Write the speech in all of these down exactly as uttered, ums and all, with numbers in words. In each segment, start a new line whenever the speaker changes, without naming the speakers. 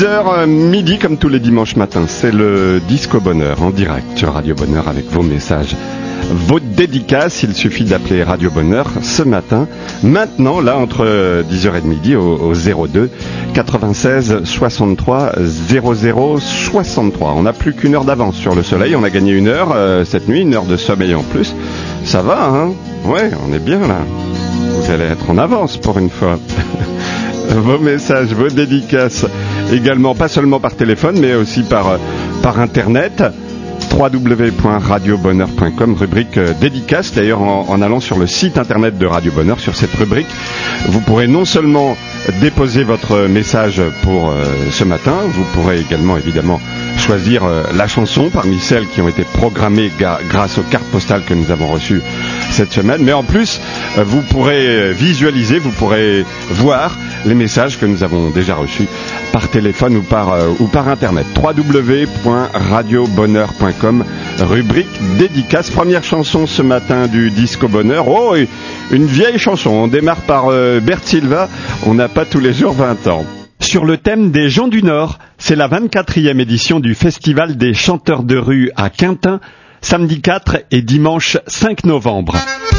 dix heures midi comme tous les dimanches matins, c'est le Disco Bonheur en direct sur Radio Bonheur avec vos messages, vos dédicaces. Il suffit d'appeler Radio Bonheur ce matin, maintenant là entre dix heures et midi au, au zéro deux quatre-vingt-seize soixante-trois zéro zéro soixante-trois. On n'a plus qu'une heure d'avance sur le soleil, on a gagné une heure euh, cette nuit, une heure de sommeil en plus. Ça va, hein? Ouais, on est bien là. Vous allez être en avance pour une fois. Vos messages, vos dédicaces, également pas seulement par téléphone, mais aussi par, par internet. w w w point radio bonheur point com, rubrique euh, dédicace. D'ailleurs, en, en allant sur le site internet de Radio Bonheur, sur cette rubrique, vous pourrez non seulement déposer votre message pour euh, ce matin, vous pourrez également évidemment choisir euh, la chanson parmi celles qui ont été programmées ga- grâce aux cartes postales que nous avons reçues cette semaine. Mais en plus, euh, vous pourrez visualiser, vous pourrez voir les messages que nous avons déjà reçus par téléphone ou par, euh, ou par internet. w w w point radio bonheur point com, rubrique dédicace. Première chanson ce matin du Disco Bonheur. Oh, une vieille chanson. On démarre par euh, Bert Silva. On n'a pas tous les jours vingt ans. Sur le thème des gens du Nord, c'est la vingt-quatrième édition du Festival des chanteurs de rue à Quintin, samedi quatre et dimanche cinq novembre.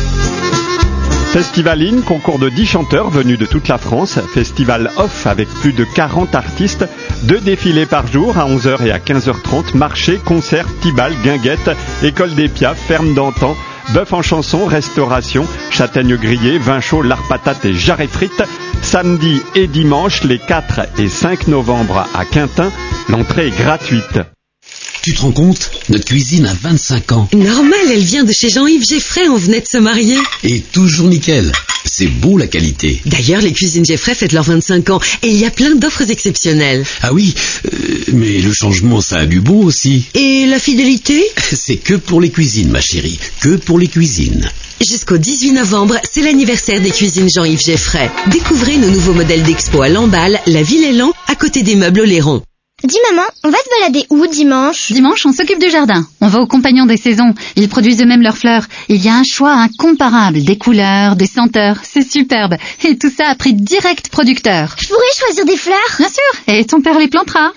Festival In, concours de dix chanteurs venus de toute la France. Festival Off avec plus de quarante artistes. Deux défilés par jour à onze heures et à quinze heures trente. Marché, concert, tibal, guinguette, école des Piaf, ferme d'antan, bœuf en chanson, restauration, châtaigne grillée, vin chaud, lard patate et jarret frites. Samedi et dimanche, les quatre et cinq novembre à Quintin. L'entrée est gratuite.
Tu te rends compte? Notre cuisine a vingt-cinq ans.
Normal, elle vient de chez Jean-Yves Geffray, on venait de se marier.
Et toujours nickel. C'est beau la qualité.
D'ailleurs, les cuisines Geffray fêtent leurs vingt-cinq ans et il y a plein d'offres exceptionnelles.
Ah oui, euh, mais le changement, ça a du bon aussi.
Et la fidélité?
C'est que pour les cuisines, ma chérie. Que pour les cuisines.
Jusqu'au dix-huit novembre, c'est l'anniversaire des cuisines Jean-Yves Geffray. Découvrez nos nouveaux modèles d'expo à Lamballe, la Ville-Élan, à côté des meubles Oléron.
Dis maman, on va se balader où dimanche?
Dimanche, on s'occupe du jardin. On va aux compagnons des saisons. Ils produisent eux-mêmes leurs fleurs. Il y a un choix incomparable, des couleurs, des senteurs. C'est superbe. Et tout ça à prix direct producteur.
Je pourrais choisir des fleurs?
Bien sûr. Et ton père les plantera.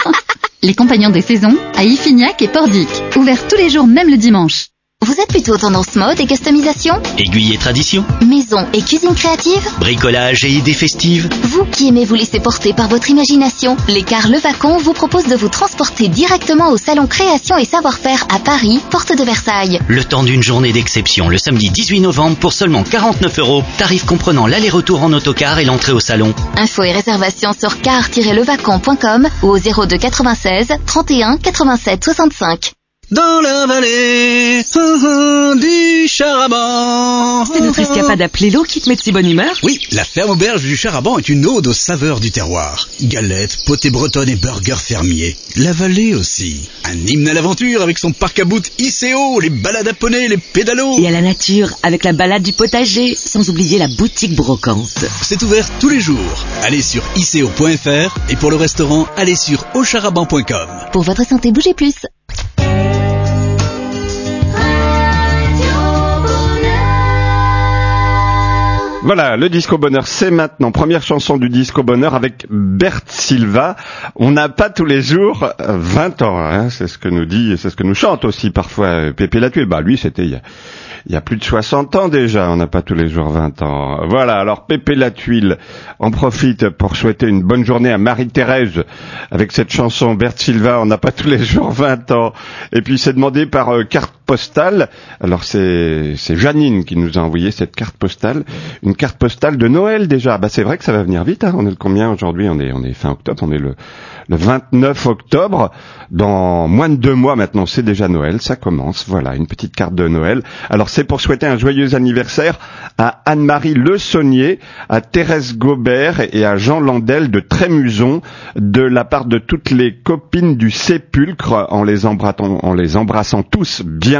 Les compagnons des saisons, à Iffignac et Pordic. Ouverts tous les jours, même le dimanche.
Vous êtes plutôt tendance mode et customisation?
Aiguille et tradition?
Maison et cuisine créative?
Bricolage et idées festives?
Vous qui aimez vous laisser porter par votre imagination, les cars Le Vacon vous proposent de vous transporter directement au salon Création et Savoir-faire à Paris, porte de Versailles.
Le temps d'une journée d'exception, le samedi dix-huit novembre pour seulement quarante-neuf euros, tarif comprenant l'aller-retour en autocar et l'entrée au salon.
Infos et réservations sur car tiret le vacon point com ou au zéro deux quatre-vingt-seize trente et un quatre-vingt-sept soixante-cinq.
Dans la vallée uh, du Charaban.
C'est notre escapade à Plélo qui te met de si bonne humeur?
Oui, la ferme auberge du Charaban est une ode aux saveurs du terroir. Galettes, potées bretonnes et burgers fermiers. La vallée aussi. Un hymne à l'aventure avec son parc à bout I C O, les balades à poney, les pédalos.
Et à la nature avec la balade du potager, sans oublier la boutique brocante.
C'est ouvert tous les jours. Allez sur i c o point f r et pour le restaurant, allez sur au charaban point com.
Pour votre santé, bougez plus.
Voilà, le Disco Bonheur, c'est maintenant. Première chanson du Disco Bonheur avec Bert Silva. On n'a pas tous les jours vingt ans, hein, c'est ce que nous dit, c'est ce que nous chante aussi parfois Pépé la Tuile. Bah lui, c'était il y a, il y a plus de soixante ans déjà, on n'a pas tous les jours vingt ans. Voilà, alors Pépé la Tuile en profite pour souhaiter une bonne journée à Marie-Thérèse avec cette chanson Bert Silva, on n'a pas tous les jours vingt ans. Et puis c'est demandé par euh, carte postale. Alors c'est c'est Janine qui nous a envoyé cette carte postale, une carte postale de Noël déjà. Bah c'est vrai que ça va venir vite, hein. On est le combien aujourd'hui? On est on est fin octobre, on est le le vingt-neuf octobre. Dans moins de deux mois maintenant, c'est déjà Noël, ça commence. Voilà, une petite carte de Noël. Alors c'est pour souhaiter un joyeux anniversaire à Anne-Marie Le Saunier, à Thérèse Gobert et à Jean Landel de Trémuson, de la part de toutes les copines du Sépulcre, en les embrassant, en les embrassant tous bien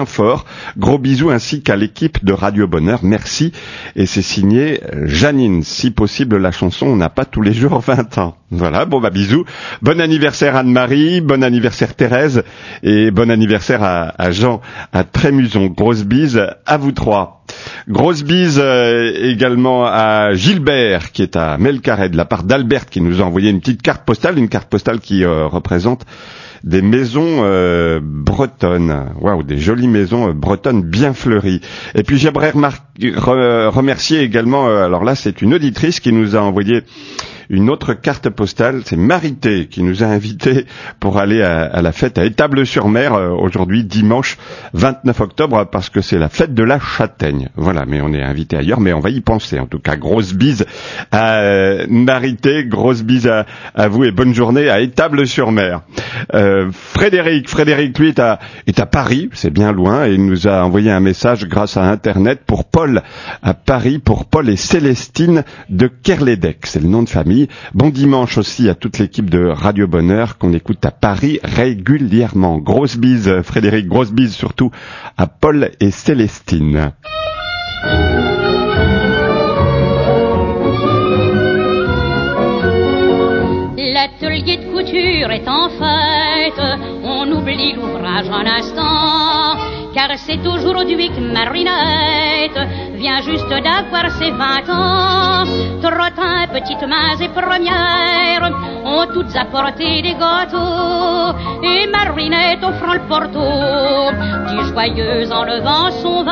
bien fort. Gros bisous ainsi qu'à l'équipe de Radio Bonheur. Merci. Et c'est signé Janine. Si possible, la chanson On n'a pas tous les jours vingt ans. Voilà, bon bah bisous. Bon anniversaire Anne-Marie, bon anniversaire Thérèse et bon anniversaire à, à Jean à Trémuson. Grosse bise à vous trois. Grosse bise euh, également à Gilbert qui est à Melcaret de la part d'Albert qui nous a envoyé une petite carte postale, une carte postale qui euh, représente des maisons euh, bretonnes. Waouh, des jolies maisons euh, bretonnes bien fleuries. Et puis j'aimerais remar- re- remercier également, euh, alors là c'est une auditrice qui nous a envoyé une autre carte postale, c'est Marité qui nous a invités pour aller à, à la fête à Étable-sur-Mer euh, aujourd'hui dimanche vingt-neuf octobre parce que c'est la fête de la châtaigne. Voilà, mais on est invité ailleurs, mais on va y penser. En tout cas, grosse bise à euh, Marité, grosse bise à, à vous et bonne journée à Étable-sur-Mer. Euh, Frédéric, Frédéric lui est à, est à Paris, c'est bien loin, et il nous a envoyé un message grâce à Internet pour Paul à Paris, pour Paul et Célestine de Kerledec, c'est le nom de famille. Bon dimanche aussi à toute l'équipe de Radio Bonheur qu'on écoute à Paris régulièrement. Grosse bise Frédéric, grosse bise surtout à Paul et Célestine.
L'atelier de couture est en fête, on oublie l'ouvrage un instant, car c'est aujourd'hui que Marinette vient juste d'avoir ses vingt ans. Trottin, petites mains et premières ont toutes apporté des gâteaux, et Marinette offrant le porto, dit joyeuse en levant son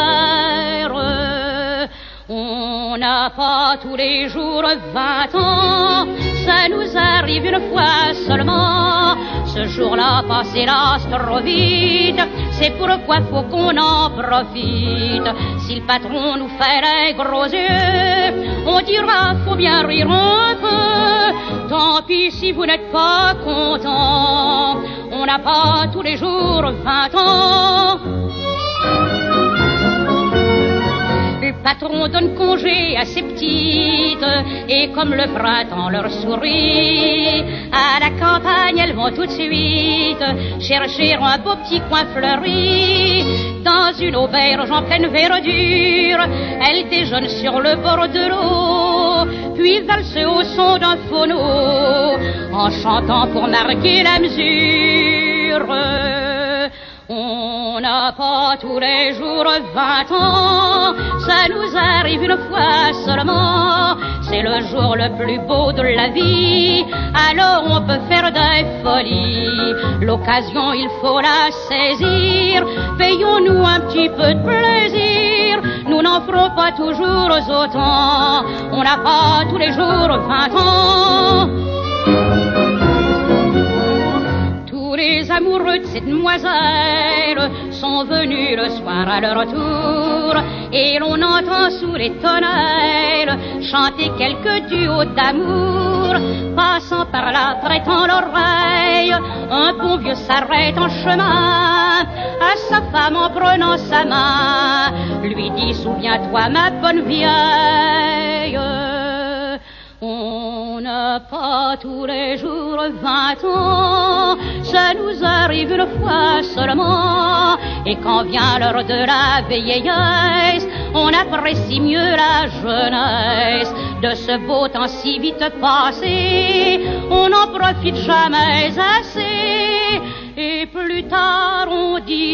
verre. On n'a pas tous les jours vingt ans, ça nous arrive une fois seulement. Ce jour-là passe hélas trop vite, c'est pourquoi faut qu'on en profite. Si le patron nous fait les gros yeux, on dira faut bien rire un peu. Tant pis si vous n'êtes pas content, on n'a pas tous les jours vingt ans. Le patron donne congé à ses petites, et comme le printemps leur sourit, à la campagne elles vont tout de suite chercher un beau petit coin fleuri. Dans une auberge en pleine verdure, elles déjeunent sur le bord de l'eau, puis valsent au son d'un phono, en chantant pour marquer la mesure. On n'a pas tous les jours vingt ans, ça nous arrive une fois seulement. C'est le jour le plus beau de la vie, alors on peut faire des folies. L'occasion, il faut la saisir, payons-nous un petit peu de plaisir. Nous n'en ferons pas toujours autant, on n'a pas tous les jours vingt ans. Les amoureux de cette demoiselle sont venus le soir à leur tour, et l'on entend sous les tonnelles chanter quelques duos d'amour. Passant par là, prêtant l'oreille, un bon vieux s'arrête en chemin à sa femme en prenant sa main, lui dit souviens-toi ma bonne vieille. On n'a pas tous les jours vingt ans, ça nous arrive une fois seulement. Et quand vient l'heure de la vieillesse, on apprécie mieux la jeunesse. De ce beau temps si vite passé, on n'en profite jamais assez. Et plus tard on dit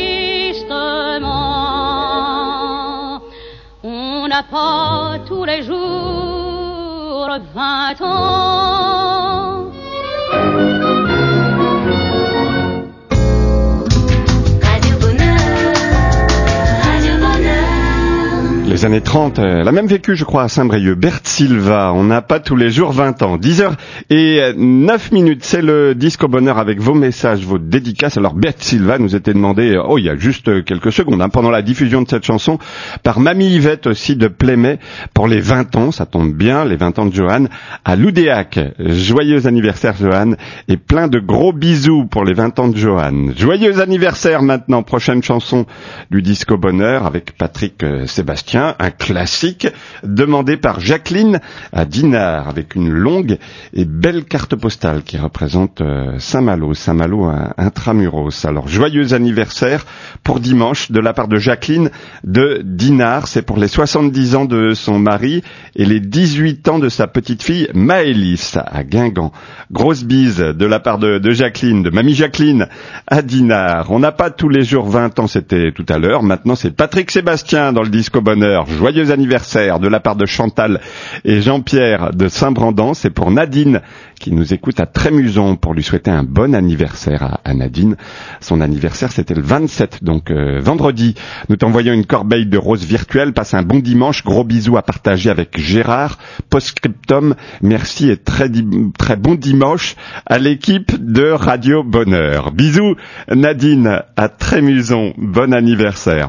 tristement, on n'a pas tous les jours vingt ans.
Radio Bonheur, Radio Bonheur.
Les années trente, elle a même vécu, je crois, à Saint-Brieuc. Berthe Silva, on n'a pas tous les jours vingt ans. dix heures et neuf minutes, c'est le disque au bonheur avec vos messages, vos dédicaces. Alors Berthe Silva nous était demandé, oh il y a juste quelques secondes, hein, pendant la diffusion de cette chanson, par Mamie Yvette aussi de Plémet, pour les vingt ans, ça tombe bien, les vingt ans de Johan, à Loudéac. Joyeux anniversaire Johan, et plein de gros bisous pour les vingt ans de Johan. Joyeux anniversaire maintenant, prochaine chanson du disque au bonheur avec Patrick euh, Sébastien. Sébastien, un classique, demandé par Jacqueline à Dinard, avec une longue et belle carte postale qui représente euh, Saint-Malo, Saint-Malo intramuros. Alors, joyeux anniversaire pour dimanche de la part de Jacqueline de Dinard. C'est pour les soixante-dix ans de son mari et les dix-huit ans de sa petite fille Maëlys à Guingamp. Grosse bise de la part de, de Jacqueline, de mamie Jacqueline à Dinard. On n'a pas tous les jours vingt ans, c'était tout à l'heure. Maintenant, c'est Patrick Sébastien dans le Disco Bonheur. Joyeux anniversaire de la part de Chantal et Jean-Pierre de Saint-Brandan. C'est pour Nadine qui nous écoute à Trémuson pour lui souhaiter un bon anniversaire à, à Nadine. Son anniversaire, c'était le vingt-sept, donc euh, vendredi. Nous t'envoyons une corbeille de roses virtuelles. Passe un bon dimanche. Gros bisous à partager avec Gérard. Post-scriptum, merci et très, très bon dimanche à l'équipe de Radio Bonheur. Bisous Nadine à Trémuson. Bon anniversaire.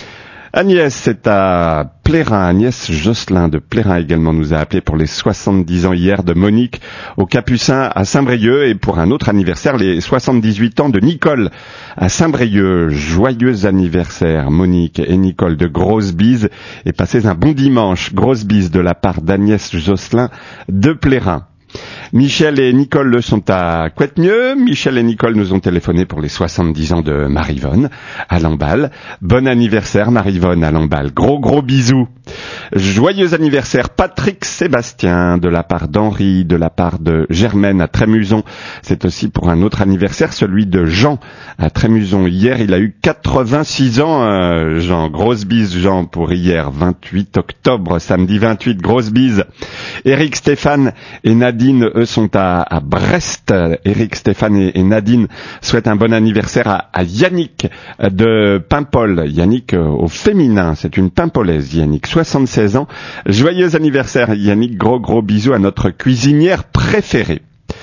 Agnès est à Plérin, Agnès Josselin de Plérin également nous a appelé pour les soixante-dix ans hier de Monique au Capucin à Saint-Brieuc et pour un autre anniversaire, les soixante-dix-huit ans de Nicole à Saint-Brieuc. Joyeux anniversaire Monique et Nicole, de grosses bises et passez un bon dimanche. Grosse bise de la part d'Agnès Josselin de Plérin. Michel et Nicole sont à Couette-Mieux. Michel et Nicole nous ont téléphoné pour les soixante-dix ans de Marivonne à Lamballe. Bon anniversaire Marivonne à Lamballe. Gros gros bisous. Joyeux anniversaire Patrick Sébastien de la part d'Henri, de la part de Germaine à Trémuson. C'est aussi pour un autre anniversaire, celui de Jean à Trémuson. Hier, il a eu quatre-vingt-six ans, euh, Jean. Grosse bise Jean pour hier, vingt-huit octobre, samedi vingt-huit, grosse bise. Eric, Stéphane et Nadine, eux, sont à, à Brest. Eric, Stéphane et, et Nadine souhaitent un bon anniversaire à, à Yannick de Paimpol. Yannick euh, au féminin, c'est une Paimpolaise, Yannick, soixante-seize ans. Joyeux anniversaire Yannick, gros gros bisous à notre cuisinière préférée.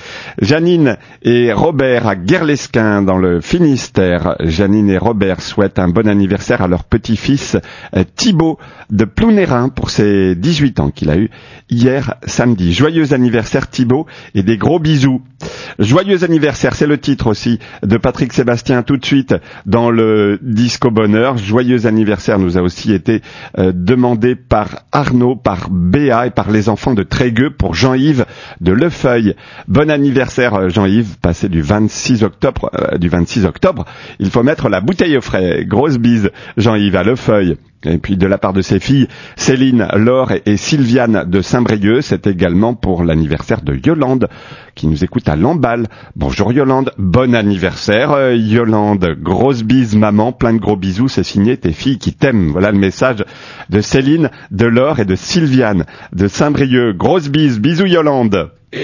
Janine et Robert à Guerlesquin dans le Finistère. Janine et Robert souhaitent un bon anniversaire à leur petit-fils Thibaut de Plounérin pour ses dix-huit ans qu'il a eu hier samedi. Joyeux anniversaire Thibaut et des gros bisous. Joyeux anniversaire, c'est le titre aussi de Patrick Sébastien tout de suite dans le Disco Bonheur. Joyeux anniversaire nous a aussi été euh, demandé par Arnaud, par Béa et par les enfants de Trégueux pour Jean-Yves de Lefeuille. Bon anniversaire Jean-Yves, passé du vingt-six octobre, euh, du vingt-six octobre. Il faut mettre la bouteille au frais. Grosse bise Jean-Yves à Lefeuille. Et puis de la part de ses filles, Céline, Laure et Sylviane de Saint-Brieuc, c'est également pour l'anniversaire de Yolande, qui nous écoute à Lamballe. Bonjour Yolande, bon anniversaire euh, Yolande, grosse bise maman, plein de gros bisous, c'est signé tes filles qui t'aiment. Voilà le message de Céline, de Laure et de Sylviane de Saint-Brieuc. Grosse bise, bisous Yolande.
Et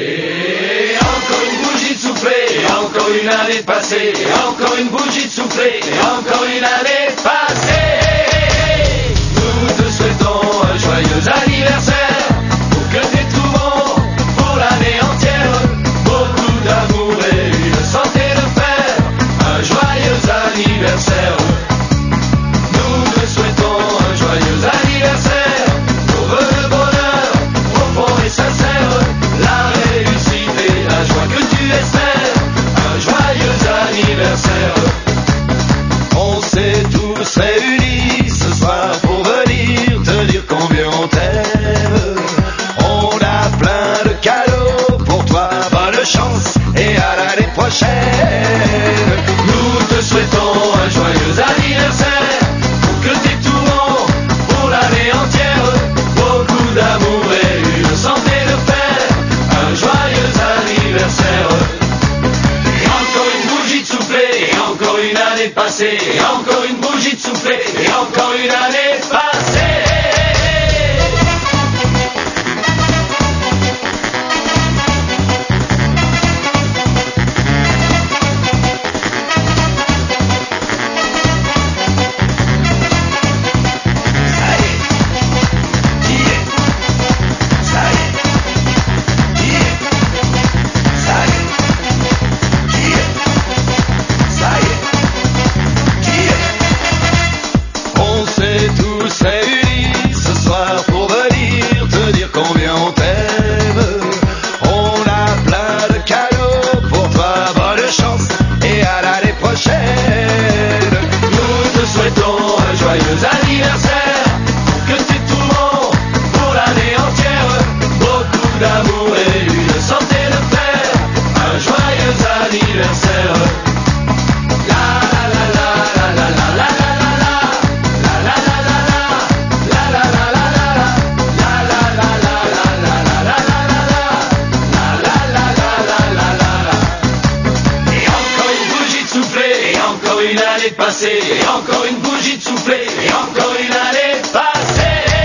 encore une bougie de soufflée, et encore une année passée, et encore une bougie de soufflée, et encore une année passée. Joyeux anniversaire, pour que t'aies tout bon, pour l'année entière, beaucoup d'amour et une santé de fer, un joyeux anniversaire. Nous te souhaitons un joyeux anniversaire, pour le bonheur, profond et sincère, la réussite et la joie que tu espères, un joyeux anniversaire. On s'est tous réunis ce soir pour venir te dire combien on t'aime. On a plein de cadeaux pour toi, bonne chance et à l'année prochaine. Nous te souhaitons un joyeux anniversaire, pour que t'aies tout bon, pour l'année entière, beaucoup d'amour et une santé de fer, un joyeux anniversaire. Et encore une bougie de soufflée, et encore une année passée, et encore une bougie de soufflée, et encore une année passée. On passer, et encore une bougie de souffler, et encore une année passée.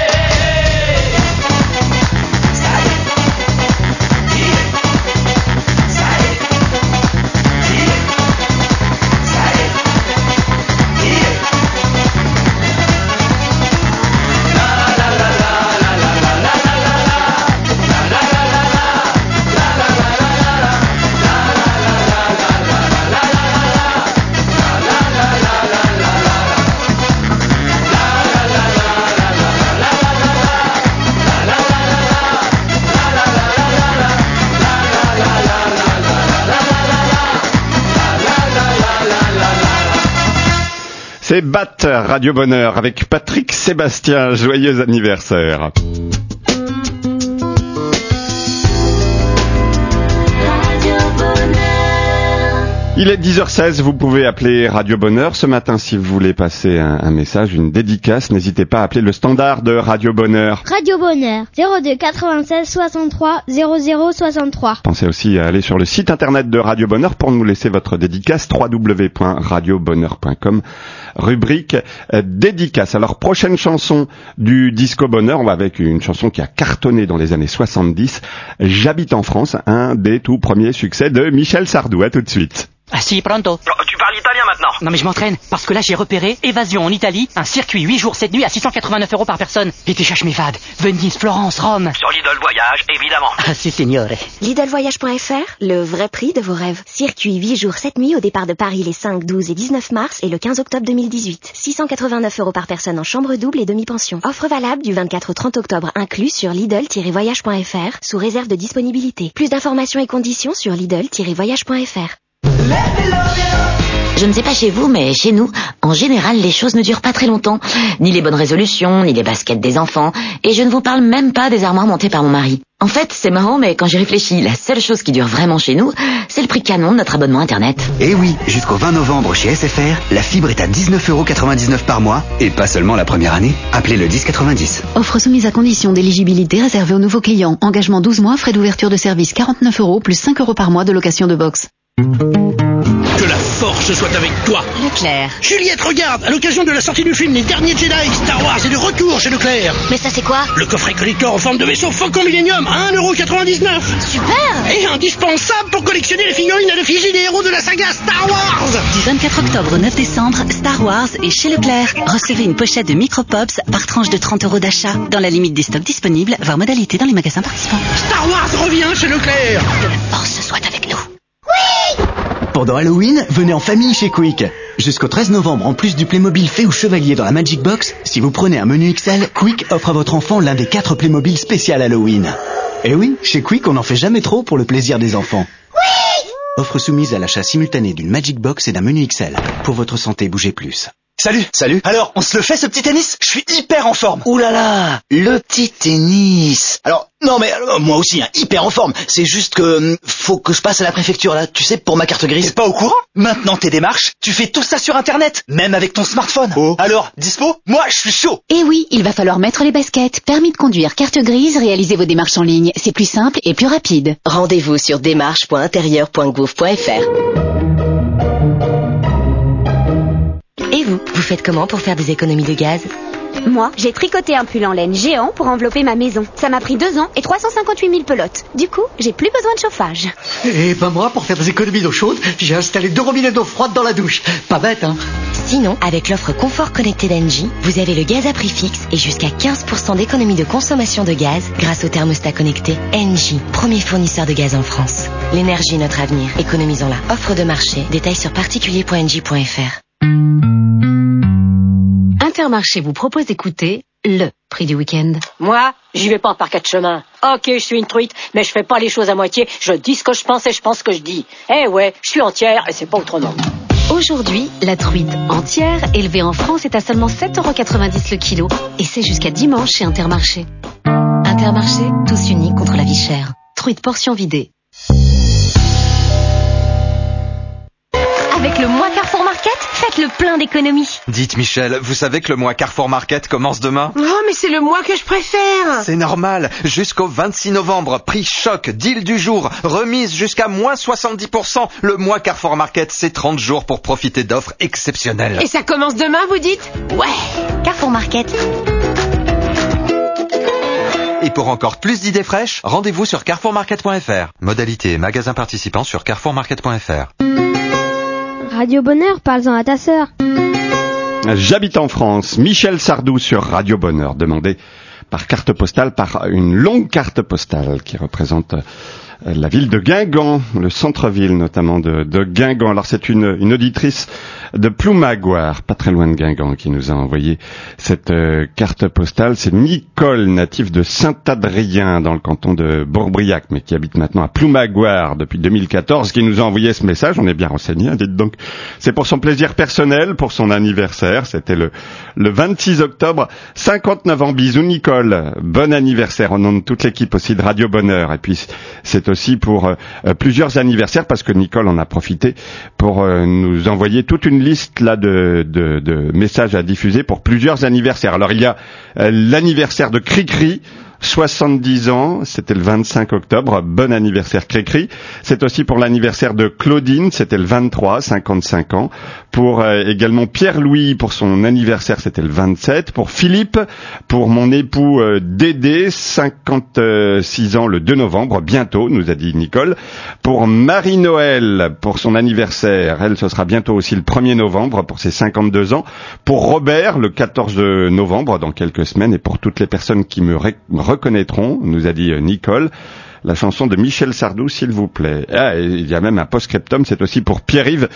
C'est Bat Radio Bonheur avec Patrick Sébastien. Joyeux anniversaire. Il est dix heures seize, vous pouvez appeler Radio Bonheur. Ce matin, si vous voulez passer un, un message, une dédicace, n'hésitez pas à appeler le standard de Radio Bonheur.
Radio Bonheur, zéro deux quatre-vingt-seize soixante-trois zéro zéro soixante-trois.
Pensez aussi à aller sur le site internet de Radio Bonheur pour nous laisser votre dédicace, w w w point radio bonheur point com, rubrique euh, dédicace. Alors, prochaine chanson du Disco Bonheur, on va avec une chanson qui a cartonné dans les années soixante-dix, J'habite en France, un des tout premiers succès de Michel Sardou. À tout de suite.
Ah si, pronto.
Oh, tu parles italien maintenant?
Non mais je m'entraîne, parce que là j'ai repéré Évasion en Italie, un circuit huit jours sept nuits à six cent quatre-vingt-neuf euros par personne. Et tes mes fades, Venise, Florence, Rome.
Sur Lidl Voyage, évidemment.
Ah si, signore.
Lidl Voyage point f r, le vrai prix de vos rêves. Circuit huit jours sept nuits au départ de Paris les cinq, douze et dix-neuf mars et le quinze octobre deux mille dix-huit. six cent quatre-vingt-neuf euros par personne en chambre double et demi-pension. Offre valable du vingt-quatre au trente octobre inclus sur Lidl voyage point f r, sous réserve de disponibilité. Plus d'informations et conditions sur Lidl voyage point f r.
Je ne sais pas chez vous, mais chez nous, en général, les choses ne durent pas très longtemps. Ni les bonnes résolutions, ni les baskets des enfants. Et je ne vous parle même pas des armoires montées par mon mari. En fait, c'est marrant, mais quand j'y réfléchis, la seule chose qui dure vraiment chez nous, c'est le prix canon de notre abonnement Internet.
Et oui, jusqu'au vingt novembre chez S F R, la fibre est à dix-neuf euros quatre-vingt-dix-neuf par mois, et pas seulement la première année. Appelez le dix quatre-vingt-dix.
Offre soumise à condition d'éligibilité réservée aux nouveaux clients. Engagement douze mois, frais d'ouverture de service quarante-neuf euros, plus cinq euros par mois de location de box.
Que la force soit avec toi.
Leclerc.
Juliette, regarde, à l'occasion de la sortie du film Les Derniers Jedi, Star Wars est de retour chez Leclerc.
Mais ça c'est quoi?
Le coffret collector en forme de vaisseau Faucon Millenium à un euro quatre-vingt-dix-neuf.
Super.
Et indispensable pour collectionner les figurines à l'effigie des héros de la saga Star Wars.
Du vingt-quatre octobre au neuf décembre, Star Wars est chez Leclerc. Recevez une pochette de Micropops par tranche de trente euros d'achat, dans la limite des stocks disponibles, voire modalité dans les magasins participants.
Star Wars revient chez Leclerc.
Que la force soit avec nous.
Pendant Halloween, venez en famille chez Quick. Jusqu'au treize novembre, en plus du Playmobil fait ou chevalier dans la Magic Box, si vous prenez un menu X L, Quick offre à votre enfant l'un des quatre Playmobil spécial Halloween. Et oui, chez Quick, on n'en fait jamais trop pour le plaisir des enfants. Oui. Offre soumise à l'achat simultané d'une Magic Box et d'un menu X L. Pour votre santé, bougez plus.
Salut, salut. Alors, on se le fait ce petit tennis? Je suis hyper en forme.
Ouh là là, le petit tennis.
Alors, non mais euh, moi aussi, hein, hyper en forme. C'est juste que euh, faut que je passe à la préfecture là, tu sais, pour ma carte grise. T'es pas au courant? Maintenant tes démarches, tu fais tout ça sur internet, même avec ton smartphone. Oh. Alors, dispo? Moi, je suis chaud.
Et oui, il va falloir mettre les baskets. Permis de conduire, carte grise, réalisez vos démarches en ligne. C'est plus simple et plus rapide.
Rendez-vous sur démarche point intérieur point gouv point f r. Et vous, vous faites comment pour faire des économies de gaz?
Moi, j'ai tricoté un pull en laine géant pour envelopper ma maison. Ça m'a pris deux ans et trois cent cinquante-huit mille pelotes. Du coup, j'ai plus besoin de chauffage.
Et ben moi, pour faire des économies d'eau chaude, j'ai installé deux robinets d'eau froide dans la douche. Pas bête, hein?
Sinon, avec l'offre Confort Connecté d'Engie, vous avez le gaz à prix fixe et jusqu'à quinze pour cent d'économie de consommation de gaz grâce au thermostat connecté Engie, premier fournisseur de gaz en France. L'énergie est notre avenir. Économisons-la. Offre de marché. Détails sur particulier point engie point f r.
Intermarché vous propose d'écouter le prix du week-end.
Moi, j'y vais pas par quatre chemins. Ok, je suis une truite, mais je fais pas les choses à moitié. Je dis ce que je pense et je pense ce que je dis. Eh ouais, je suis entière et c'est pas autrement.
Aujourd'hui, la truite entière élevée en France est à seulement sept euros quatre-vingt-dix le kilo. Et c'est jusqu'à dimanche chez Intermarché. Intermarché, tous unis contre la vie chère. Truite portion vidée.
Avec le mois Carrefour Market,
faites le plein d'économies.
Dites Michel, vous savez que le mois Carrefour Market commence demain ?
Oh, mais c'est le mois que je préfère.
C'est normal. Jusqu'au vingt-six novembre, prix choc, deal du jour, remise jusqu'à moins soixante-dix pour cent. Le mois Carrefour Market, c'est trente jours pour profiter d'offres exceptionnelles.
Et ça commence demain, vous dites ? Ouais.
Carrefour Market.
Et pour encore plus d'idées fraîches, rendez-vous sur carrefour market point f r. Modalité et magasins participants sur carrefour market point f r.
Radio Bonheur, parle-en à ta sœur.
J'habite en France. Michel Sardou sur Radio Bonheur, demandé par carte postale, par une longue carte postale qui représente la ville de Guingamp, le centre-ville notamment de, de Guingamp. Alors c'est une, une auditrice de Ploumagoire, pas très loin de Guingamp, qui nous a envoyé cette euh, carte postale. C'est Nicole, native de Saint-Adrien, dans le canton de Bourbriac, mais qui habite maintenant à Ploumagoire depuis deux mille quatorze, qui nous a envoyé ce message. On est bien renseigné, hein, dites donc. C'est pour son plaisir personnel, pour son anniversaire. C'était le, le vingt-six octobre. cinquante-neuf ans. Bisous Nicole. Bon anniversaire au nom de toute l'équipe aussi de Radio Bonheur. Et puis c'est aussi pour euh, plusieurs anniversaires, parce que Nicole en a profité pour euh, nous envoyer toute une liste là de, de, de messages à diffuser pour plusieurs anniversaires. Alors il y a euh, l'anniversaire de Cricri, soixante-dix ans, c'était le vingt-cinq octobre, bon anniversaire Cricri. C'est aussi pour l'anniversaire de Claudine, c'était le vingt-trois, cinquante-cinq ans. Pour euh, également Pierre-Louis, pour son anniversaire, c'était le vingt-sept. Pour Philippe, pour mon époux euh, Dédé, cinquante-six ans le deux novembre, bientôt, nous a dit Nicole. Pour Marie-Noël, pour son anniversaire, elle, ce sera bientôt aussi le premier novembre, pour ses cinquante-deux ans. Pour Robert, le quatorze novembre, dans quelques semaines. Et pour toutes les personnes qui me ré- reconnaîtront, nous a dit Nicole, la chanson de Michel Sardou, s'il vous plaît. Ah, il y a même un post-scriptum, c'est aussi pour Pierre-Yves,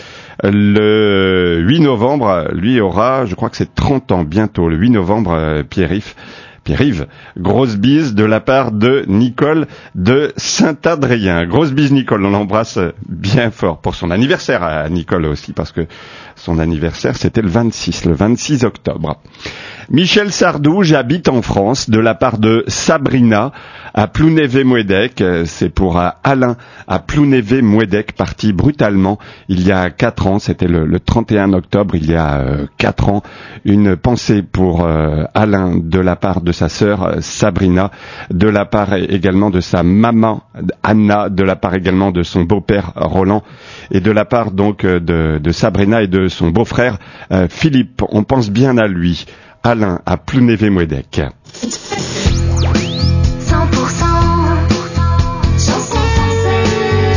le huit novembre, lui aura, je crois que c'est trente ans bientôt, le huit novembre, Pierre-Yves. Pierre-Yves, grosse bise de la part de Nicole de Saint-Adrien. Grosse bise Nicole, on l'embrasse bien fort pour son anniversaire à Nicole aussi, parce que son anniversaire c'était le vingt-six, le vingt-six octobre. Michel Sardou, j'habite en France, de la part de Sabrina à Plounévé-Mouédec. C'est pour Alain à Plounévé-Mouédec, parti brutalement il y a quatre ans. C'était le, le trente et un octobre, il y a euh, quatre ans. Une pensée pour euh, Alain de la part de sa sœur Sabrina, de la part également de sa maman Anna, de la part également de son beau-père Roland, et de la part donc de, de Sabrina et de son beau-frère euh, Philippe. On pense bien à lui. Alain à Plounévé-Mouédec.
cent pour cent chanson française,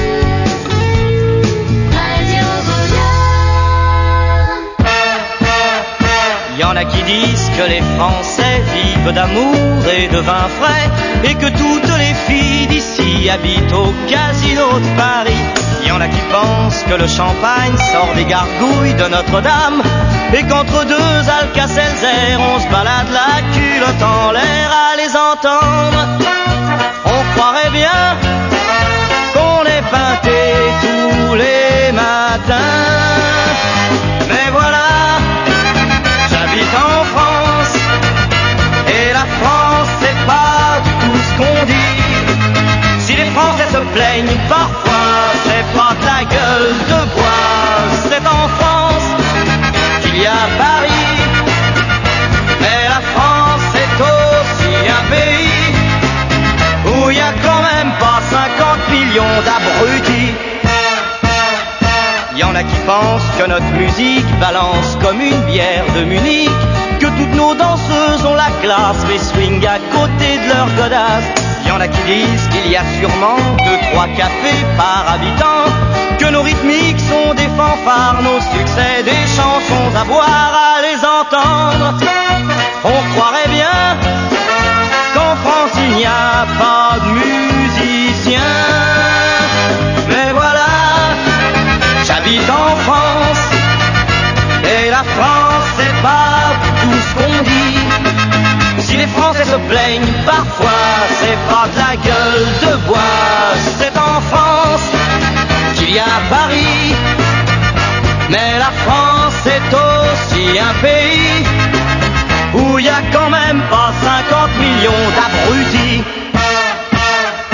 Radio Bonheur.
Il y en a qui disent que les Français vivent d'amour et de vin frais, et que toutes les filles d'ici habitent au casino de Paris. Il y en a qui pensent que le champagne sort des gargouilles de Notre-Dame, et qu'entre deux Alka-Seltzer on se balade la culotte en l'air à les entendre. On croirait bien qu'on est peinté tous les matins. Mais voilà, j'habite en France, et la France c'est pas du tout ce qu'on dit. Si les Français se plaignent parfois, c'est pas de la gueule de bois. C'est en France qu'il y a Paris, mais la France c'est aussi un pays où il y a quand même pas cinquante millions d'abrutis. Il y en a qui pensent que notre musique balance comme une bière de Munich, que toutes nos danseuses ont la classe mais swing à côté de leur godasse. Il y en a qui disent qu'il y a sûrement deux, trois cafés par habitant, que nos rythmiques sont des fanfares, nos succès des chansons à boire à les entendre. On croirait bien qu'en France il n'y a pas de musiciens. Mais voilà, j'habite en France, et la France c'est pas tout ce qu'on dit. Si les Français se plaignent parfois, c'est pas de la gueule de bois. C'est en France qu'il y a Paris, mais la France c'est aussi un pays où il y a quand même pas cinquante millions d'abrutis.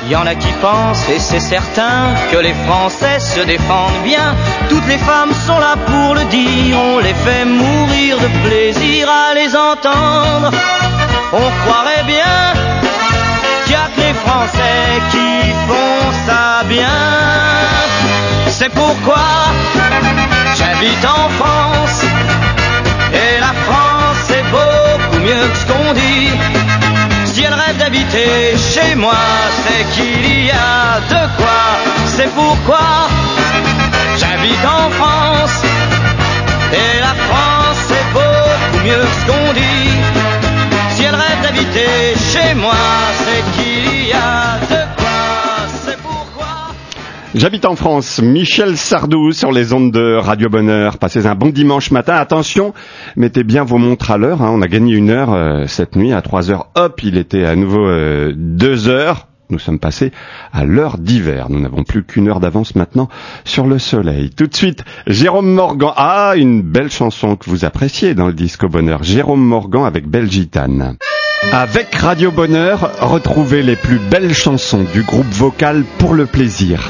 Y en a qui pensent, et c'est certain, que les Français se défendent bien. Toutes les femmes sont là pour le dire, on les fait mourir de plaisir à les entendre. On croirait bien qu'il y a que les Français qui font ça bien. C'est pourquoi j'habite en France, et la France c'est beaucoup mieux que ce qu'on dit. Si elle rêve d'habiter chez moi, c'est qu'il y a de quoi. C'est pourquoi j'habite en France, et la France c'est beaucoup mieux que ce qu'on dit. Si elle rêve d'habiter chez moi, c'est qu'il y a de quoi. C'est pourquoi.
J'habite en France, Michel Sardou sur les ondes de Radio Bonheur. Passez un bon dimanche matin. Attention, mettez bien vos montres à l'heure. Hein. On a gagné une heure euh, cette nuit à trois heures. Hop, il était à nouveau euh, deux heures. Nous sommes passés à l'heure d'hiver. Nous n'avons plus qu'une heure d'avance maintenant sur le soleil. Tout de suite, Jérôme Morgan. Ah, une belle chanson que vous appréciez dans le Disco Bonheur. Jérôme Morgan avec Belle Gitane. Avec Radio Bonheur, retrouvez les plus belles chansons du groupe vocal Pour le Plaisir.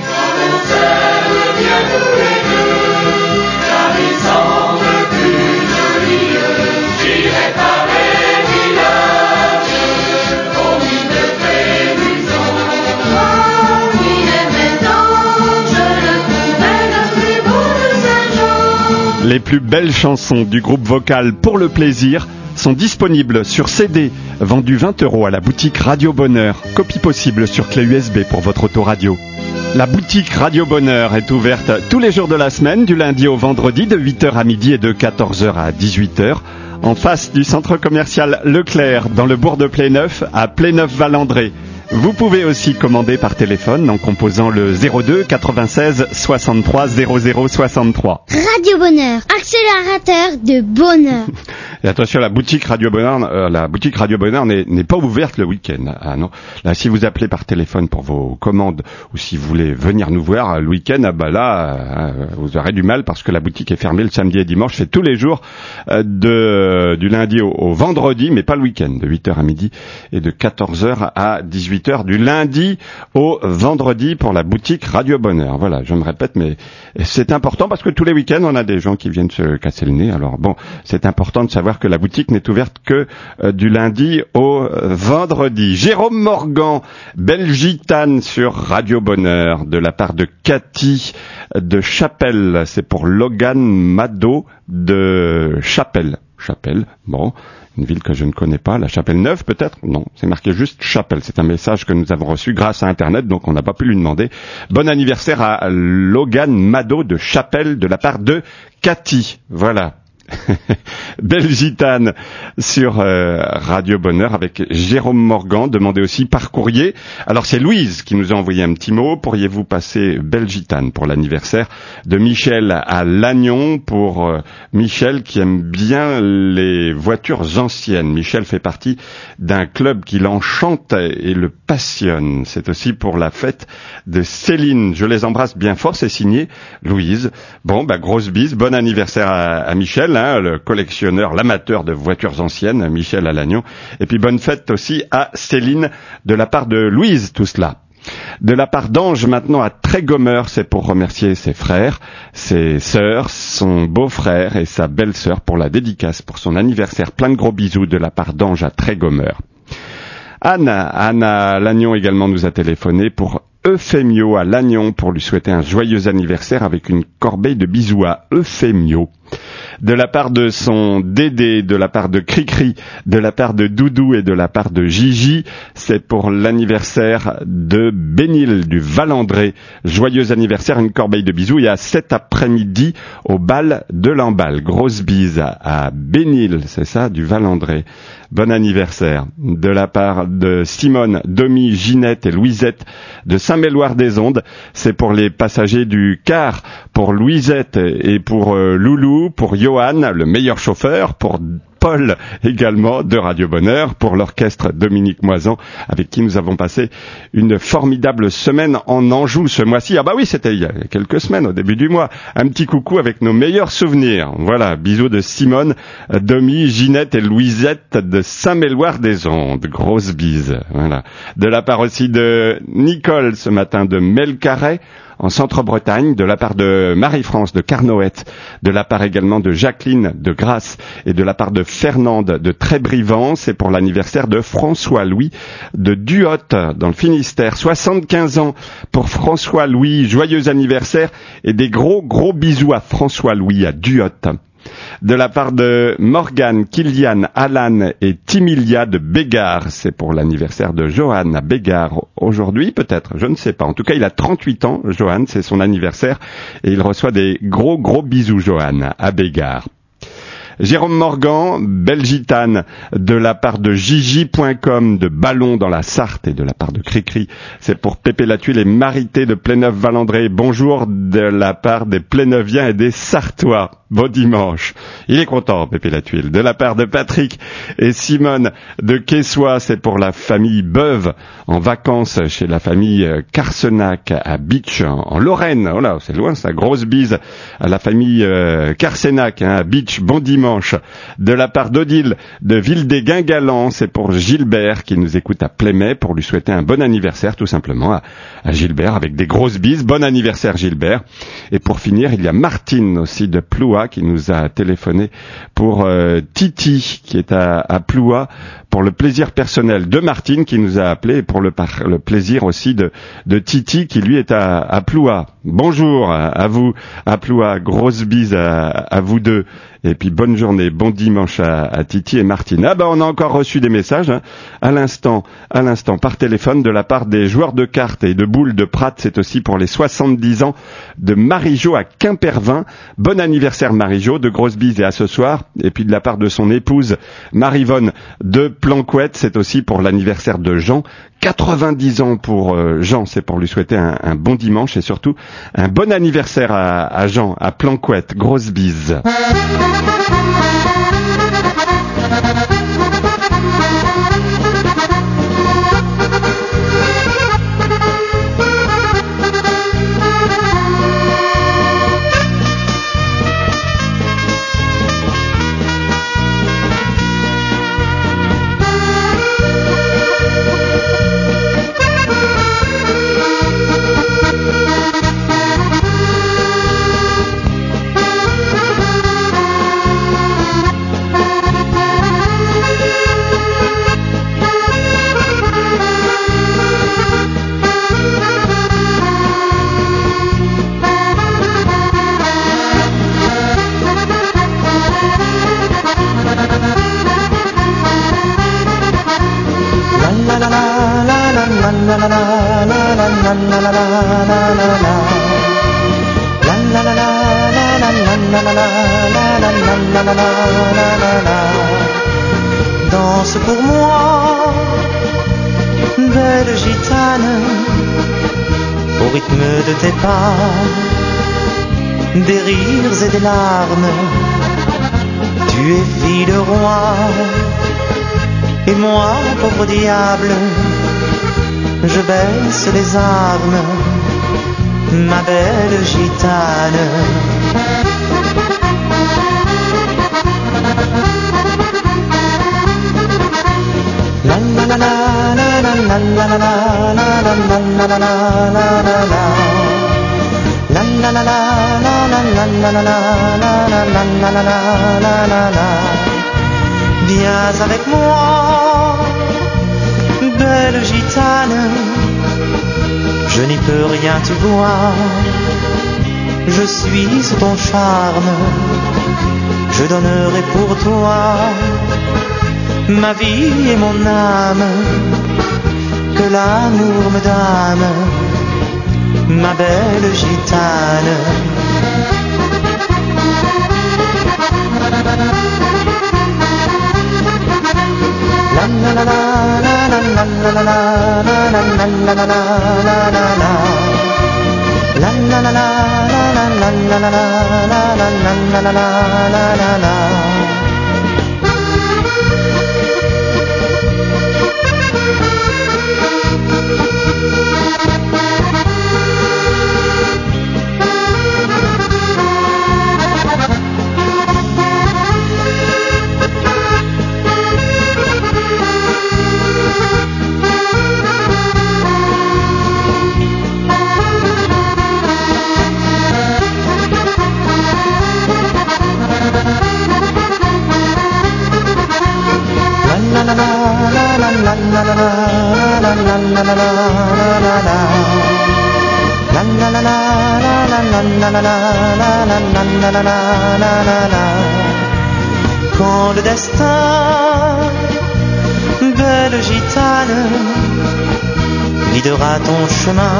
Les plus belles chansons du groupe vocal Pour le Plaisir sont disponibles sur C D, vendus vingt euros à la boutique Radio Bonheur. Copie possible sur clé U S B pour votre autoradio. La boutique Radio Bonheur est ouverte tous les jours de la semaine, du lundi au vendredi, de huit heures à midi et de quatorze heures à dix-huit heures, en face du centre commercial Leclerc, dans le bourg de Pléneuf, à Pléneuf-Valandré. Vous pouvez aussi commander par téléphone en composant le zéro deux quatre-vingt-seize soixante-trois zéro zéro soixante-trois.
Radio Bonheur, accélérateur de bonheur.
Et attention, la boutique Radio Bonheur, euh, la boutique Radio Bonheur n'est, n'est pas ouverte le week-end. Ah non. Là, si vous appelez par téléphone pour vos commandes ou si vous voulez venir nous voir le week-end, ah bah là, euh, vous aurez du mal parce que la boutique est fermée le samedi et dimanche. C'est tous les jours euh, de du lundi au, au vendredi, mais pas le week-end, de huit heures à midi et de quatorze heures à dix-huit heures du lundi au vendredi pour la boutique Radio Bonheur. Voilà, je me répète, mais c'est important parce que tous les week-ends, on a des gens qui viennent se casser le nez. Alors bon, c'est important de savoir que la boutique n'est ouverte que euh, du lundi au euh, vendredi. Jérôme Morgan, Belle Gitane sur Radio Bonheur, de la part de Cathy de Chapelle. C'est pour Logan Mado de Chapelle. Chapelle, bon, une ville que je ne connais pas, la Chapelle Neuve peut-être? Non, c'est marqué juste Chapelle. C'est un message que nous avons reçu grâce à Internet, donc on n'a pas pu lui demander. Bon anniversaire à Logan Mado de Chapelle de la part de Cathy. Voilà. Belle Gitane sur euh, Radio Bonheur avec Jérôme Morgan, demandé aussi par courrier. Alors c'est Louise qui nous a envoyé un petit mot. Pourriez-vous passer Belle Gitane pour l'anniversaire de Michel à Lannion, pour euh, Michel qui aime bien les voitures anciennes. Michel fait partie d'un club qui l'enchante et le passionne. C'est aussi pour la fête de Céline. Je les embrasse bien fort, c'est signé Louise. Bon, bah grosse bise, bon anniversaire à, à Michel. Hein, le collectionneur, l'amateur de voitures anciennes, Michel à Lannion. Et puis bonne fête aussi à Céline de la part de Louise, tout cela. De la part d'Ange maintenant à Trégomer, c'est pour remercier ses frères, ses sœurs, son beau-frère et sa belle-sœur pour la dédicace, pour son anniversaire. Plein de gros bisous de la part d'Ange à Trégomer. Anne, Anne à Lannion également nous a téléphoné pour Euphémio à Lannion pour lui souhaiter un joyeux anniversaire avec une corbeille de bisous à Euphémio. De la part de son Dédé, de la part de Cricri, de la part de Doudou et de la part de Gigi, c'est pour l'anniversaire de Bénil du Valandré. Joyeux anniversaire, une corbeille de bisous. Il y a cet après-midi au bal de l'Emballe. Grosse bise à Bénil, c'est ça, du Valandré. Bon anniversaire. De la part de Simone, Domi, Ginette et Louisette de Saint-Méloire-des-Ondes, c'est pour les passagers du car, pour Louisette et pour euh, Loulou, pour Johan, le meilleur chauffeur, pour Paul également de Radio Bonheur, pour l'orchestre Dominique Moisan, avec qui nous avons passé une formidable semaine en Anjou ce mois-ci. Ah bah oui, c'était il y a quelques semaines, au début du mois. Un petit coucou avec nos meilleurs souvenirs. Voilà, bisous de Simone, Domi, Ginette et Louisette de Saint-Méloire-des-Ondes. Grosse bise. Voilà. De la part aussi de Nicole ce matin de Melcarré, en Centre-Bretagne, de la part de Marie-France de Carnoët, de la part également de Jacqueline de Grasse et de la part de Fernande de Trébrivant. C'est pour l'anniversaire de François-Louis de Duhotte dans le Finistère. soixante-quinze ans pour François-Louis. Joyeux anniversaire et des gros gros bisous à François-Louis à Duhotte. De la part de Morgane, Kylian, Alan et Timilia de Bégard. C'est pour l'anniversaire de Johan à Bégard aujourd'hui, peut-être, je ne sais pas. En tout cas, il a trente-huit ans, Johan, c'est son anniversaire. Et il reçoit des gros gros bisous, Johan, à Bégard. Jérôme Morgan, Belgitane, de la part de Gigi point com de Ballon dans la Sarthe et de la part de Cricri. C'est pour Pépé Latuile et Marité de Pléneuf-Valandré. Bonjour de la part des Pléneuviens et des Sartois. Bon dimanche. Il est content, Pépé Latuile. De la part de Patrick et Simone de Quessois, c'est pour la famille Beuve en vacances chez la famille Carsenac à Beach en Lorraine. Oh là, c'est loin, ça. Grosse bise à la famille euh, Carsenac hein, à Beach. Bon dimanche. De la part d'Odile de Ville-des-Guingalans, c'est pour Gilbert qui nous écoute à Plémet pour lui souhaiter un bon anniversaire tout simplement à, à Gilbert avec des grosses bises. Bon anniversaire Gilbert. Et pour finir, il y a Martine aussi de Ploua qui nous a téléphoné pour euh, Titi qui est à, à Ploua pour le plaisir personnel de Martine qui nous a appelé et pour le, par, le plaisir aussi de, de Titi qui lui est à, à Ploua. Bonjour à, à vous à Ploua, grosse bise à, à vous deux. Et puis bonne journée, bon dimanche à, à Titi et Martine. Ah ben on a encore reçu des messages hein, à l'instant, à l'instant par téléphone de la part des joueurs de cartes et de boules de Prat. C'est aussi pour les soixante-dix ans de Marie-Jo à Quimpervin. Bon anniversaire Marie-Jo, de grosses bises et à ce soir. Et puis de la part de son épouse Marivonne de Planquette, c'est aussi pour l'anniversaire de Jean. quatre-vingt-dix ans pour euh, Jean, c'est pour lui souhaiter un, un bon dimanche et surtout un bon anniversaire à, à Jean, à Planquette. Grosse bise.
Danse pour moi, belle gitane, au rythme de tes pas, des rires et des larmes. Tu es fille de roi, et moi, pauvre diable, je baisse les armes, ma belle gitane. La la la la la la la la la la la la la la. La la la la la la la la la la la la la la. Viens avec moi, belle gitane, je n'y peux rien, tu vois, je suis sous ton charme, je donnerai pour toi ma vie et mon âme, que l'amour me donne, ma belle gitane. La la la la la la la la la la la la la la la la. La la la la la la la la la la la la la la la la. la la la la la. La la la la la la la la la la la la la la la. Quand le destin, belle gitane, guidera ton chemin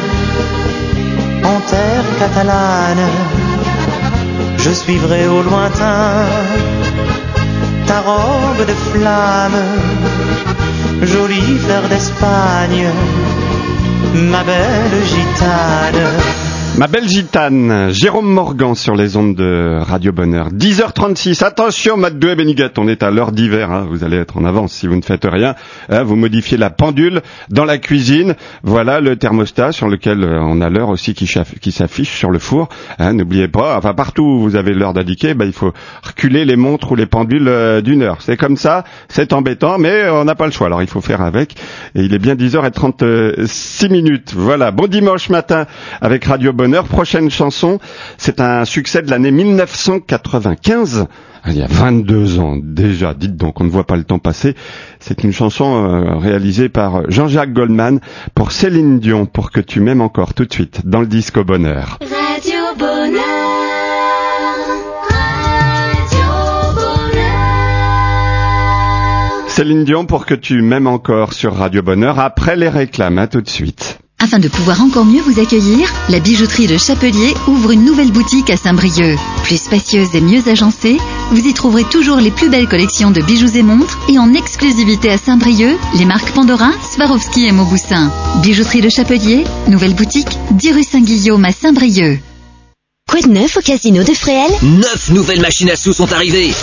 en terre catalane, je suivrai au lointain ta robe de flamme, jolie fleur d'Espagne, ma belle gitane.
Ma belle gitane, Jérôme Morgan sur les ondes de Radio Bonheur. dix heures trente-six, attention Matt et Benigat, on est à l'heure d'hiver, hein, vous allez être en avance si vous ne faites rien. Hein, vous modifiez la pendule dans la cuisine, voilà le thermostat sur lequel on a l'heure aussi qui, chaff- qui s'affiche sur le four. Hein, n'oubliez pas, enfin partout où vous avez l'heure d'indiquer, bah, il faut reculer les montres ou les pendules euh, d'une heure. C'est comme ça, c'est embêtant, mais on n'a pas le choix, alors il faut faire avec. Et il est bien dix heures trente-six minutes, voilà, bon dimanche matin avec Radio Bonheur. Prochaine chanson, c'est un succès de l'année mille neuf cent quatre-vingt-quinze, il y a vingt-deux ans déjà, dites donc, on ne voit pas le temps passer. C'est une chanson euh, réalisée par Jean-Jacques Goldman pour Céline Dion, pour que tu m'aimes encore, tout de suite, dans le Disco Bonheur.
Radio Bonheur, Radio Bonheur.
Céline Dion, pour que tu m'aimes encore sur Radio Bonheur, après les réclames, à tout de suite.
Afin de pouvoir encore mieux vous accueillir, la bijouterie Le Chapelier ouvre une nouvelle boutique à Saint-Brieuc. Plus spacieuse et mieux agencée, vous y trouverez toujours les plus belles collections de bijoux et montres et en exclusivité à Saint-Brieuc, les marques Pandora, Swarovski et Mauboussin. Bijouterie Le Chapelier, nouvelle boutique, dix rue Saint-Guillaume à Saint-Brieuc.
Quoi de neuf au casino de Fréhel?
Neuf nouvelles machines à sous sont arrivées.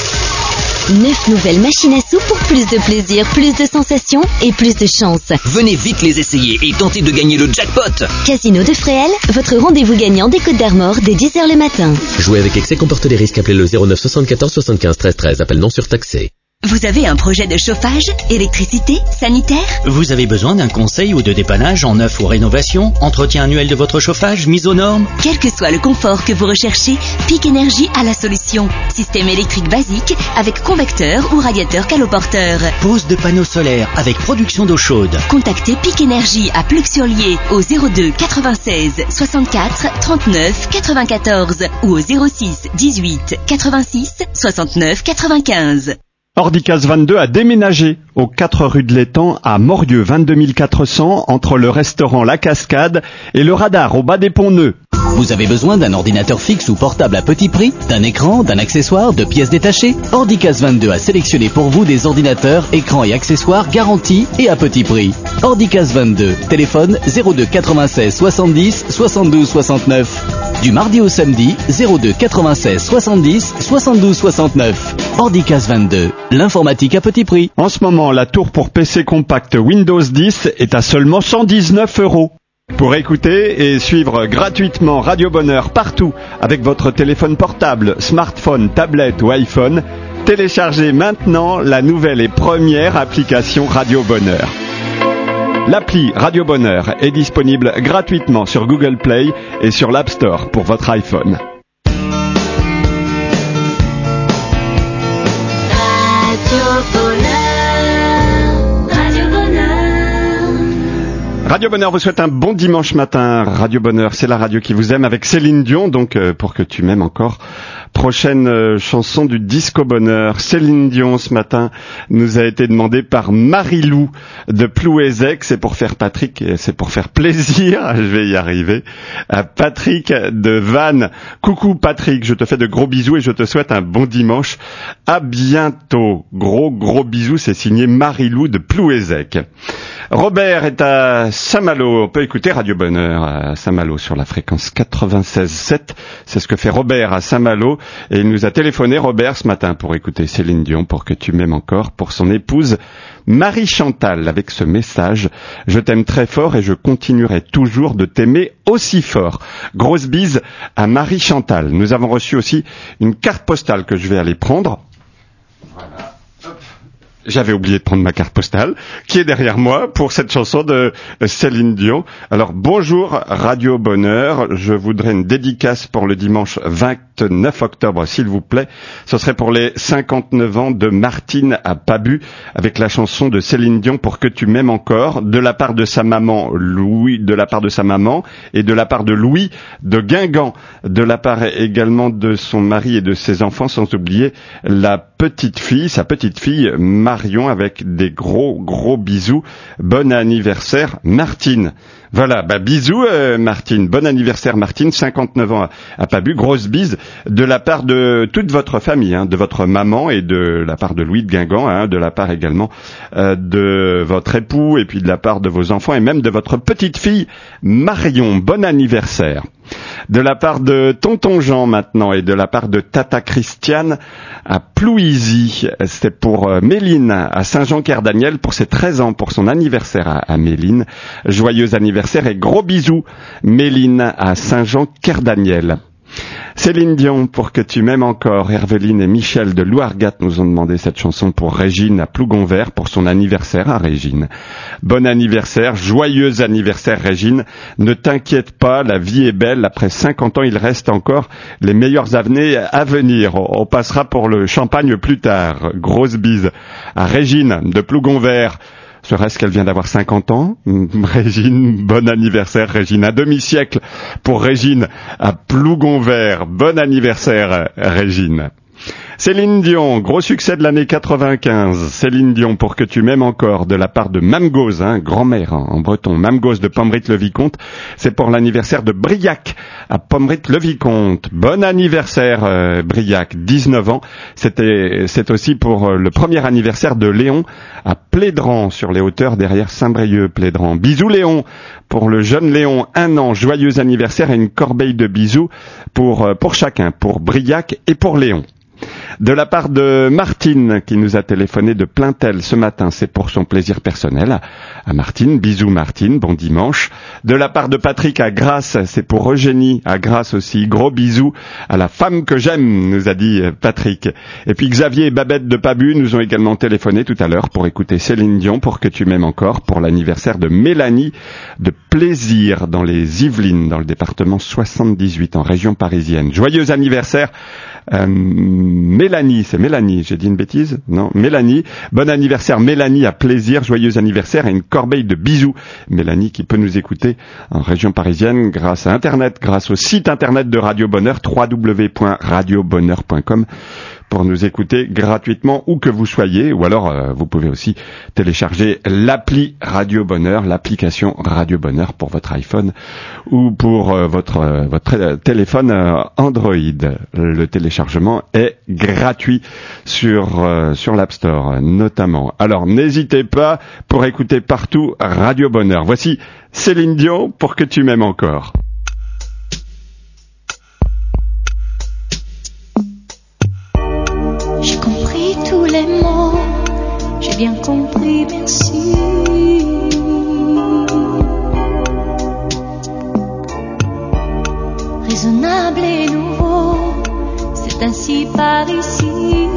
Neuf nouvelles machines à sous pour plus de plaisir, plus de sensations et plus de chance.
Venez vite les essayer et tentez de gagner le jackpot.
Casino de Fréhel, votre rendez-vous gagnant des Côtes d'Armor dès dix heures le matin.
Jouer avec excès comporte des risques. Appelez le zéro neuf soixante-quatorze soixante-quinze treize treize. Appel non surtaxé.
Vous avez un projet de chauffage, électricité, sanitaire?
Vous avez besoin d'un conseil ou de dépannage en neuf ou rénovation, entretien annuel de votre chauffage, mise aux normes?
Quel que soit le confort que vous recherchez, Peak Energy a la solution. Système électrique basique avec convecteur ou radiateur caloporteur.
Pose de panneaux solaires avec production d'eau chaude.
Contactez Peak Energy à Pluc-sur-Lier au zéro deux quatre-vingt-seize soixante-quatre trente-neuf quatre-vingt-quatorze ou au zéro six dix-huit quatre-vingt-six soixante-neuf quatre-vingt-quinze.
Ordicas vingt-deux a déménagé aux quatre rue de l'Étang à Morieux, vingt-deux mille quatre cents, entre le restaurant La Cascade et le radar au bas des Ponts-Neufs.
Vous avez besoin d'un ordinateur fixe ou portable à petit prix, d'un écran, d'un accessoire, de pièces détachées? Ordicas vingt-deux a sélectionné pour vous des ordinateurs, écrans et accessoires garantis et à petit prix. Ordicas vingt-deux, téléphone zéro deux quatre-vingt-seize soixante-dix soixante-douze soixante-neuf. Du mardi au samedi, zéro deux quatre-vingt-seize soixante-dix soixante-douze soixante-neuf. Ordicas vingt-deux, l'informatique à petit prix.
En ce moment, la tour pour P C compact Windows dix est à seulement cent dix-neuf euros. Pour écouter et suivre gratuitement Radio Bonheur partout avec votre téléphone portable, smartphone, tablette ou iPhone, téléchargez maintenant la nouvelle et première application Radio Bonheur. L'appli Radio Bonheur est disponible gratuitement sur Google Play et sur l'App Store pour votre iPhone. Radio Bonheur vous souhaite un bon dimanche matin. Radio Bonheur, c'est la radio qui vous aime avec Céline Dion, donc euh, pour que tu m'aimes encore. Prochaine euh, chanson du Disco Bonheur. Céline Dion ce matin nous a été demandée par Marie-Lou de Plouézec. C'est pour faire Patrick, c'est pour faire plaisir, je vais y arriver, à Patrick de Vannes. Coucou Patrick, je te fais de gros bisous et je te souhaite un bon dimanche. À bientôt. Gros gros bisous, c'est signé Marie-Lou de Plouézec. Robert est à Saint-Malo. On peut écouter Radio Bonheur à Saint-Malo sur la fréquence quatre-vingt-seize sept. C'est ce que fait Robert à Saint-Malo. Et il nous a téléphoné, Robert, ce matin pour écouter Céline Dion, pour que tu m'aimes encore, pour son épouse Marie Chantal, avec ce message: je t'aime très fort et je continuerai toujours de t'aimer aussi fort. Grosse bise à Marie Chantal. Nous avons reçu aussi une carte postale que je vais aller prendre. Voilà. J'avais oublié de prendre ma carte postale, qui est derrière moi pour cette chanson de Céline Dion. Alors, bonjour Radio Bonheur, je voudrais une dédicace pour le dimanche vingt neuf octobre, s'il vous plaît. Ce serait pour les cinquante-neuf ans de Martine à Pabu, avec la chanson de Céline Dion, Pour que tu m'aimes encore, de la part de sa maman Louis, de la part de sa maman et de la part de Louis de Guingamp, de la part également de son mari et de ses enfants, sans oublier la petite fille, sa petite fille Marion, avec des gros gros bisous. Bon anniversaire Martine. Voilà, bah bisous euh, Martine, bon anniversaire Martine, cinquante-neuf ans à, à Pabu, grosse bise de la part de toute votre famille, hein, de votre maman et de la part de Louis de Guingamp, hein, de la part également euh, de votre époux et puis de la part de vos enfants et même de votre petite fille Marion, bon anniversaire. De la part de Tonton Jean maintenant et de la part de Tata Christiane à Plouisy, c'est pour euh, Méline à Saint-Jean-Cerdaniel pour ses treize ans, pour son anniversaire à, à Méline. Joyeux anniversaire et gros bisous Méline à Saint-Jean-Cerdaniel. Céline Dion, Pour que tu m'aimes encore. Herveline et Michel de Louargat nous ont demandé cette chanson pour Régine à Plougonvert pour son anniversaire à Régine. Bon anniversaire, joyeux anniversaire Régine. Ne t'inquiète pas, la vie est belle. Après cinquante ans, il reste encore les meilleures années à venir. On passera pour le champagne plus tard. Grosse bise à Régine de Plougonvert. Serait-ce qu'elle vient d'avoir cinquante ans? Régine, bon anniversaire Régine. Un demi-siècle pour Régine à Plougonvert. Bon anniversaire Régine. Céline Dion, gros succès de l'année quatre-vingt-quinze. Céline Dion, Pour que tu m'aimes encore, de la part de Mamgose, hein, grand-mère hein, en breton. Mamgose de Pomerite-le-Vicomte. C'est pour l'anniversaire de Briac à Pomerite-le-Vicomte. Bon anniversaire euh, Briac, dix-neuf ans. C'était, c'est aussi pour euh, le premier anniversaire de Léon à Plédran, sur les hauteurs derrière Saint-Brieuc, Plédran. Bisous Léon, pour le jeune Léon, un an, joyeux anniversaire et une corbeille de bisous pour, euh, pour chacun, pour Briac et pour Léon. De la part de Martine, qui nous a téléphoné de Plaintel ce matin, c'est pour son plaisir personnel. À Martine, bisous Martine, bon dimanche. De la part de Patrick à Grasse, c'est pour Eugénie, à Grasse aussi, gros bisous à la femme que j'aime, nous a dit Patrick. Et puis Xavier et Babette de Pabu nous ont également téléphoné tout à l'heure pour écouter Céline Dion, Pour que tu m'aimes encore, pour l'anniversaire de Mélanie de Plaisir, dans les Yvelines, dans le département soixante-dix-huit, en région parisienne. Joyeux anniversaire Euh, Mélanie, c'est Mélanie, j'ai dit une bêtise? Non, Mélanie. Bon anniversaire Mélanie, à Plaisir, joyeux anniversaire et une corbeille de bisous. Mélanie qui peut nous écouter en région parisienne grâce à Internet, grâce au site Internet de Radio Bonheur, w w w point radio bonheur point com, pour nous écouter gratuitement où que vous soyez, ou alors euh, vous pouvez aussi télécharger l'appli Radio Bonheur, l'application Radio Bonheur pour votre iPhone ou pour euh, votre euh, votre téléphone euh, Android. Le téléchargement est gratuit sur euh, sur l'App Store notamment. Alors n'hésitez pas pour écouter partout Radio Bonheur. Voici Céline Dion, Pour que tu m'aimes encore.
J'ai compris tous les mots, j'ai bien compris, merci. Raisonnable et nouveau, c'est ainsi par ici.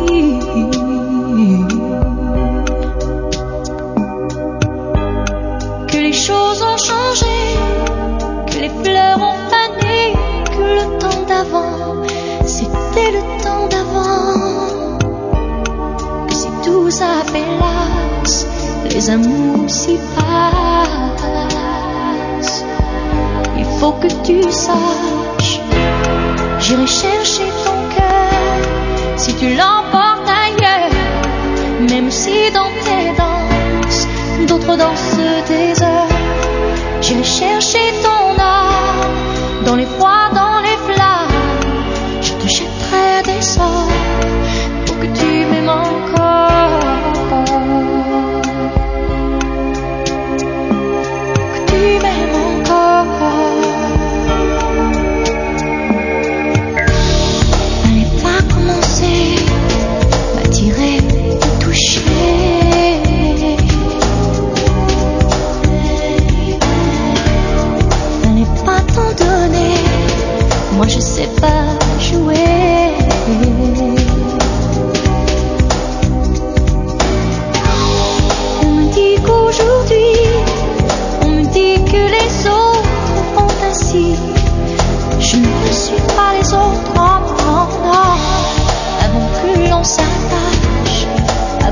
Que les choses ont changé, que les fleurs ont fané, que le temps d'avant, c'était le temps d'avant. Tout s'appelasse, les amours s'y passent. Il faut que tu saches, j'irai chercher ton cœur si tu l'emportes ailleurs. Même si dans tes danses, d'autres dansent des heures. J'irai chercher ton âme, dans les froids, dans les flammes. Je te jetterai des sorts pour que tu m'aimes encore. Fallait pas t'en donner.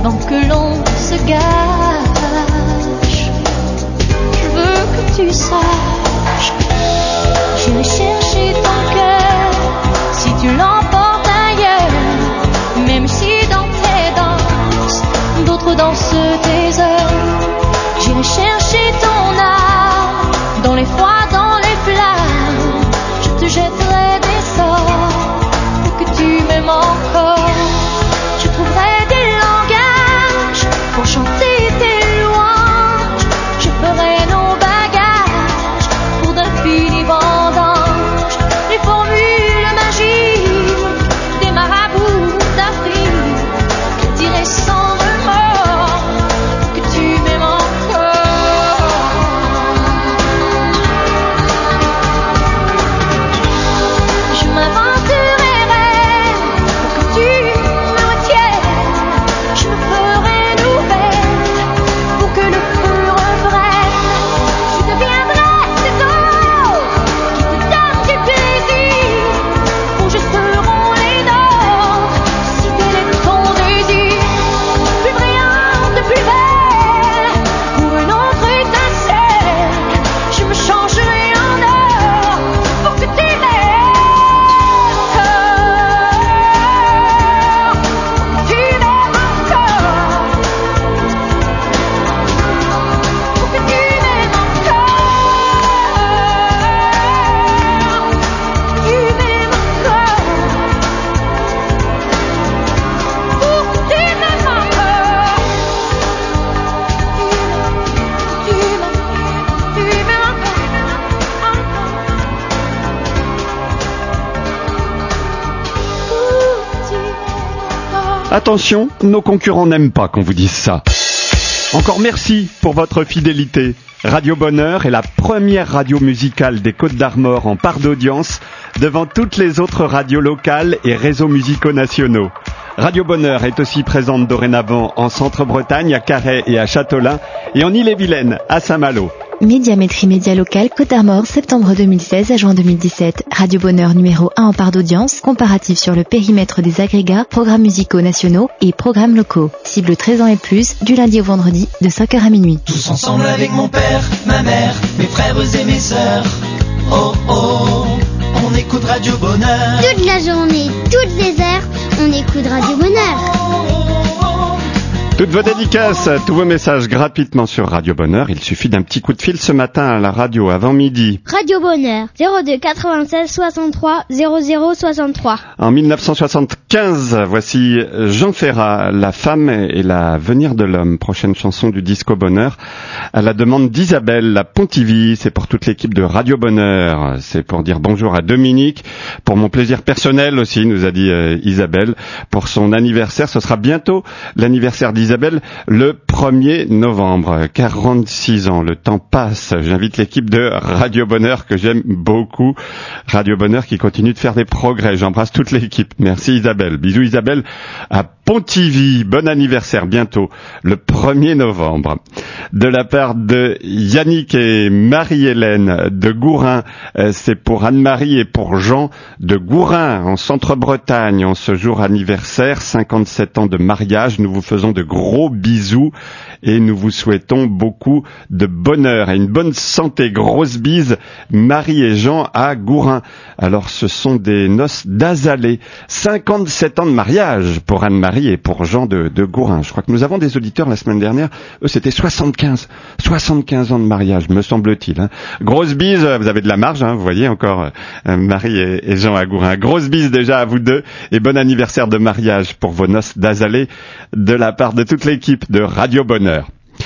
avant que l'on se gâche. Je veux que tu saches, j'irai chercher ton cœur si tu l'emportes ailleurs, même si dans tes danses d'autres dansent tes heures. J'irai chercher ton âme dans les froids, dans les flammes. Je te jetterai des sorts pour que tu m'aimes encore. Je trouverai des langages pour chanter tes louanges. Je ferai nos bagages pour d'infinis vendanges. Les formules magiques des marabouts d'Afrique. Je dirai sans remords que tu m'aimes encore. Je m'inventerai rêve pour que tu me retiennes. Je me ferai nouvelle pour que le feu reprenne. Je deviendrai cet eau qui te donne du plaisir. Pour je seront les nôtres si tel est ton désir. Plus brillante, plus belle, pour une autre étincelle. Je me changerai en or pour que tu m'aimes encore. Tu m'aimes encore. Pour que tu m'aimes encore. Tu m'aimes encore. Pour que tu m'aimes encore. Tu m'aimes, tu m'aimes encore.
Attention, nos concurrents n'aiment pas qu'on vous dise ça. Encore merci pour votre fidélité. Radio Bonheur est la première radio musicale des Côtes d'Armor en part d'audience devant toutes les autres radios locales et réseaux musicaux nationaux. Radio Bonheur est aussi présente dorénavant en Centre-Bretagne, à Carhaix et à Châteaulin, et en Ille-et-Vilaine, à Saint-Malo.
Médiamétrie Média Local, Côte d'Armor, septembre deux mille seize à juin deux mille dix-sept. Radio Bonheur numéro un en part d'audience, comparatif sur le périmètre des agrégats, programmes musicaux nationaux et programmes locaux. Cible treize ans et plus, du lundi au vendredi, de cinq heures à minuit.
Tous ensemble avec mon père, ma mère, mes frères et mes sœurs. Oh oh, on écoute Radio Bonheur.
Toute la journée, toutes les heures, on écoute Radio Bonheur.
Toutes vos dédicaces, tous vos messages gratuitement sur Radio Bonheur. Il suffit d'un petit coup de fil ce matin à la radio avant midi.
Radio Bonheur, zéro deux quatre-vingt-seize soixante-trois zéro zéro soixante-trois.
En mille neuf cent soixante-quinze, voici Jean Ferrat, La femme et l'avenir de l'homme. Prochaine chanson du Disco Bonheur. À la demande d'Isabelle, la Pontivy. C'est pour toute l'équipe de Radio Bonheur. C'est pour dire bonjour à Dominique. Pour mon plaisir personnel aussi, nous a dit euh, Isabelle. Pour son anniversaire, ce sera bientôt l'anniversaire d'Isabelle. Isabelle, le premier novembre, quarante-six ans, le temps passe. J'invite l'équipe de Radio Bonheur que j'aime beaucoup. Radio Bonheur qui continue de faire des progrès. J'embrasse toute l'équipe. Merci Isabelle. Bisous Isabelle à Pontivy. Bon anniversaire bientôt, le premier novembre. De la part de Yannick et Marie-Hélène de Gourin, c'est pour Anne-Marie et pour Jean de Gourin en Centre-Bretagne. En ce jour anniversaire, cinquante-sept ans de mariage. Nous vous faisons de gros bisous et nous vous souhaitons beaucoup de bonheur et une bonne santé. Grosse bise, Marie et Jean à Gourin. Alors ce sont des noces d'Azalée. cinquante-sept ans de mariage pour Anne-Marie et pour Jean de, de Gourin. Je crois que nous avons des auditeurs la semaine dernière. Eux c'était soixante-quinze. soixante-quinze ans de mariage, me semble-t-il. Hein. Grosse bise, vous avez de la marge, hein, vous voyez encore euh, Marie et, et Jean à Gourin. Grosse bise déjà à vous deux et bon anniversaire de mariage pour vos noces d'Azalée de la part de toute l'équipe de Radio Bonheur.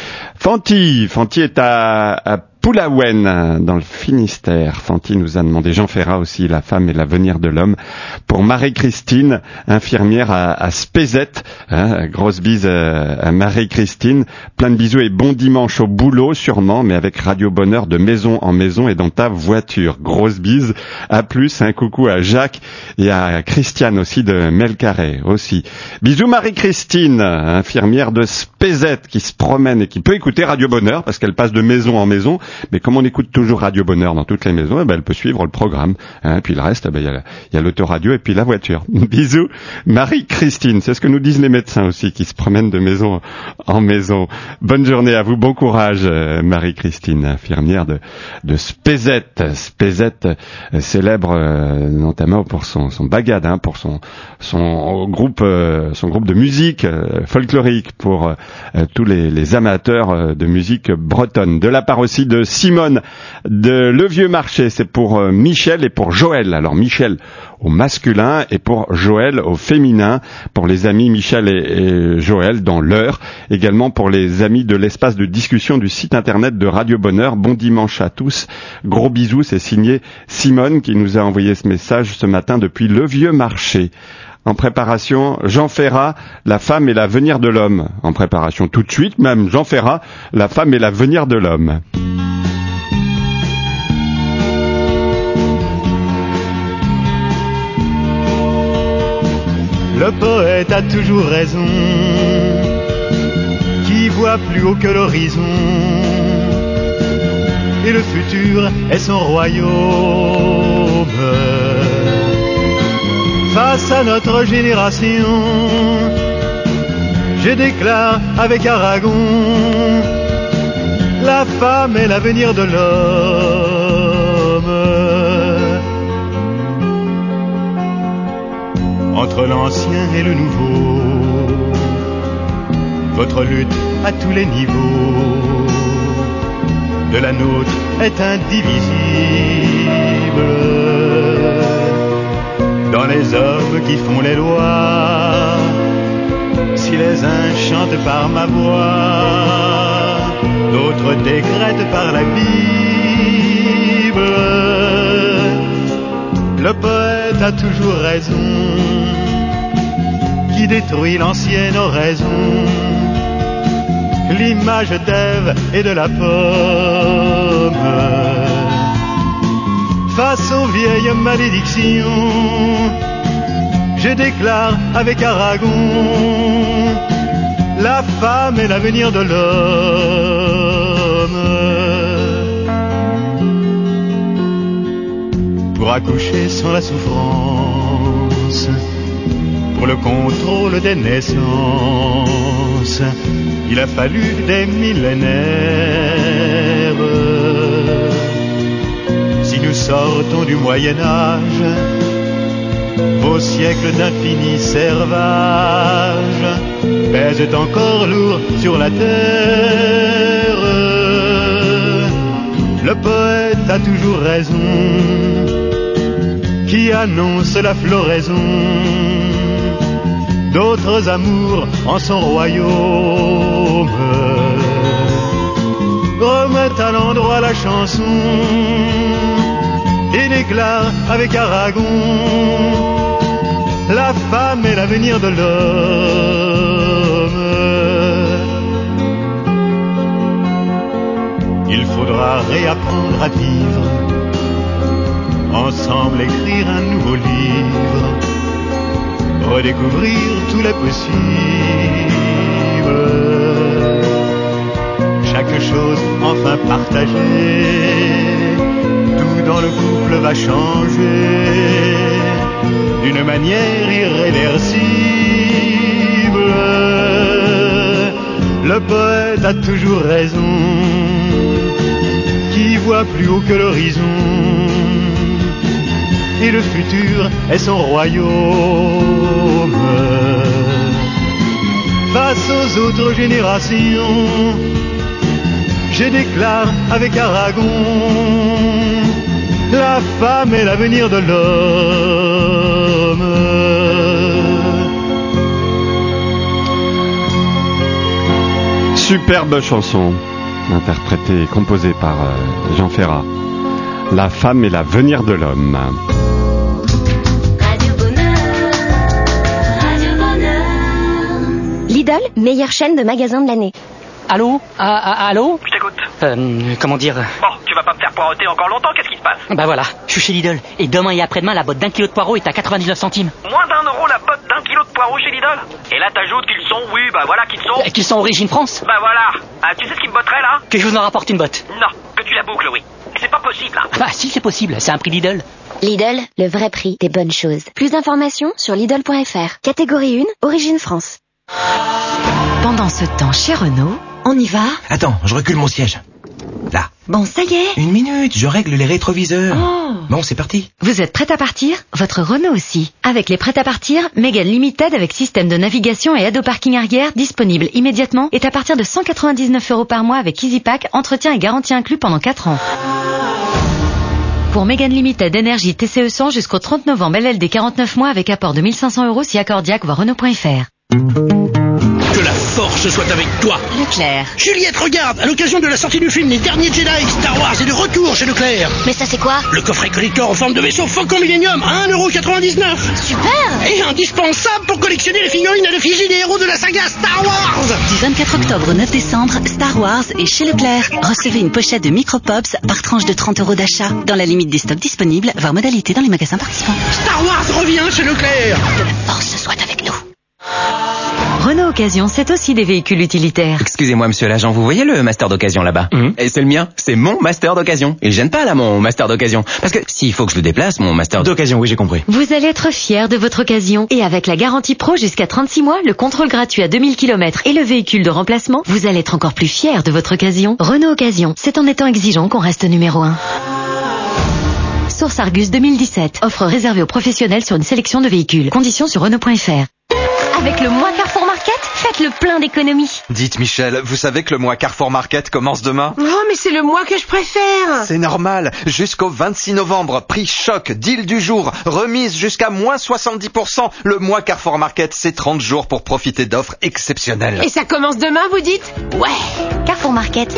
Fanty, Fanty est à, à Poulaouen, dans le Finistère. Fanty nous a demandé, Jean Ferrat aussi, La femme et l'avenir de l'homme, pour Marie-Christine, infirmière à, à Spézet. Hein, grosse bise à, à Marie-Christine. Plein de bisous et bon dimanche au boulot, sûrement, mais avec Radio Bonheur de maison en maison et dans ta voiture. Grosse bise. À plus, un coucou à Jacques et à Christiane aussi de Melcarré aussi. Bisous Marie-Christine, infirmière de Spézet qui se promène et qui peut écouter Radio Bonheur parce qu'elle passe de maison en maison. Mais comme on écoute toujours Radio Bonheur dans toutes les maisons, eh ben, elle peut suivre le programme. Hein, puis le reste, il eh ben, y a l'autoradio et puis la voiture. Bisous. Marie-Christine, c'est ce que nous disent les médecins aussi, qui se promènent de maison en maison. Bonne journée à vous, bon courage Marie-Christine, infirmière de, de Spézette. Spézette, euh, célèbre euh, notamment pour son, son bagad, hein, pour son, son groupe, euh, son groupe de musique euh, folklorique, pour euh, tous les, les amateurs euh, de musique bretonne. De la part aussi de Simone de Le Vieux Marché, c'est pour euh, Michel et pour Joël. Alors Michel au masculin et pour Joël au féminin, pour les amis Michel et, et Joël dans l'heure, également pour les amis de l'espace de discussion du site internet de Radio Bonheur. Bon dimanche à tous, gros bisous, c'est signé Simone qui nous a envoyé ce message ce matin depuis Le Vieux Marché. En préparation, Jean Ferrat, La femme et l'avenir de l'homme. En préparation tout de suite, même Jean Ferrat, La femme et l'avenir de l'homme.
Le poète a toujours raison, qui voit plus haut que l'horizon, et le futur est son royaume. Face à notre génération, je déclare avec Aragon, la femme est l'avenir de l'homme. Entre l'ancien et le nouveau, votre lutte à tous les niveaux de la nôtre est indivisible. Dans les hommes qui font les lois, si les uns chantent par ma voix, d'autres décrètent par la Bible. Le poète a toujours raison, qui détruit l'ancienne oraison, l'image d'Ève et de la pomme. Face aux vieilles malédictions, je déclare avec Aragon, la femme est l'avenir de l'homme. Pour accoucher sans la souffrance, pour le contrôle des naissances, il a fallu des millénaires. Si nous sortons du Moyen-Âge, vos siècles d'infini servage pèsent encore lourd sur la terre. Le poète a toujours raison, qui annonce la floraison d'autres amours en son royaume. Remettent à l'endroit la chanson et déclare avec Aragon, la femme est l'avenir de l'homme. Il faudra réapprendre à vivre, ensemble écrire un nouveau livre, redécouvrir tous les possibles. Chaque chose enfin partagée, tout dans le couple va changer d'une manière irréversible. Le poète a toujours raison, qui voit plus haut que l'horizon, et le futur est son royaume. Face aux autres générations, je déclare avec Aragon, la femme est l'avenir de l'homme.
Superbe chanson, interprétée et composée par Jean Ferrat. La femme est l'avenir de l'homme.
Lidl, meilleure chaîne de magasins de l'année.
Allô ah, ah, Allô
Je t'écoute.
Euh, comment dire
Bon, tu vas pas me faire poireauter encore longtemps, qu'est-ce qui se passe?
Bah voilà, je suis chez Lidl. Et demain et après-demain, la botte d'un kilo de poireaux est à quatre-vingt-dix-neuf centimes.
Moins d'un euro la botte d'un kilo de poireaux chez Lidl? Et là t'ajoutes qu'ils sont, oui, bah voilà, qu'ils sont...
Et qu'ils sont origine France.
Bah voilà. Ah, tu sais ce qui me botterait là?
Que je vous en rapporte une botte.
Non. que tu la boucles, oui. C'est pas possible, hein.
Ah bah si, c'est possible, c'est un prix Lidl.
Lidl, le vrai prix des bonnes choses. Plus d'informations sur Lidl point F R. Catégorie un, origine France.
Pendant ce temps, chez Renault, on y va?
Attends, je recule mon siège. Là.
Bon, ça y est.
Une minute, je règle les rétroviseurs.
Oh.
Bon, c'est parti.
Vous êtes prêt à partir? Votre Renault aussi. Avec les prêts à partir, Mégane Limited avec système de navigation et aide au parking arrière disponible immédiatement est à partir de cent quatre-vingt-dix-neuf euros par mois avec EasyPack, entretien et garantie inclus pendant quatre ans. Pour Mégane Limited Énergie T C E cent jusqu'au trente novembre, L L D quarante-neuf mois avec apport de mille cinq cents euros si accordiaque, voir Renault point F R.
Que la force soit avec toi.
Leclerc.
Juliette, regarde, à l'occasion de la sortie du film Les Derniers Jedi, Star Wars est de retour chez Leclerc.
Mais ça c'est quoi?
Le coffret collector en forme de vaisseau Faucon Millenium à un euro quatre-vingt-dix-neuf.
Super.
Et indispensable pour collectionner les figurines à l'effigie des héros de la saga Star Wars.
Du vingt-quatre octobre au neuf décembre, Star Wars est chez Leclerc. Recevez une pochette de Micropops par tranche de trente euros d'achat. Dans la limite des stocks disponibles, voir modalité dans les magasins participants.
Star Wars revient chez Leclerc.
Que la force soit avec nous.
Renault Occasion, c'est aussi des véhicules utilitaires.
Excusez-moi, monsieur l'agent, vous voyez le Master d'occasion là-bas? mmh. Et c'est le mien, c'est mon Master d'occasion. Il gêne pas là, mon Master d'occasion. Parce que s'il faut que je le déplace, mon Master
d'occasion, oui, j'ai compris.
Vous allez être fiers de votre occasion. Et avec la garantie pro jusqu'à trente-six mois, le contrôle gratuit à deux mille kilomètres et le véhicule de remplacement, vous allez être encore plus fiers de votre occasion. Renault Occasion, c'est en étant exigeant qu'on reste numéro un. Source Argus deux mille dix-sept. Offre réservée aux professionnels sur une sélection de véhicules. Conditions sur Renault point F R.
Avec le mois Carrefour Market, faites le plein d'économies.
Dites Michel, vous savez que le mois Carrefour Market commence demain?
Oh, mais c'est le mois que je préfère.
C'est normal. Jusqu'au vingt-six novembre, prix choc, deal du jour, remise jusqu'à moins soixante-dix pour cent. Le mois Carrefour Market, c'est trente jours pour profiter d'offres exceptionnelles.
Et ça commence demain, vous dites? Ouais.
Carrefour Market.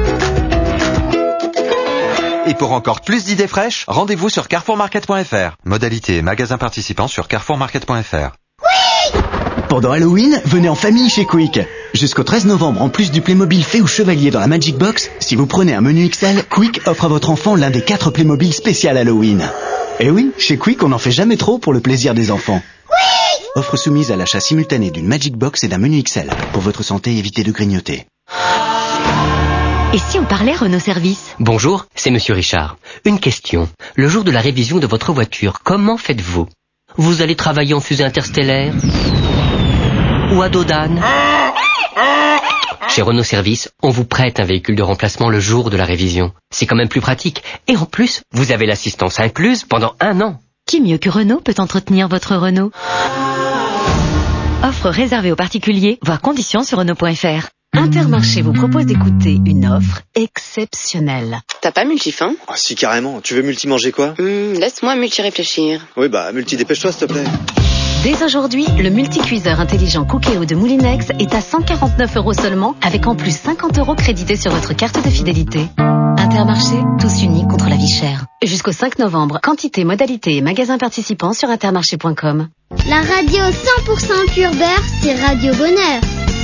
Et pour encore plus d'idées fraîches, rendez-vous sur carrefour market point F R. Modalité et magasins participants sur carrefour market point F R.
Pendant Halloween, venez en famille chez Quick. Jusqu'au treize novembre, en plus du Playmobil fait ou chevalier dans la Magic Box, si vous prenez un menu X L, Quick offre à votre enfant l'un des quatre Playmobil spécial Halloween. Et oui, chez Quick, on n'en fait jamais trop pour le plaisir des enfants. Oui. Offre soumise à l'achat simultané d'une Magic Box et d'un menu X L. Pour votre santé, évitez de grignoter.
Et si on parlait Renault Service?
Bonjour, c'est monsieur Richard. Une question. Le jour de la révision de votre voiture, comment faites-vous? Vous allez travailler en fusée interstellaire? Ou à Dodane? Chez Renault Service, on vous prête un véhicule de remplacement le jour de la révision. C'est quand même plus pratique. Et en plus, vous avez l'assistance incluse pendant un an.
Qui mieux que Renault peut entretenir votre Renault? Offre réservée aux particuliers, voir conditions sur Renault point F R.
Intermarché vous propose d'écouter une offre exceptionnelle.
T'as pas multi-faim?
Ah si, carrément. Tu veux multi-manger quoi?
mmh, Laisse-moi multi-réfléchir.
Oui, bah multi-dépêche-toi s'il te plaît.
Dès aujourd'hui, le multicuiseur intelligent Cookéo de Moulinex est à cent quarante-neuf euros seulement, avec en plus cinquante euros crédités sur votre carte de fidélité. Intermarché, tous unis contre la vie chère. Jusqu'au cinq novembre, quantité, modalité et magasins participants sur intermarché point com.
La radio cent pour cent pure beurre, c'est Radio Bonheur.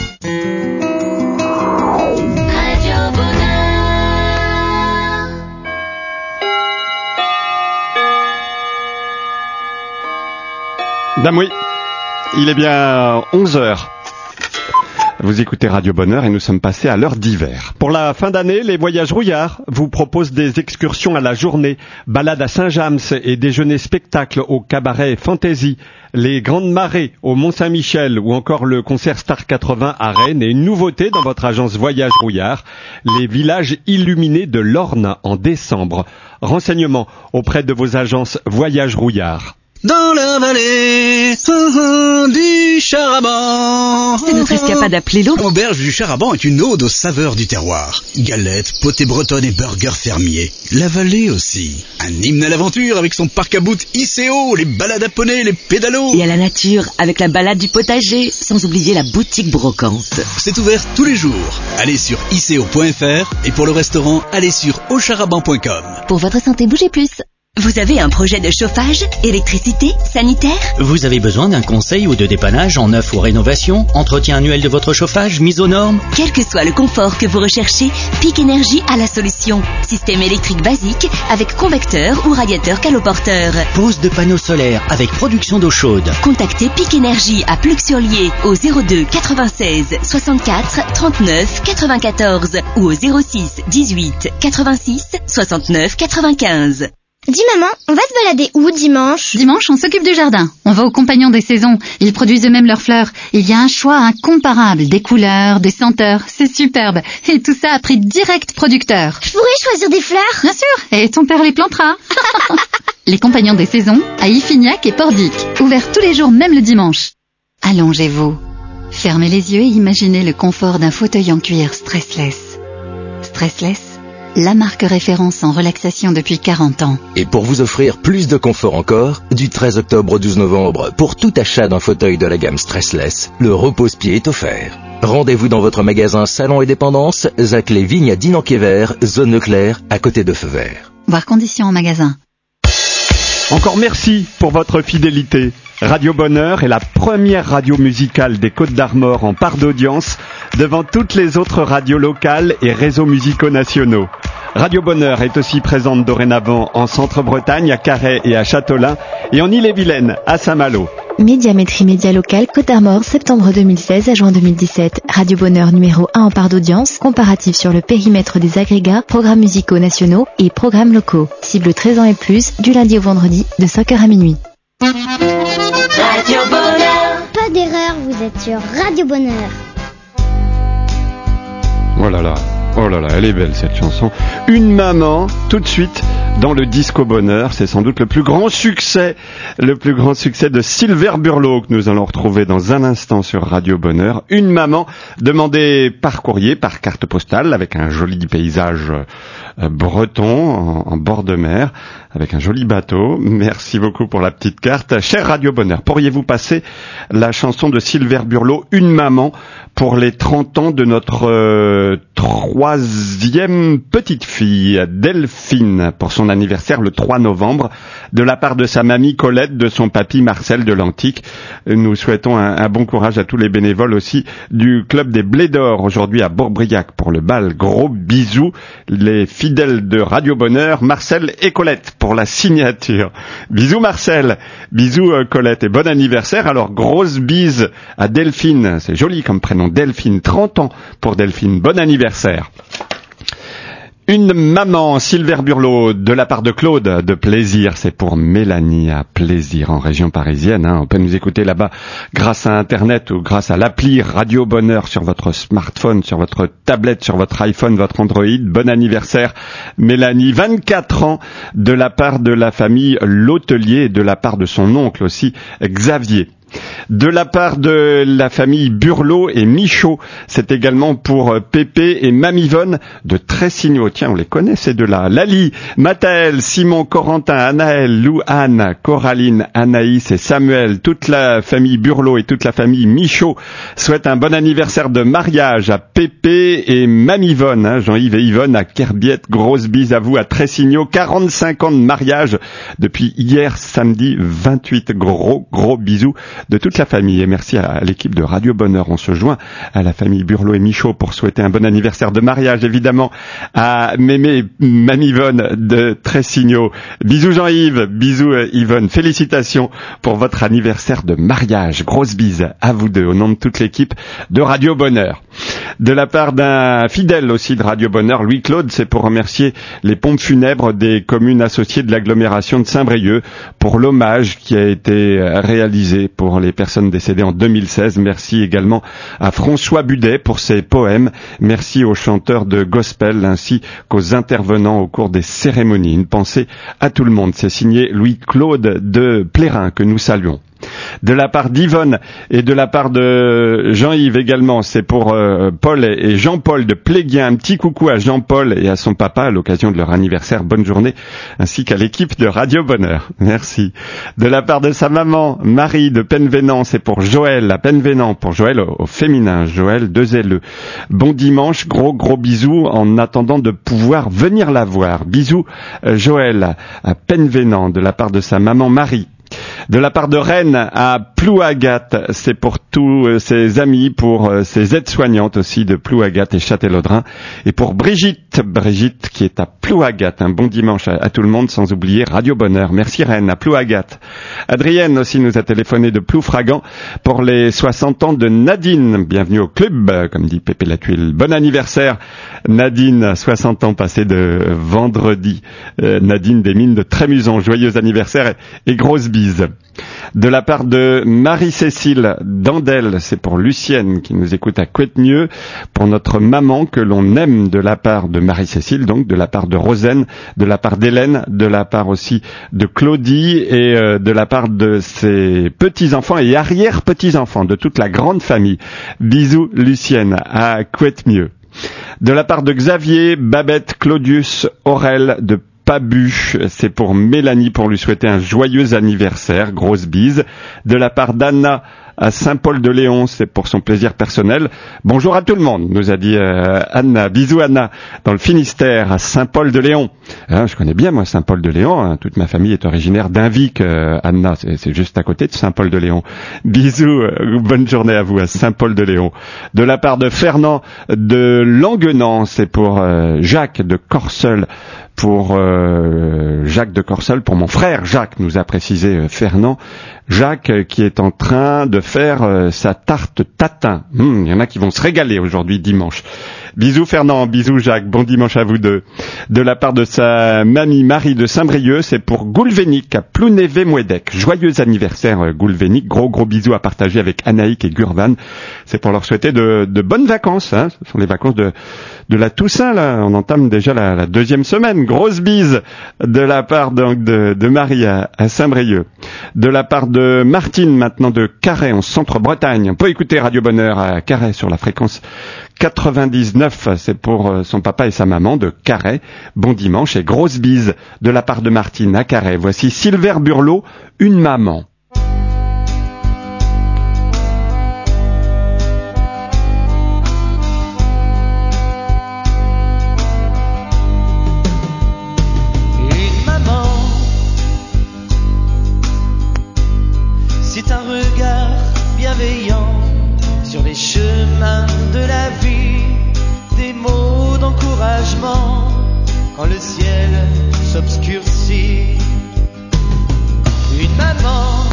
Dame, oui, il est bien onze heures. Vous écoutez Radio Bonheur et nous sommes passés à l'heure d'hiver. Pour la fin d'année, les Voyages Rouillard vous proposent des excursions à la journée, balades à Saint-James et déjeuner spectacle au cabaret Fantasy, les Grandes Marées au Mont-Saint-Michel ou encore le concert Star quatre-vingts à Rennes et une nouveauté dans votre agence Voyages Rouillard, les villages illuminés de l'Orne en décembre. Renseignements auprès de vos agences Voyages Rouillard.
Dans la vallée oh, oh, du Charaban.
C'est notre escapade à Plélo.
L'auberge du Charaban est une ode aux saveurs du terroir. Galettes, potées bretonnes et burgers fermiers. La vallée aussi. Un hymne à l'aventure avec son parc à bout I C O, les balades à poney, les pédalos.
Et à la nature avec la balade du potager, sans oublier la boutique brocante.
C'est ouvert tous les jours. Allez sur I C O point F R et pour le restaurant, allez sur au charaban point com.
Pour votre santé, bougez plus. Vous avez un projet de chauffage, électricité, sanitaire?
Vous avez besoin d'un conseil ou de dépannage en neuf ou rénovation, entretien annuel de votre chauffage, mise aux normes?
Quel que soit le confort que vous recherchez, Peak Energy a la solution. Système électrique basique avec convecteur ou radiateur caloporteur.
Pose de panneaux solaires avec production d'eau chaude.
Contactez Peak Energy à Pluc-sur-Lier au zéro deux quatre-vingt-seize soixante-quatre trente-neuf quatre-vingt-quatorze ou au zéro six dix-huit quatre-vingt-six soixante-neuf quatre-vingt-quinze.
Dis maman, on va se balader où dimanche?
Dimanche, on s'occupe du jardin. On va aux compagnons des saisons. Ils produisent eux-mêmes leurs fleurs. Il y a un choix incomparable. Des couleurs, des senteurs. C'est superbe. Et tout ça à prix direct producteur.
Je pourrais choisir des fleurs?
Bien sûr. Et ton père les plantera. Les compagnons des saisons à Iffignac et Pordic. Ouverts tous les jours, même le dimanche. Allongez-vous. Fermez les yeux et imaginez le confort d'un fauteuil en cuir Stressless. Stressless, la marque référence en relaxation depuis quarante ans.
Et pour vous offrir plus de confort encore, du treize octobre au douze novembre, pour tout achat d'un fauteuil de la gamme Stressless, le repose-pied est offert. Rendez-vous dans votre magasin Salon et Dépendance, Zaclé Vigne à Dinan-Quévert, zone Leclerc, à côté de Feu Vert.
Voir conditions en magasin.
Encore merci pour votre fidélité. Radio Bonheur est la première radio musicale des Côtes-d'Armor en part d'audience devant toutes les autres radios locales et réseaux musicaux nationaux. Radio Bonheur est aussi présente dorénavant en Centre-Bretagne, à Carhaix et à Châteaulin, et en Ille-et-Vilaine, à Saint-Malo.
Médiamétrie Média Local, Côte-d'Armor, septembre deux mille seize à juin deux mille dix-sept. Radio Bonheur numéro un en part d'audience, comparatif sur le périmètre des agrégats, programmes musicaux nationaux et programmes locaux. Cible treize ans et plus, du lundi au vendredi, de cinq heures à minuit.
Radio Bonheur. Pas d'erreur, vous êtes sur Radio Bonheur.
Oh là là, oh là là, elle est belle cette chanson. Une maman, tout de suite, dans le Disco Bonheur. C'est sans doute le plus grand succès, le plus grand succès de Silver Burlot que nous allons retrouver dans un instant sur Radio Bonheur. Une maman demandée par courrier, par carte postale, avec un joli paysage euh, breton en, en bord de mer, avec un joli bateau. Merci beaucoup pour la petite carte. Cher Radio Bonheur, pourriez-vous passer la chanson de Silver Burlot, Une maman, pour les trente ans de notre euh, troisième petite fille, Delphine, pour son anniversaire le trois novembre, de la part de sa mamie Colette, de son papy Marcel de l'Antique. Nous souhaitons un, un bon courage à tous les bénévoles aussi du Club des Blés d'Or, aujourd'hui à Bourbriac pour le bal. Gros bisous, les fidèles de Radio Bonheur, Marcel et Colette, pour la signature. Bisous Marcel, bisous euh, Colette, et bon anniversaire. Alors grosse bise à Delphine, c'est joli comme prénom, Delphine, trente ans pour Delphine, bon anniversaire. Une maman, Silver Burlot, de la part de Claude, de Plaisir, c'est pour Mélanie à Plaisir, en région parisienne. Hein. On peut nous écouter là-bas grâce à Internet ou grâce à l'appli Radio Bonheur sur votre smartphone, sur votre tablette, sur votre iPhone, votre Android. Bon anniversaire, Mélanie, vingt-quatre ans, de la part de la famille L'Hôtelier et de la part de son oncle aussi, Xavier. De la part de la famille Burlot et Michaud, c'est également pour Pépé et Mamivonne de Tressigno. Tiens, on les connaît ces deux-là. Lali, Mathaël, Simon, Corentin, Anaël, Lou, Anne, Coraline, Anaïs et Samuel. Toute la famille Burlot et toute la famille Michaud souhaitent un bon anniversaire de mariage à Pépé et Mamivonne. Hein, Jean-Yves et Yvonne à Kerbiette. Grosse bise à vous à Tressigno. quarante-cinq ans de mariage depuis hier samedi vingt-huit. Gros, gros bisous de toute la famille, et merci à l'équipe de Radio Bonheur. On se joint à la famille Burlot et Michaud pour souhaiter un bon anniversaire de mariage, évidemment, à Mémé Mamivonne de Tressigno. Bisous Jean-Yves, bisous Yvonne, félicitations pour votre anniversaire de mariage. Grosse bise à vous deux, au nom de toute l'équipe de Radio Bonheur. De la part d'un fidèle aussi de Radio Bonheur, Louis-Claude, c'est pour remercier les pompes funèbres des communes associées de l'agglomération de Saint-Brieuc pour l'hommage qui a été réalisé pour les personnes décédées en deux mille seize. Merci également à François Budet pour ses poèmes. Merci aux chanteurs de gospel ainsi qu'aux intervenants au cours des cérémonies. Une pensée à tout le monde. C'est signé Louis-Claude de Plérin que nous saluons. De la part d'Yvonne et de la part de Jean-Yves également, c'est pour euh, Paul et Jean-Paul de Pléguien. Un petit coucou à Jean-Paul et à son papa à l'occasion de leur anniversaire. Bonne journée, ainsi qu'à l'équipe de Radio Bonheur. Merci. De la part de sa maman, Marie de Penvénan, c'est pour Joël à Penvénan, pour Joël au, au féminin, Joël deux L E. Bon dimanche, gros gros bisous en attendant de pouvoir venir la voir. Bisous euh, Joël à Penvénan de la part de sa maman Marie. De la part de Rennes à Plouagat, c'est pour tous euh, ses amis, pour euh, ses aides-soignantes aussi de Plouagat et Châtellerault. Et pour Brigitte, Brigitte qui est à Plouagat. Un bon dimanche à, à tout le monde, sans oublier Radio Bonheur. Merci Rennes, à Plouagat. Adrienne aussi nous a téléphoné de Ploufragan pour les soixante ans de Nadine. Bienvenue au club, comme dit Pépé Latuile. Bon anniversaire Nadine, soixante ans passés de vendredi. Euh, Nadine des Mines de Trémuson, joyeux anniversaire et, et grosse bise. De la part de Marie-Cécile Dandel, c'est pour Lucienne qui nous écoute à Couetmieux, pour notre maman que l'on aime, de la part de Marie-Cécile, donc de la part de Rosaine, de la part d'Hélène, de la part aussi de Claudie et euh, de la part de ses petits-enfants et arrière-petits-enfants, de toute la grande famille. Bisous Lucienne à Couetmieux. De la part de Xavier, Babette, Claudius, Aurel, de Pabu, c'est pour Mélanie pour lui souhaiter un joyeux anniversaire, grosse bise. De la part d'Anna à Saint-Paul-de-Léon, c'est pour son plaisir personnel. Bonjour à tout le monde, nous a dit euh, Anna. Bisous Anna, dans le Finistère, à Saint-Paul-de-Léon. Hein, je connais bien moi Saint-Paul-de-Léon, hein, toute ma famille est originaire d'Invic, euh, Anna, c'est, c'est juste à côté de Saint-Paul-de-Léon. Bisous, euh, bonne journée à vous à Saint-Paul-de-Léon. De la part de Fernand de Languenan, c'est pour euh, Jacques de Corseul. Pour euh, Jacques de Corseul, pour mon frère Jacques, nous a précisé euh, Fernand. Jacques euh, qui est en train de faire euh, sa tarte tatin. Il hum, y en a qui vont se régaler aujourd'hui dimanche. Bisous Fernand, bisous Jacques, bon dimanche à vous deux. De la part de sa mamie Marie de Saint-Brieuc, c'est pour Goulvénic à Plounévé-Mouédec. Joyeux anniversaire euh, Goulvénic, gros gros bisous à partager avec Anaïk et Gurvan. C'est pour leur souhaiter de, de bonnes vacances, hein. Ce sont les vacances de, de la Toussaint, là. On entame déjà la, la deuxième semaine. Grosse bise de la part donc de, de Marie à, à Saint-Brieuc. De la part de Martine maintenant de Carhaix en Centre-Bretagne. On peut écouter Radio Bonheur à Carhaix sur la fréquence quatre-vingt-dix-neuf, c'est pour son papa et sa maman de Carhaix. Bon dimanche et grosse bise de la part de Martine à Carhaix. Voici Silver Burlot, Une maman.
Une maman, c'est un regard bienveillant sur les chemins de la vie, des mots d'encouragement quand le ciel s'obscurcit. Une maman,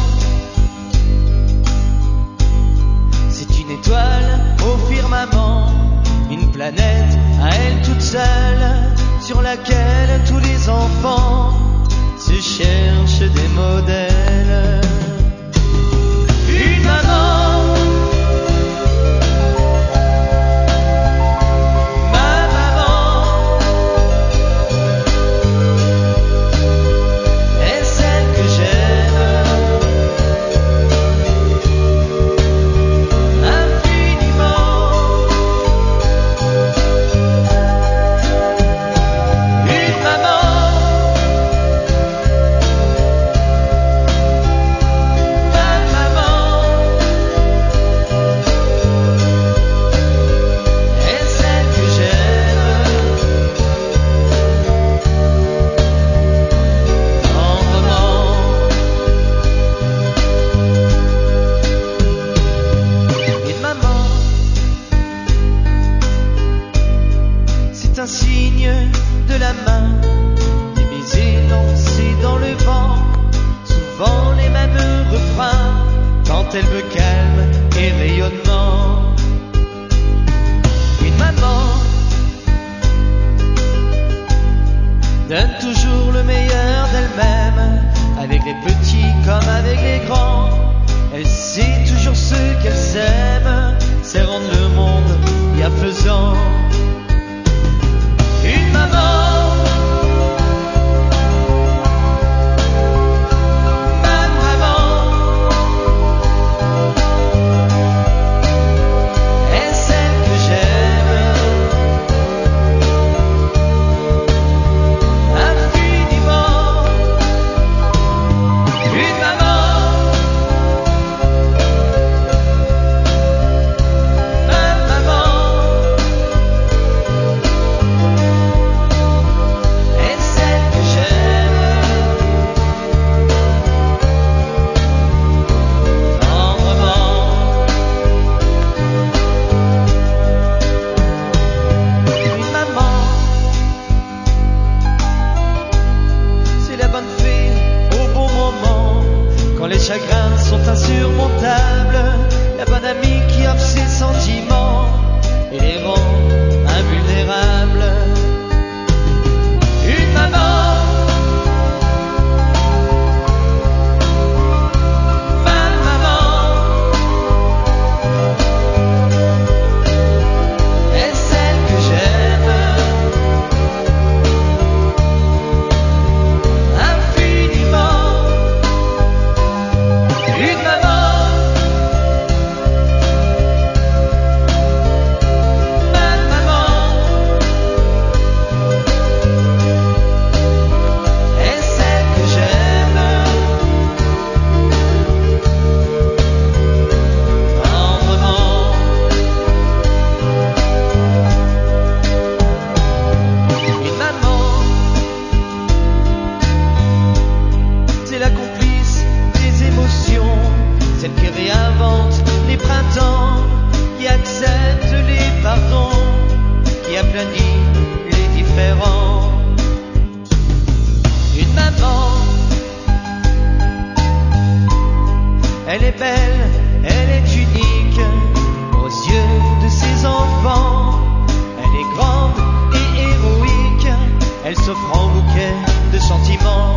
Elle est belle, elle est unique aux yeux de ses enfants. Elle est grande et héroïque, elle s'offre en bouquet de sentiments.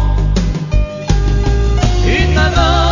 Une maman,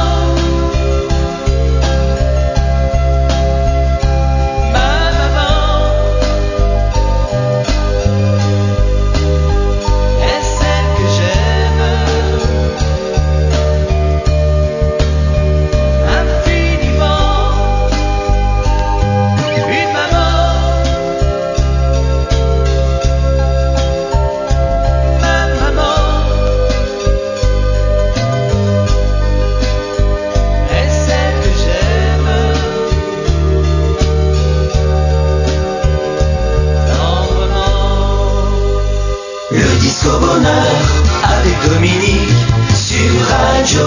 Disco Bonheur avec Dominique sur Radio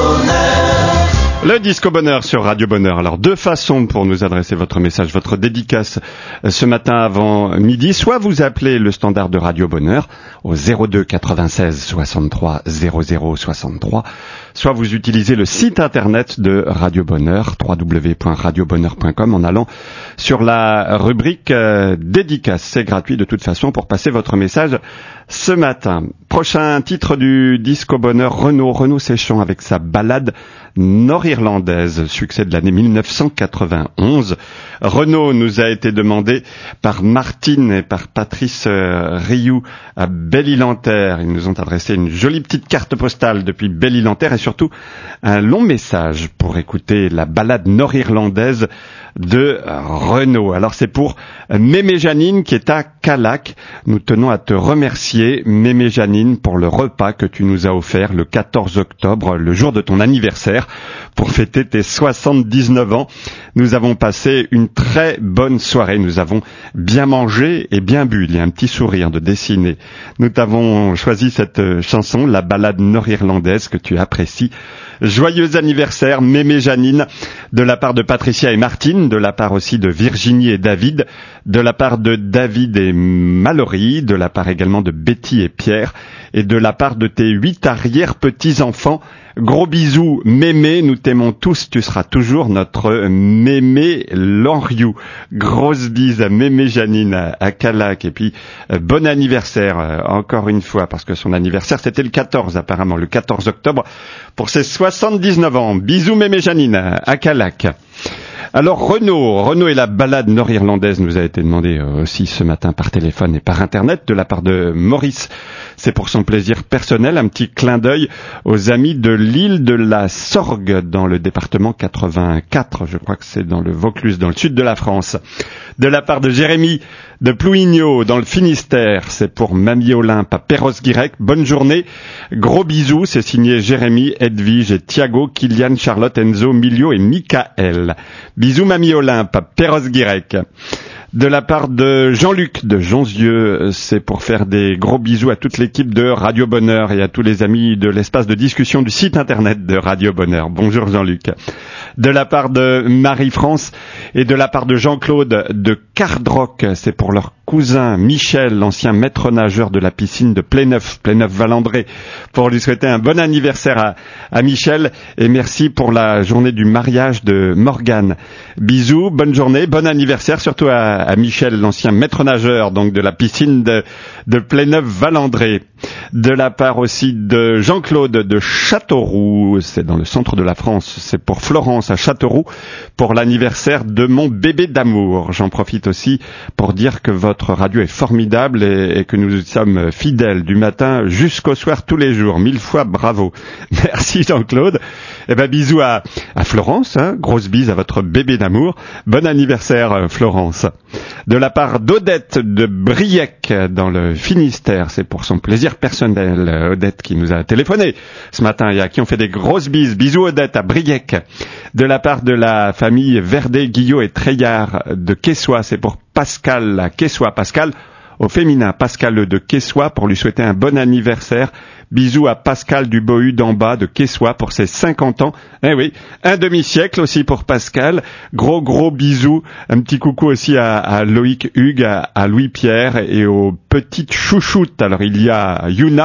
Bonheur.
Le Disco Bonheur sur Radio Bonheur. Alors, deux façons pour nous adresser votre message, votre dédicace ce matin avant midi. Soit vous appelez le standard de Radio Bonheur au zéro deux quatre-vingt-seize soixante-trois zéro zéro soixante-trois. Soit vous utilisez le site internet de Radio Bonheur, w w w point radio bonheur point com, en allant sur la rubrique euh, dédicace. C'est gratuit de toute façon pour passer votre message ce matin. Prochain titre du Disco Bonheur, Renaud. Renaud Séchant avec sa ballade nord-irlandaise, succès de l'année mille neuf cent quatre-vingt-onze. Renaud nous a été demandé par Martine et par Patrice euh, Rioux à Belle-Île-en-Terre. Ils nous ont adressé une jolie petite carte postale depuis Belle-Île-en-Terre et surtout un long message pour écouter la ballade nord-irlandaise de Renaud. Alors c'est pour Mémé Janine qui est à Callac. Nous tenons à te remercier, Mémé Janine, pour le repas que tu nous as offert le quatorze octobre, le jour de ton anniversaire, pour fêter tes soixante-dix-neuf ans. Nous avons passé une très bonne soirée. Nous avons bien mangé et bien bu. Il y a un petit sourire de dessiné. Nous t'avons choisi cette chanson, la ballade nord-irlandaise que tu apprécies. Joyeux anniversaire, Mémé Janine, de la part de Patricia et Martine, de la part aussi de Virginie et David, de la part de David et Mallory, de la part également de Betty et Pierre, et de la part de tes huit arrière-petits-enfants. Gros bisous, Mémé, nous t'aimons tous, tu seras toujours notre Mémé Lanriou. Grosse bise à Mémé Janine à, à Callac, et puis euh, bon anniversaire euh, encore une fois, parce que son anniversaire c'était le quatorze apparemment, le quatorze octobre, pour ses soixante-dix-neuf ans. Bisous Mémé Janine à, à Callac. Alors Renaud, Renaud et la ballade nord-irlandaise nous a été demandé aussi ce matin par téléphone et par internet de la part de Maurice. C'est pour son plaisir personnel, un petit clin d'œil aux amis de l'île de la Sorgue dans le département quatre-vingt-quatre, je crois que c'est dans le Vaucluse, dans le sud de la France. De la part de Jérémy de Plouigneau dans le Finistère, c'est pour Mamie Olympe à Perros-Guirec. Bonne journée, gros bisous, c'est signé Jérémy, Edwige et Thiago, Kylian, Charlotte, Enzo, Milio et Michael. Bisous Mamie Olympe à Perros-Guirec. De la part de Jean-Luc de Jonzieux, c'est pour faire des gros bisous à toute l'équipe de Radio Bonheur et à tous les amis de l'espace de discussion du site internet de Radio Bonheur. Bonjour Jean-Luc. De la part de Marie-France et de la part de Jean-Claude de Cardroc, c'est pour leur cousin Michel, l'ancien maître nageur de la piscine de Pléneuf, Pléneuf-Valandré, pour lui souhaiter un bon anniversaire à, à Michel et merci pour la journée du mariage de Morgane. Bisous, bonne journée, bon anniversaire surtout à, à Michel, l'ancien maître nageur donc de la piscine de, de Pléneuf-Valandré. De la part aussi de Jean-Claude de Châteauroux, c'est dans le centre de la France, c'est pour Florence à Châteauroux, pour l'anniversaire de mon bébé d'amour. J'en profite aussi pour dire que votre radio est formidable et, et que nous sommes fidèles du matin jusqu'au soir tous les jours. Mille fois bravo. Merci Jean-Claude. Eh ben bisous à, à Florence, hein. Grosse bise à votre bébé d'amour. Bon anniversaire Florence. De la part d'Odette de Briec dans le Finistère, c'est pour son plaisir personnel. Odette qui nous a téléphoné ce matin et à qui on fait des grosses bises. Bisous Odette à Briec. De la part de la famille Verdet, Guillot et Treillard de Quessois, c'est pour Pascal à Quessois. Pascal au féminin, Pascal de Quessois, pour lui souhaiter un bon anniversaire. Bisous à Pascal du Bohu d'en bas de Quessois pour ses cinquante ans. Eh oui, un demi-siècle aussi pour Pascal. Gros gros bisous. Un petit coucou aussi à, à Loïc Hugues, à, à Louis-Pierre et aux petites chouchoutes. Alors il y a Yuna,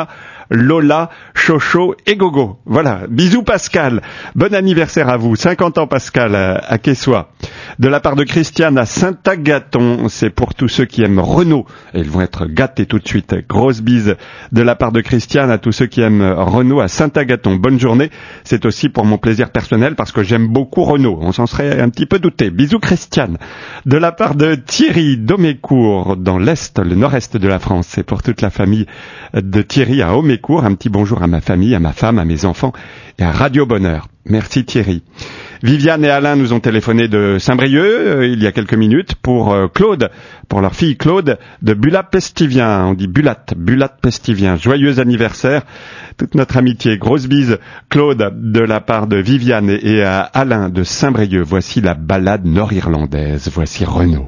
Lola, Chocho et Gogo. Voilà, bisous Pascal, bon anniversaire à vous, cinquante ans Pascal à, à Quessoy. De la part de Christiane à Saint-Agathon, c'est pour tous ceux qui aiment Renault, et ils vont être gâtés tout de suite. Grosse bise de la part de Christiane à tous ceux qui aiment Renault à Saint-Agathon. Bonne journée, c'est aussi pour mon plaisir personnel parce que j'aime beaucoup Renault, on s'en serait un petit peu douté. Bisous Christiane. De la part de Thierry d'Aumécourt, dans l'Est, le Nord-Est de la France, c'est pour toute la famille de Thierry à Aumécourt. Un petit bonjour à ma famille, à ma femme, à mes enfants et à Radio Bonheur. Merci Thierry. Viviane et Alain nous ont téléphoné de Saint-Brieuc euh, il y a quelques minutes pour euh, Claude, pour leur fille Claude de Bulat-Pestivien. On dit Bulat, Bulat-Pestivien. Joyeux anniversaire, toute notre amitié. Grosse bise Claude de la part de Viviane et, et à Alain de Saint-Brieuc. Voici la ballade nord-irlandaise. Voici Renaud.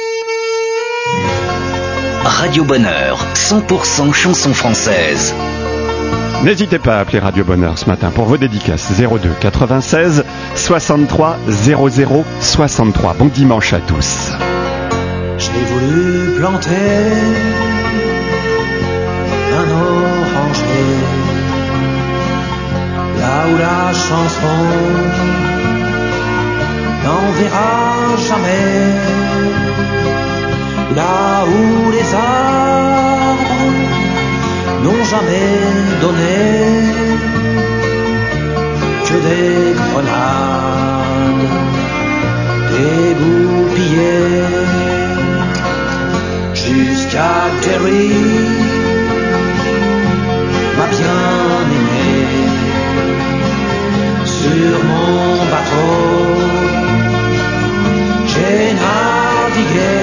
Radio Bonheur, cent pour cent chansons françaises.
N'hésitez pas à appeler Radio Bonheur ce matin pour vos dédicaces. zéro deux quatre-vingt-seize soixante-trois zéro zéro soixante-trois. Bon dimanche à tous.
J'ai voulu planter un oranger là où la chanson n'enverra jamais, là où les arbres n'ont jamais donné que des grenades dégoupillées, jusqu'à Derry, ma bien-aimée, sur mon bateau j'ai navigué,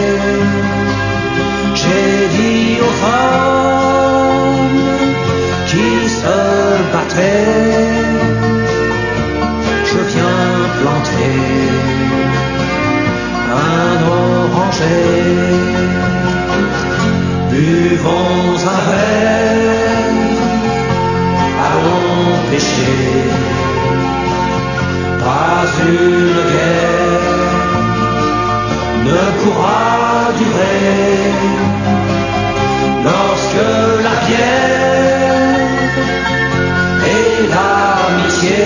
j'ai dit aux femmes qui se battaient, je viens planter un oranger. Buvons un verre, allons pêcher, pas une guerre ne pourra durer, lorsque la bière et l'amitié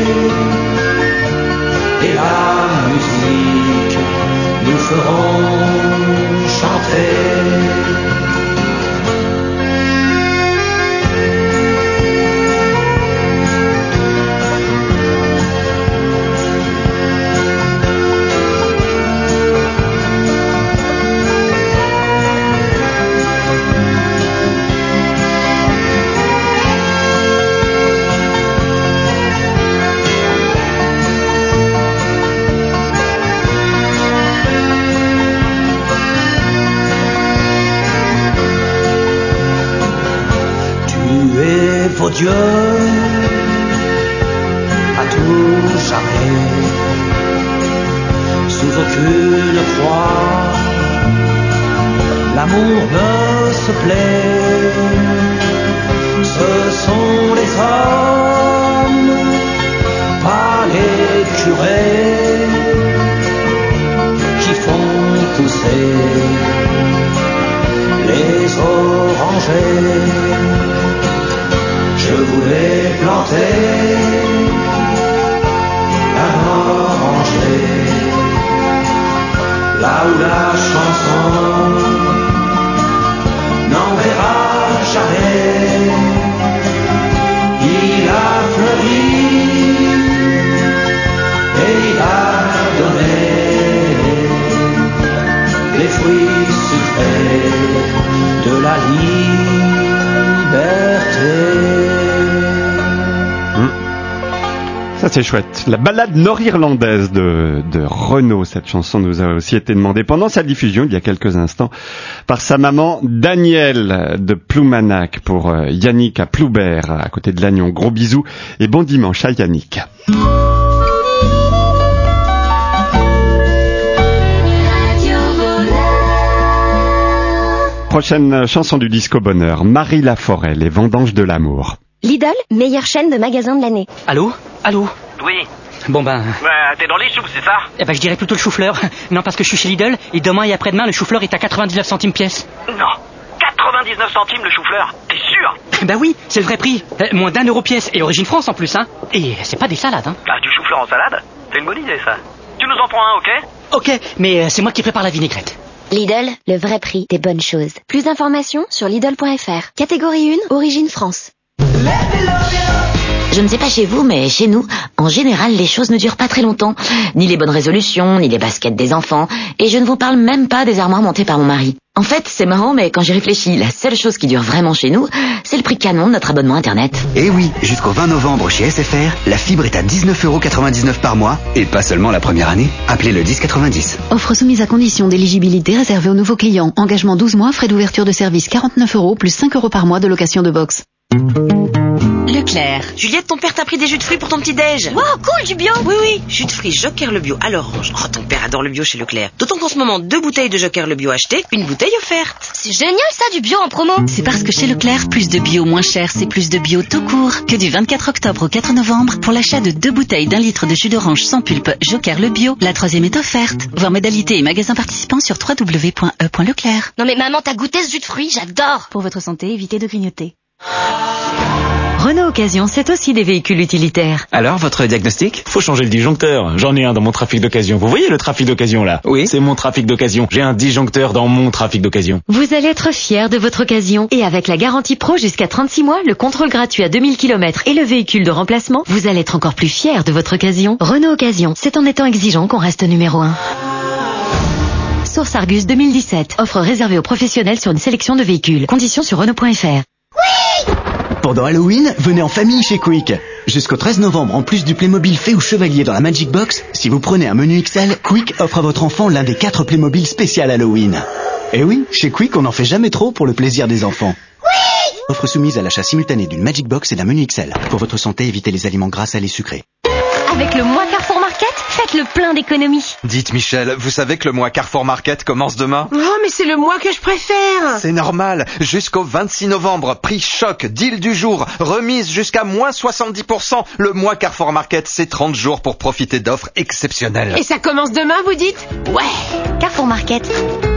et la musique nous feront chanter. Vos dieux à tout jamais, sous aucune croix, l'amour ne se plaît. Ce sont les hommes, pas les curés, qui font pousser les orangers. Je voulais planter un oranger là où la chanson n'enverra jamais. Il a fleuri et il a donné les fruits sucrés de la liberté.
Ça c'est chouette. La ballade nord-irlandaise de, de Renaud. Cette chanson nous a aussi été demandée pendant sa diffusion il y a quelques instants par sa maman Danielle de Ploumanac pour Yannick à Ploubert à côté de Lannion. Gros bisous et bon dimanche à Yannick. Prochaine chanson du Disco Bonheur, Marie Laforêt, Les Vendanges de l'amour.
Lidl, meilleure chaîne de magasins de l'année.
Allô ? Allô ?
Oui.
Bon ben...
Bah, t'es dans les choux, c'est ça ?
Eh ben, je dirais plutôt le chou-fleur. Non, parce que je suis chez Lidl, et demain et après-demain, le chou-fleur est à quatre-vingt-dix-neuf centimes pièce.
Non, quatre-vingt-dix-neuf centimes le chou-fleur. T'es sûr?
Bah oui, c'est le vrai prix. Euh, moins d'un euro pièce et origine France en plus, hein. Et c'est pas des salades, hein.
Bah, du chou-fleur en salade? C'est une bonne idée, ça. Tu nous en prends un, ok?
Ok, mais euh, c'est moi qui prépare la vinaigrette.
Lidl, le vrai prix des bonnes choses. Plus d'informations sur Lidl point F R. Catégorie un, origine France.
Je ne sais pas chez vous, mais chez nous, en général, les choses ne durent pas très longtemps. Ni les bonnes résolutions, ni les baskets des enfants. Et je ne vous parle même pas des armoires montées par mon mari. En fait, c'est marrant, mais quand j'y réfléchis, la seule chose qui dure vraiment chez nous, c'est le prix canon de notre abonnement Internet.
Et oui, jusqu'au vingt novembre chez S F R, la fibre est à dix-neuf euros quatre-vingt-dix-neuf par mois, et pas seulement la première année. Appelez le dix quatre-vingt-dix.
Offre soumise à condition d'éligibilité réservée aux nouveaux clients. Engagement douze mois, frais d'ouverture de service quarante-neuf euros, plus cinq euros par mois de location de box.
Leclerc. Juliette, ton père t'a pris des jus de fruits pour ton petit-déj.
Wow, cool, du bio.
Oui, oui, jus de fruits Joker le bio à l'orange. Oh, ton père adore le bio chez Leclerc. D'autant qu'en ce moment, deux bouteilles de Joker le bio achetées, une bouteille offerte.
C'est génial ça, du bio en promo.
C'est parce que chez Leclerc, plus de bio moins cher, c'est plus de bio tout court. Que du vingt-quatre octobre au quatre novembre, pour l'achat de deux bouteilles d'un litre de jus d'orange sans pulpe Joker le bio, la troisième est offerte. Voir modalités et magasins participants sur w w w point e point leclerc.
Non mais maman, t'as goûté ce jus de fruits, j'adore.
Pour votre santé, évitez de grignoter.
Renault Occasion, c'est aussi des véhicules utilitaires.
Alors, votre diagnostic?
Faut changer le disjoncteur. J'en ai un dans mon trafic d'occasion. Vous voyez le trafic d'occasion là?
Oui.
C'est mon trafic d'occasion. J'ai un disjoncteur dans mon trafic d'occasion.
Vous allez être fiers de votre occasion. Et avec la garantie pro jusqu'à trente-six mois, le contrôle gratuit à deux mille kilomètres et le véhicule de remplacement, vous allez être encore plus fiers de votre occasion. Renault Occasion, c'est en étant exigeant qu'on reste numéro un. Source Argus deux mille dix-sept. Offre réservée aux professionnels sur une sélection de véhicules. Conditions sur Renault point F R.
Oui! Pendant Halloween, venez en famille chez Quick. Jusqu'au treize novembre, en plus du Playmobil Fée ou Chevalier dans la Magic Box, si vous prenez un menu X L, Quick offre à votre enfant l'un des quatre Playmobil spécial Halloween. Et oui, chez Quick, on n'en fait jamais trop pour le plaisir des enfants. Oui! Offre soumise à l'achat simultané d'une Magic Box et d'un menu X L. Pour votre santé, évitez les aliments gras, salés, sucrés.
Avec le mois Carrefour Market, faites le plein d'économies.
Dites Michel, vous savez que le mois Carrefour Market commence demain?
Oh, mais c'est le mois que je préfère.
C'est normal. Jusqu'au vingt-six novembre, prix choc, deal du jour, remise jusqu'à moins soixante-dix pour cent. Le mois Carrefour Market, c'est trente jours pour profiter d'offres exceptionnelles.
Et ça commence demain, vous dites?
Ouais, Carrefour Market.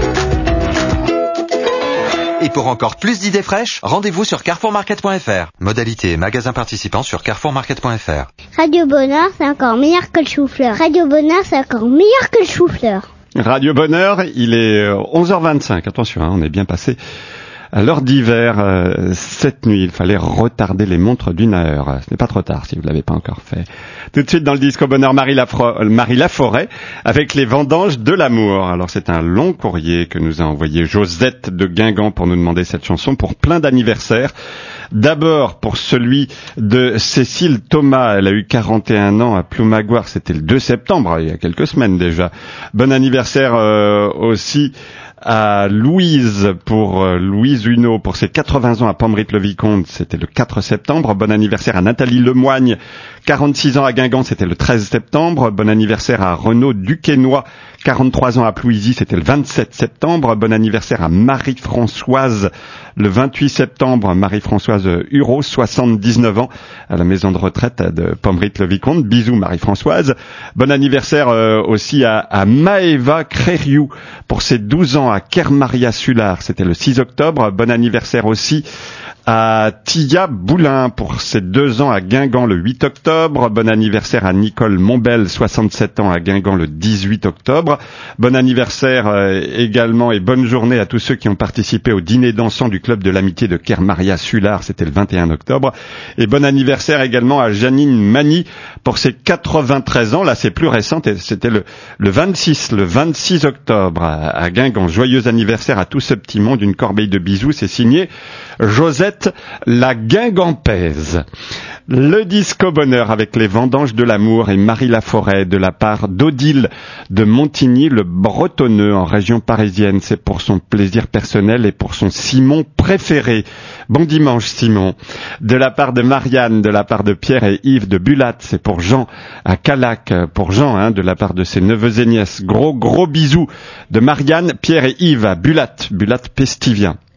Et pour encore plus d'idées fraîches, rendez-vous sur carrefour market point f r. Modalité et magasins participants sur carrefour market point f r.
Radio Bonheur, c'est encore meilleur que le chou-fleur. Radio Bonheur, c'est encore meilleur que le chou-fleur.
Radio Bonheur, il est onze heures vingt-cinq. Attention, hein, on est bien passé à l'heure d'hiver. Euh, cette nuit, il fallait retarder les montres d'une heure. Ce n'est pas trop tard si vous ne l'avez pas encore fait. Tout de suite dans le disco bonheur, Marie, Lafro- Marie Laforêt avec les vendanges de l'amour. Alors c'est un long courrier que nous a envoyé Josette de Guingamp pour nous demander cette chanson pour plein d'anniversaires. D'abord pour celui de Cécile Thomas, elle a eu quarante et un ans à Ploumagoire, c'était le deux septembre, il y a quelques semaines déjà. Bon anniversaire euh, aussi à Louise, pour euh, Louise Huneau, pour ses quatre-vingts ans à Pomerite-le-Vicomte, c'était le quatre septembre. Bon anniversaire à Nathalie Lemoigne, quarante-six ans à Guingamp, c'était le treize septembre. Bon anniversaire à Renaud Duquesnoy, quarante-trois ans à Plouisy, c'était le vingt-sept septembre. Bon anniversaire à Marie-Françoise, le vingt-huit septembre. Marie-Françoise Hureau, soixante-dix-neuf ans, à la maison de retraite de Pomerite-le-Vicomte. Bisous Marie-Françoise. Bon anniversaire euh, aussi à, à Maëva Crériou, pour ses douze ans à Kermaria-Sulard, c'était le six octobre. Bon anniversaire aussi à Tia Boulin pour ses deux ans à Guingamp le huit octobre. Bon anniversaire à Nicole Montbel, soixante-sept ans à Guingamp le dix-huit octobre. Bon anniversaire euh, également et bonne journée à tous ceux qui ont participé au dîner dansant du club de l'amitié de Kermaria-Sulard, c'était le vingt et un octobre. Et bon anniversaire également à Janine Mani pour ses quatre-vingt-treize ans. Là c'est plus récent, c'était le, le vingt-six, le vingt-six octobre à, à Guingamp. Joyeux anniversaire à tout ce petit monde, une corbeille de bisous, c'est signé Josette la Guingampaise. Le disco bonheur avec les vendanges de l'amour et Marie Laforêt de la part d'Odile de Montigny, le Bretonneux en région parisienne. C'est pour son plaisir personnel et pour son Simon préféré. Bon dimanche Simon. De la part de Marianne, de la part de Pierre et Yves de Bulat, c'est pour Jean à Calac, pour Jean, hein, de la part de ses neveux et nièces. Gros gros bisous de Marianne, Pierre et Yves à Bulat, Bulat Pestivien.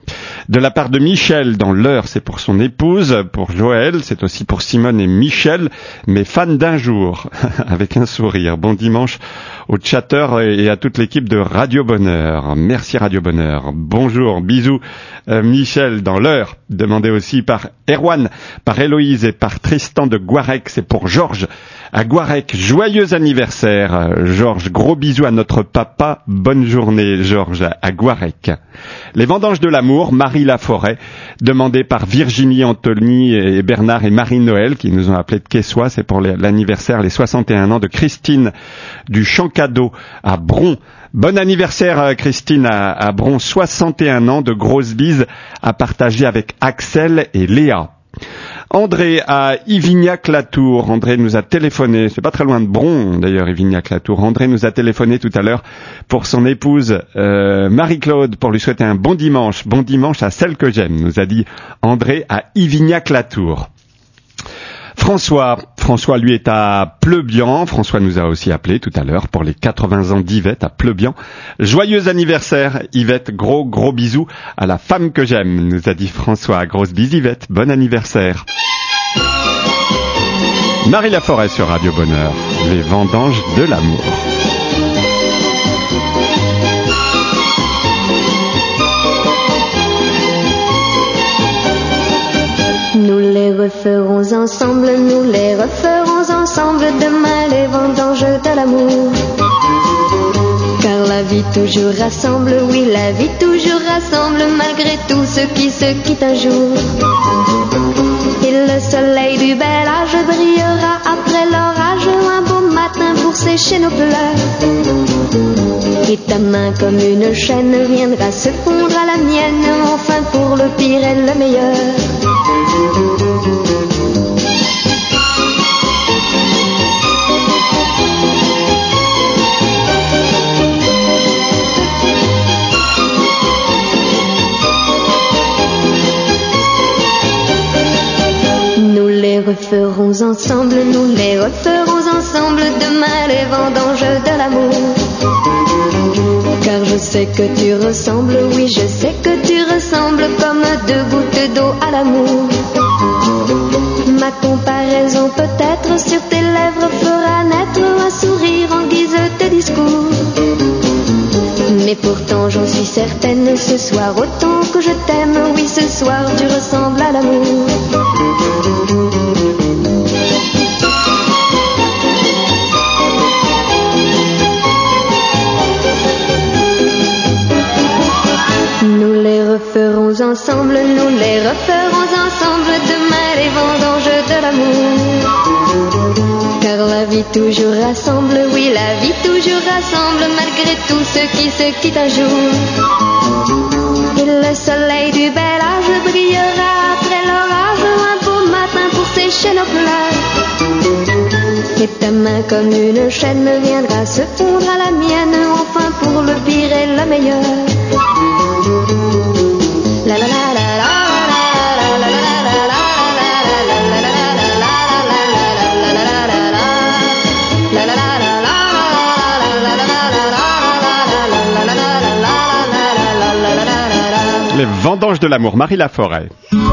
De la part de Michel, dans l'heure, c'est pour son épouse, pour Joël, c'est aussi pour Simone et Michel, mes fans d'un jour, avec un sourire. Bon dimanche aux chatteurs et à toute l'équipe de Radio Bonheur. Merci Radio Bonheur. Bonjour, bisous. Euh, Michel, dans l'heure, demandé aussi par Erwan, par Héloïse et par Tristan de Guarec, c'est pour Georges. À Guarec, joyeux anniversaire, Georges. Gros bisous à notre papa. Bonne journée, Georges, à Guarec. Les vendanges de l'amour, Marie Laforêt, demandé par Virginie, Anthony et Bernard et Marie-Noël, qui nous ont appelés de Quessois. C'est pour l'anniversaire, les soixante et un ans de Christine du Champ-Cadeau à Bron. Bon anniversaire, Christine, à, à Bron. soixante et un ans de grosses bises à partager avec Axel et Léa. André à Ivignac-Latour. André nous a téléphoné, c'est pas très loin de Bron d'ailleurs, Ivignac-Latour. André nous a téléphoné tout à l'heure pour son épouse euh, Marie-Claude, pour lui souhaiter un bon dimanche. Bon dimanche à celle que j'aime, nous a dit André à Ivignac-Latour. François, François lui est à Pleubian. François nous a aussi appelé tout à l'heure pour les quatre-vingts ans d'Yvette à Pleubian. Joyeux anniversaire Yvette, gros gros bisous à la femme que j'aime, nous a dit François. Grosse bise Yvette, bon anniversaire. Marie Laforêt sur Radio Bonheur, les vendanges de l'amour.
Nous les referons ensemble, nous les referons ensemble, demain les vendanges de l'amour. Car la vie toujours rassemble, oui la vie toujours rassemble, malgré tout ce qui se quitte un jour. Et le soleil du bel âge brillera après l'orage, un beau matin pour sécher nos pleurs. Et ta main comme une chaîne viendra se fondre à la mienne, enfin pour le pire et le meilleur. Nous les referons ensemble, nous les referons ensemble, demain les vendanges de l'amour. Car je sais que tu ressembles, oui je sais que tu ressembles comme deux gouttes d'eau à l'amour. Ma comparaison peut-être sur tes lèvres fera naître un sourire en guise de discours. Mais pourtant j'en suis certaine, ce soir autant que je t'aime, oui ce soir tu ressembles à l'amour. Nous les referons ensemble, nous les referons ensemble, demain les vendanges de l'amour. Car la vie toujours rassemble, oui la vie toujours rassemble, malgré tout ce qui se quitte un jour. Et le soleil du bel âge brillera après l'orage, un beau matin pour sécher nos pleurs. Et ta main comme une chaîne viendra se fondre à la mienne, enfin pour le pire et le meilleur. La la la la la la la la la la.
Les vendanges de l'amour, Marie Laforêt.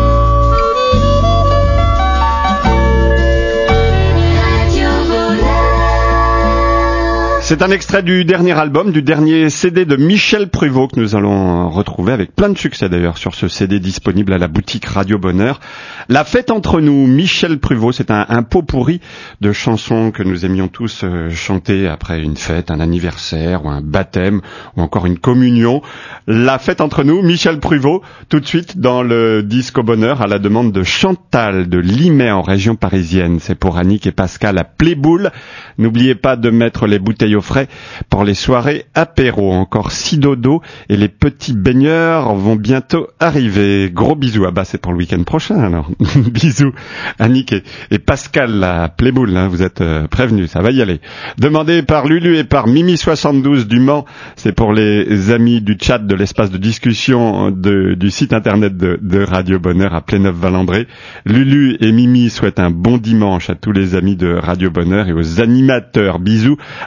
C'est un extrait du dernier album, du dernier C D de Michel Pruvot que nous allons retrouver avec plein de succès d'ailleurs sur ce C D disponible à la boutique Radio Bonheur. La fête entre nous, Michel Pruvot, c'est un, un pot pourri de chansons que nous aimions tous euh, chanter après une fête, un anniversaire ou un baptême ou encore une communion. La fête entre nous, Michel Pruvot, tout de suite dans le Disco Bonheur à la demande de Chantal de Limay en région parisienne. C'est pour Annick et Pascal à Playboul. N'oubliez pas de mettre les bouteilles au frais pour les soirées apéro. Encore six dodo et les petits baigneurs vont bientôt arriver. Gros bisous. Ah bah c'est pour le week-end prochain alors. Bisous Annick et, et Pascal à Playboul, hein, vous êtes euh, prévenus, ça va y aller. Demandé par Lulu et par Mimi soixante-douze du Mans, c'est pour les amis du chat de l'espace de discussion de, du site internet de, de Radio Bonheur à Pléneuf-Valandré. Lulu et Mimi souhaitent un bon dimanche à tous les amis de Radio Bonheur et aux animateurs. Bisous à tout le monde.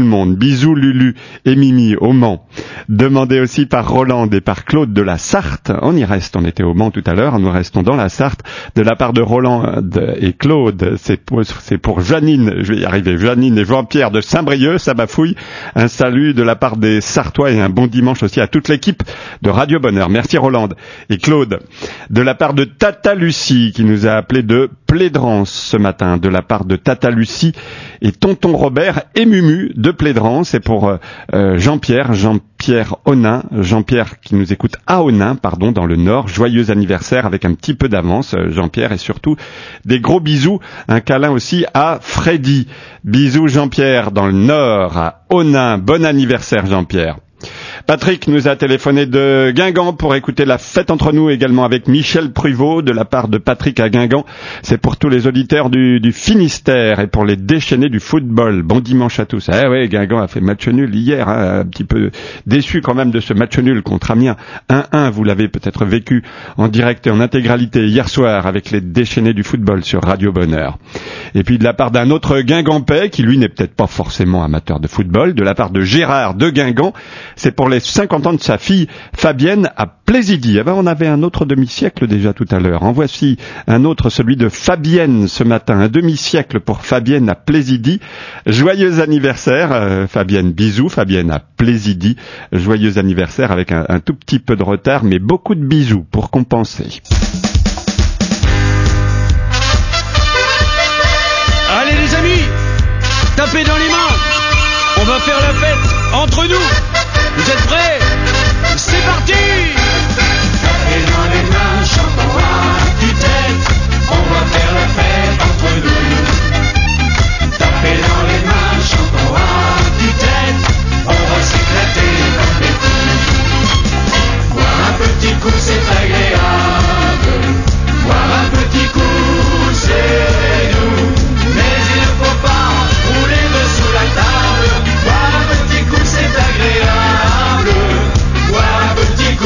le monde. Bisous Lulu et Mimi au Mans. Demandé aussi par Roland et par Claude de la Sarthe. On y reste, on était au Mans tout à l'heure, nous restons dans la Sarthe. De la part de Roland et Claude, c'est pour, c'est pour Janine, je vais y arriver, Janine et Jean-Pierre de Saint-Brieuc, ça bafouille. Un salut de la part des Sartois et un bon dimanche aussi à toute l'équipe de Radio Bonheur. Merci Roland et Claude. De la part de Tata Lucie qui nous a appelé de Plédrance ce matin. De la part de Tata Lucie et Tonton Robert et Mumu de Plédrance. C'est pour euh, Jean-Pierre, Jean-Pierre Onin, Jean-Pierre qui nous écoute à Onin, pardon, dans le Nord. Joyeux anniversaire avec un petit peu d'avance, Jean-Pierre, et surtout des gros bisous. Un câlin aussi à Freddy. Bisous Jean-Pierre dans le Nord, à Onin. Bon anniversaire Jean-Pierre. Patrick nous a téléphoné de Guingamp pour écouter la fête entre nous, également avec Michel Pruvot de la part de Patrick à Guingamp. C'est pour tous les auditeurs du, du Finistère et pour les déchaînés du football. Bon dimanche à tous. Eh ouais, Guingamp a fait match nul hier, hein, un petit peu déçu quand même de ce match nul contre Amiens. un un, vous l'avez peut-être vécu en direct et en intégralité hier soir avec les déchaînés du football sur Radio Bonheur. Et puis de la part d'un autre Guingampais qui lui n'est peut-être pas forcément amateur de football, de la part de Gérard de Guingamp, c'est pour les cinquante ans de sa fille Fabienne à Plaisidie. Eh ben, on avait un autre demi-siècle déjà tout à l'heure. En voici un autre, celui de Fabienne ce matin. Un demi-siècle pour Fabienne à Plaisidie. Joyeux anniversaire, euh, Fabienne. Bisous, Fabienne à Plaisidie. Joyeux anniversaire avec un, un tout petit peu de retard, mais beaucoup de bisous pour compenser.
Allez les amis, tapez dans les mains. On va faire la fête entre nous. Vous êtes prêts? C'est parti!
Tapez dans les mains, chantons à tue-tête. On va faire la fête entre nous. Tapez dans les mains, chantons à tue-tête. On va s'éclater comme des fous. Boire un petit coup, c'est agréable. Boire un petit coup, c'est doux. Mais il ne faut pas rouler dessous la table. Boire un petit coup, c'est agréable. Boire un petit coup.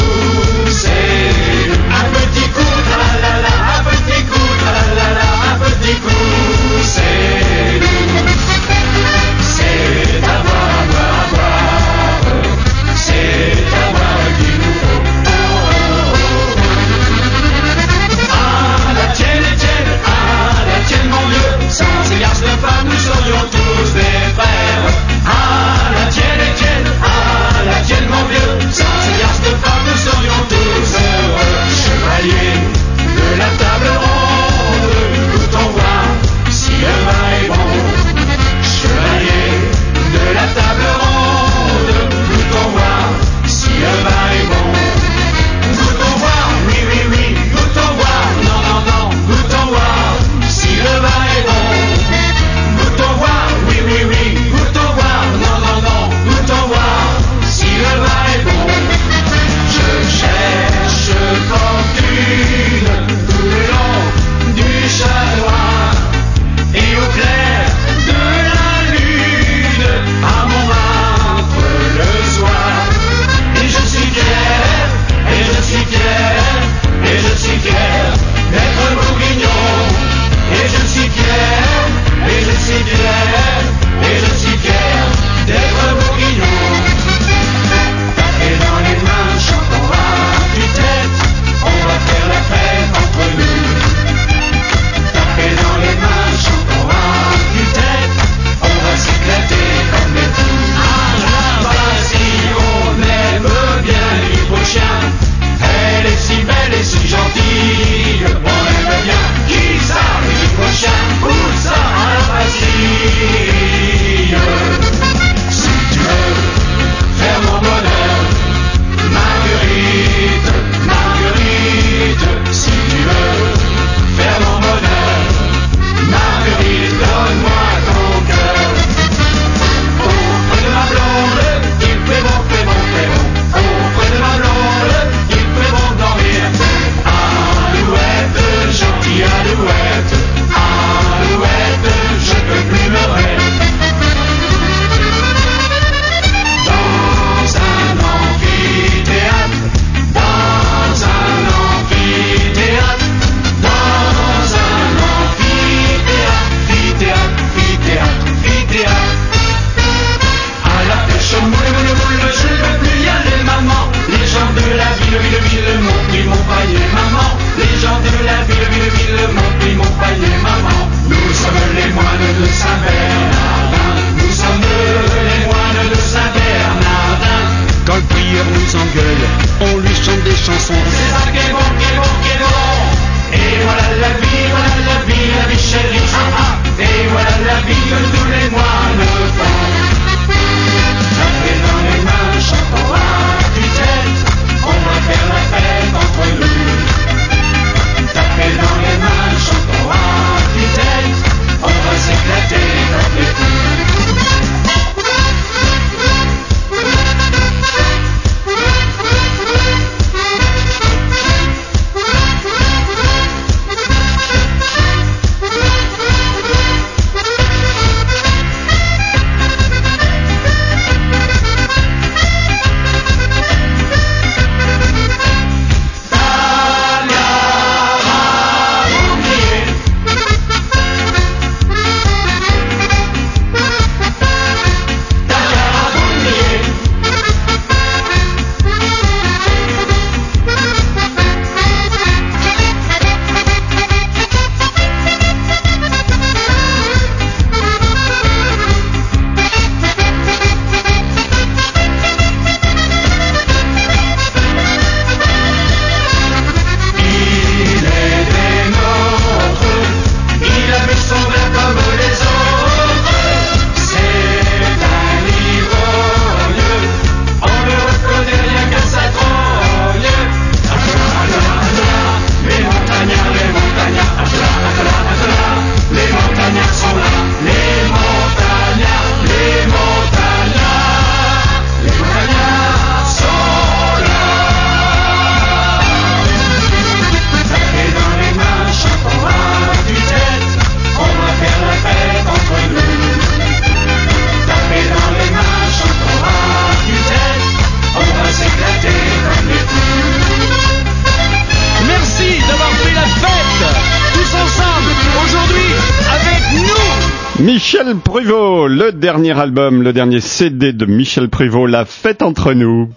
Michel Pruvot, le dernier album, le dernier C D de Michel Pruvot, La fête entre nous.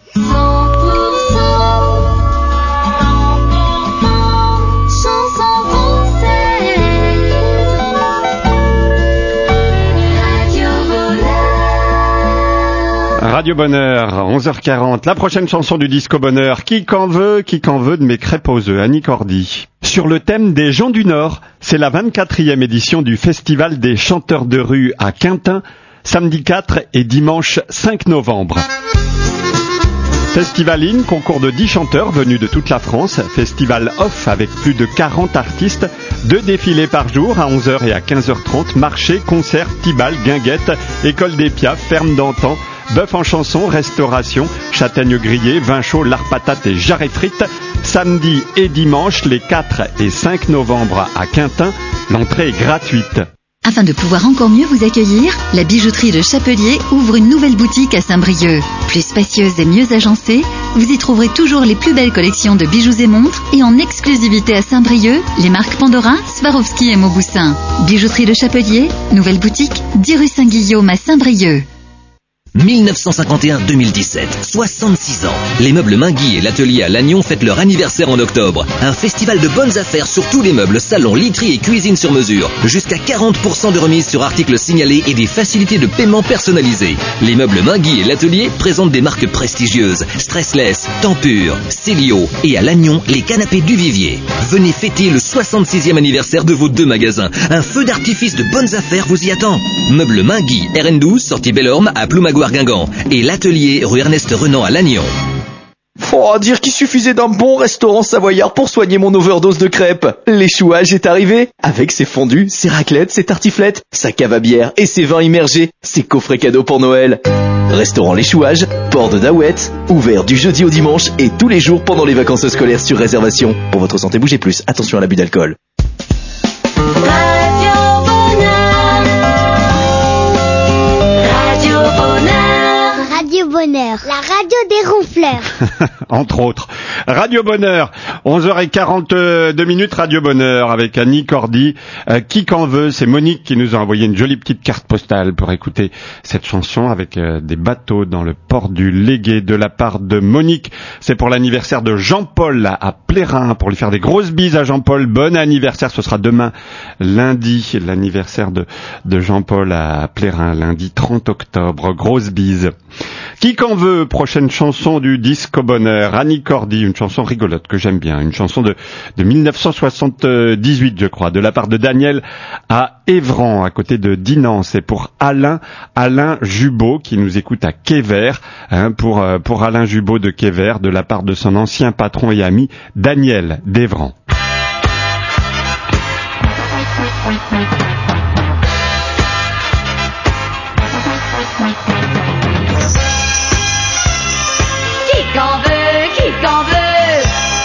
Radio Bonheur, onze heures quarante, la prochaine chanson du Disco Bonheur, qui qu'en veut, qui qu'en veut de mes crêpes aux œufs, Annie Cordy. Sur le thème des gens du Nord, c'est la vingt-quatrième édition du Festival des chanteurs de rue à Quintin, samedi quatre et dimanche cinq novembre. Festival In, concours de dix chanteurs venus de toute la France, festival off avec plus de quarante artistes, deux défilés par jour à onze heures et à quinze heures trente, marché, concert, tibal, guinguette, école des Piaf, ferme d'antan, bœuf en chanson, restauration, châtaigne grillée, vin chaud, lard patate et jarret frites. Samedi et dimanche, les quatre et cinq novembre à Quintin, l'entrée est gratuite.
Afin de pouvoir encore mieux vous accueillir, la bijouterie de Chapelier ouvre une nouvelle boutique à Saint-Brieuc. Plus spacieuse et mieux agencée, vous y trouverez toujours les plus belles collections de bijoux et montres et en exclusivité à Saint-Brieuc, les marques Pandora, Swarovski et Mauboussin. Bijouterie de Chapelier, nouvelle boutique, dix rue Saint-Guillaume à Saint-Brieuc.
mille neuf cent cinquante et un deux mille dix-sept, soixante-six ans. Les meubles Mingui et l'atelier à Lannion fêtent leur anniversaire en octobre. Un festival de bonnes affaires sur tous les meubles, salons, literie et cuisine sur mesure. Jusqu'à quarante pour cent de remise sur articles signalés et des facilités de paiement personnalisées. Les meubles Mingui et l'atelier présentent des marques prestigieuses. Stressless, Tempur, Célio et à Lannion, les canapés du Vivier. Venez fêter le soixante-sixième anniversaire de vos deux magasins. Un feu d'artifice de bonnes affaires vous y attend. Meubles Mingui, R N douze, sortie Belle-Orme à Ploumagoire Guingamp et l'atelier rue Ernest Renan à Lannion.
Faut dire qu'il suffisait d'un bon restaurant savoyard pour soigner mon overdose de crêpes. L'échouage est arrivé avec ses fondus, ses raclettes, ses tartiflettes, sa cave à bière et ses vins immergés, ses coffrets cadeaux pour Noël. Restaurant L'échouage, port de Daouette, ouvert du jeudi au dimanche et tous les jours pendant les vacances scolaires sur réservation. Pour votre santé, bougez plus, attention à l'abus d'alcool.
Radio Bonheur, la radio des ronfleurs.
Entre autres. Radio Bonheur, onze heures quarante-deux minutes, Radio Bonheur avec Annie Cordy. Euh, qui qu'en veut, c'est Monique qui nous a envoyé une jolie petite carte postale pour écouter cette chanson avec euh, des bateaux dans le port du Légué de la part de Monique. C'est pour l'anniversaire de Jean-Paul à Plérin, pour lui faire des grosses bises à Jean-Paul. Bon anniversaire, ce sera demain, lundi, l'anniversaire de, de Jean-Paul à Plérin, lundi trente octobre. Grosse bise. Qui qu'en veut, prochaine chanson du Disco Bonheur, Annie Cordy, une chanson rigolote que j'aime bien, une chanson de, de mille neuf cent soixante-dix-huit je crois, de la part de Daniel à Évran, à côté de Dinan. C'est pour Alain, Alain Jubot qui nous écoute à Quévert, hein, pour, pour Alain Jubot de Quévert, de la part de son ancien patron et ami Daniel d'Évran.
Qui qu'en veut, qui qu'en veut,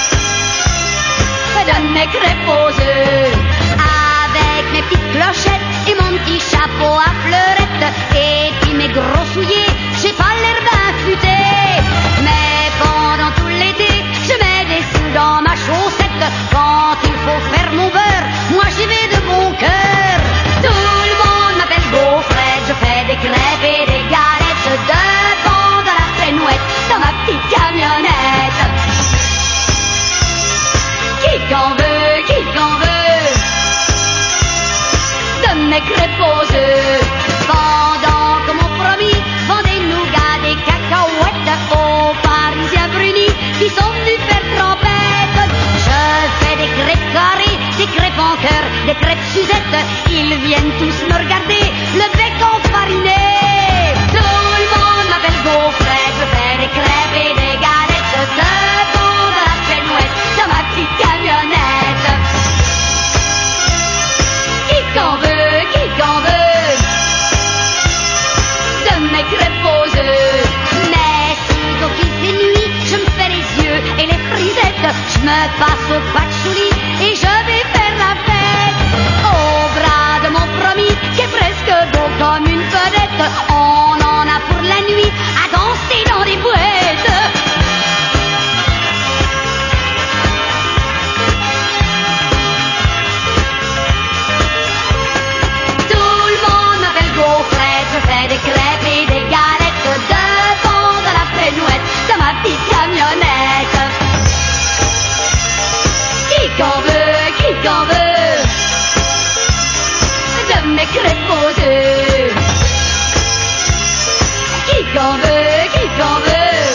donne mes crêpes aux œufs, avec mes petites clochettes et mon petit chapeau à fleurettes, et puis mes gros souliers, j'ai pas l'air bien futé, mais pendant tout l'été, je mets des sous dans ma chaussette, quand il faut faire mon beurre, moi j'y vais de bon cœur. Tout le monde m'appelle Gaufrette, je fais des crêpes et des galettes devant dans la pénouette, dans ma petite camionnette. Qui qu'en veut, qui qu'en veut, donne mes crêpes aux œufs, pendant que mon promis vend des nougats, des cacahuètes aux Parisiens brunis qui sont venus faire trempette. Je fais des crêpes carrées, des crêpes en cœur, des crêpes Suzette, ils viennent tous me regarder, le bec enfariné. Tout le monde m'appelle Gaufrette, je fais des crêpes et des galettes devant de la pénouette, dans ma petite camionnette. Qui qu'en veut, qui qu'en veut, donne mes crêpes aux œufs, mais si d'office et nuit, je me fais les yeux et les frisettes, je me passe au patchouli et je vais faire la fête au bras de mon promis qui est presque reposer. Qui qu'en veut, qui qu'en veut,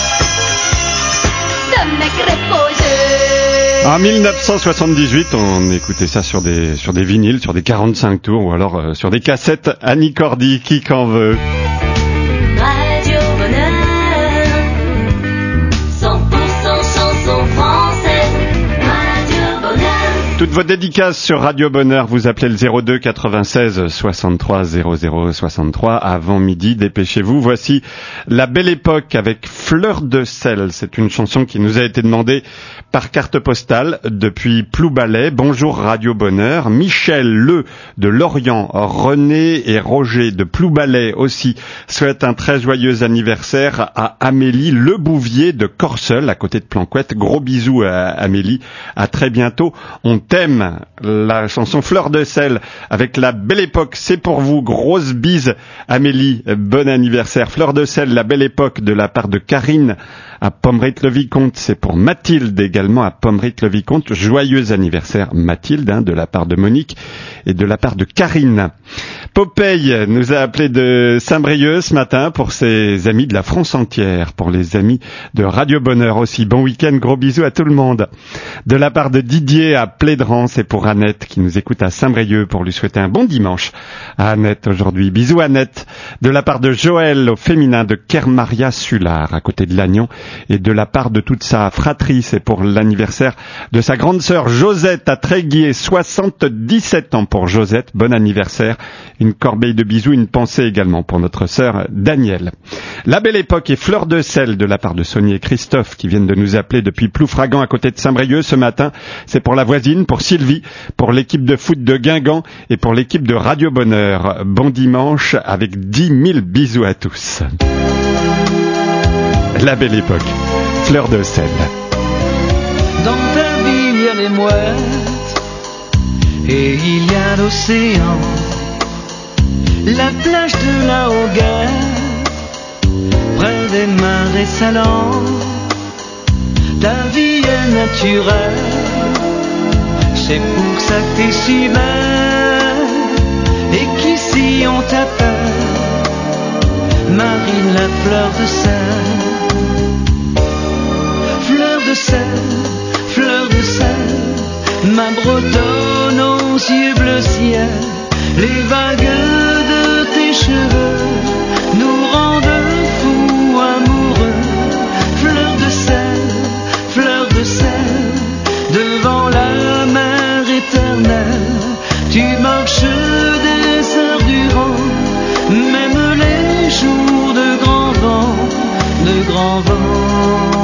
ce mec reposer.
En mille neuf cent soixante-dix-huit, on écoutait ça sur des, sur des vinyles, sur des quarante-cinq tours ou alors euh, sur des cassettes. Annie Cordy, qui qu'en veut.
Radio Bonheur, cent pour cent chanson française. Radio Bonheur.
Toutes vos dédicaces sur Radio Bonheur, vous appelez le zéro deux quatre-vingt-seize soixante-trois zéro zéro soixante-trois avant midi, dépêchez-vous. Voici La Belle Époque avec Fleur de sel. C'est une chanson qui nous a été demandée par carte postale depuis Ploubalay. Bonjour Radio Bonheur. Michel Le de Lorient, René et Roger de Ploubalay aussi souhaitent un très joyeux anniversaire à Amélie Le Bouvier de Corseul à côté de Planquette. Gros bisous à Amélie. À très bientôt. On t'aime. La chanson Fleur de sel avec La Belle Époque, c'est pour vous. Grosse bise Amélie. Bon anniversaire. Fleur de sel, La Belle Époque de la part de Karine à Pommerit-le-Vicomte. C'est pour Mathilde également à Pommerit-le-Vicomte. Joyeux anniversaire Mathilde, hein, de la part de Monique et de la part de Karine. Popeye nous a appelé de Saint-Brieuc ce matin pour ses amis de la France entière, pour les amis de Radio Bonheur aussi. Bon week-end, gros bisous à tout le monde. De la part de Didier à Plédran, c'est pour Annette qui nous écoute à Saint-Brieuc pour lui souhaiter un bon dimanche à Annette aujourd'hui. Bisous Annette. De la part de Joël au féminin de Kermaria Sular à côté de Lannion et de la part de toute sa fratrie, c'est pour l'anniversaire de sa grande sœur Josette à Tréguier, soixante-dix-sept ans pour Josette. Bon anniversaire. Une corbeille de bisous, une pensée également pour notre sœur Danielle. La Belle Époque et Fleur de sel de la part de Sonia et Christophe qui viennent de nous appeler depuis Ploufragan à côté de Saint-Brieuc ce matin. C'est pour la voisine, pour Sylvie, pour l'équipe de foot de Guingamp et pour l'équipe de Radio Bonheur. Bon dimanche avec dix mille bisous à tous. La Belle Époque, Fleur de sel.
Dans ta vie il y a les mouettes et il y a l'océan, la plage de la Hoguette, près des marais salants. Ta vie est naturelle, c'est pour ça que t'es si belle, et qu'ici on t'appelle Marine la fleur de sel. Fleur de sel, fleur de sel, ma bretonne aux yeux bleu ciel, les vagues de tes cheveux nous rendent fous amoureux. Fleur de sel, fleur de sel, devant la mer éternelle, tu marches des heures durant, même les jours de grand vent, de grand vent.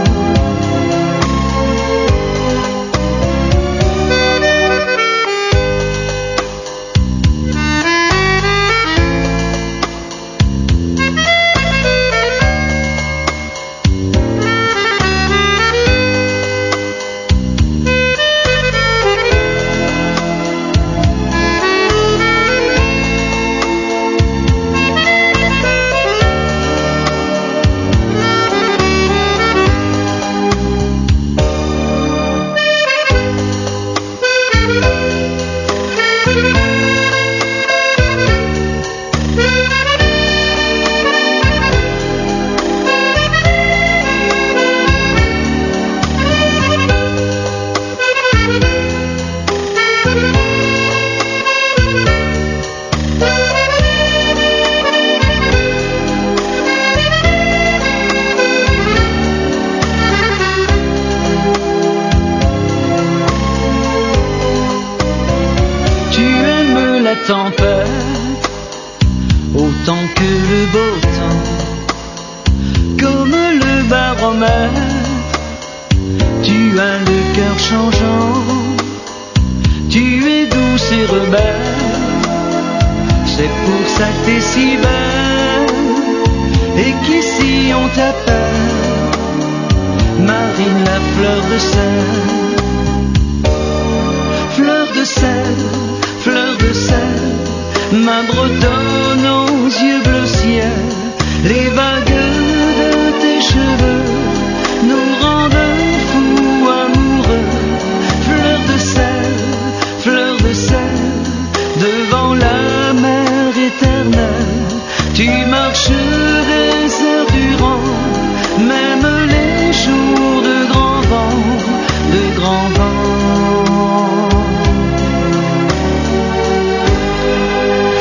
Tempête, autant que le beau temps, comme le baromètre, tu as le cœur changeant, tu es douce et rebelle, c'est pour ça que t'es si belle, et qu'ici on t'appelle Marine la fleur de sel. Fleur de sel, fleur de sel, ma bretonne aux yeux bleu ciel, les vagues de tes cheveux nous rendent fous amoureux. Fleur de sel, fleur de sel, devant la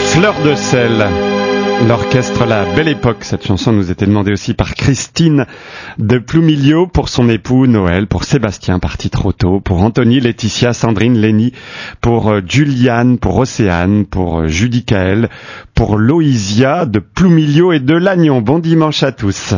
Fleur de sel, l'orchestre La Belle Époque. Cette chanson nous était demandée aussi par Christine de Ploumilio pour son époux Noël, pour Sébastien parti trop tôt, pour Anthony, Laetitia, Sandrine, Lénie, pour Juliane, pour Océane, pour Judicaël, pour Loïsia de Ploumilio et de Lannion. Bon dimanche à tous.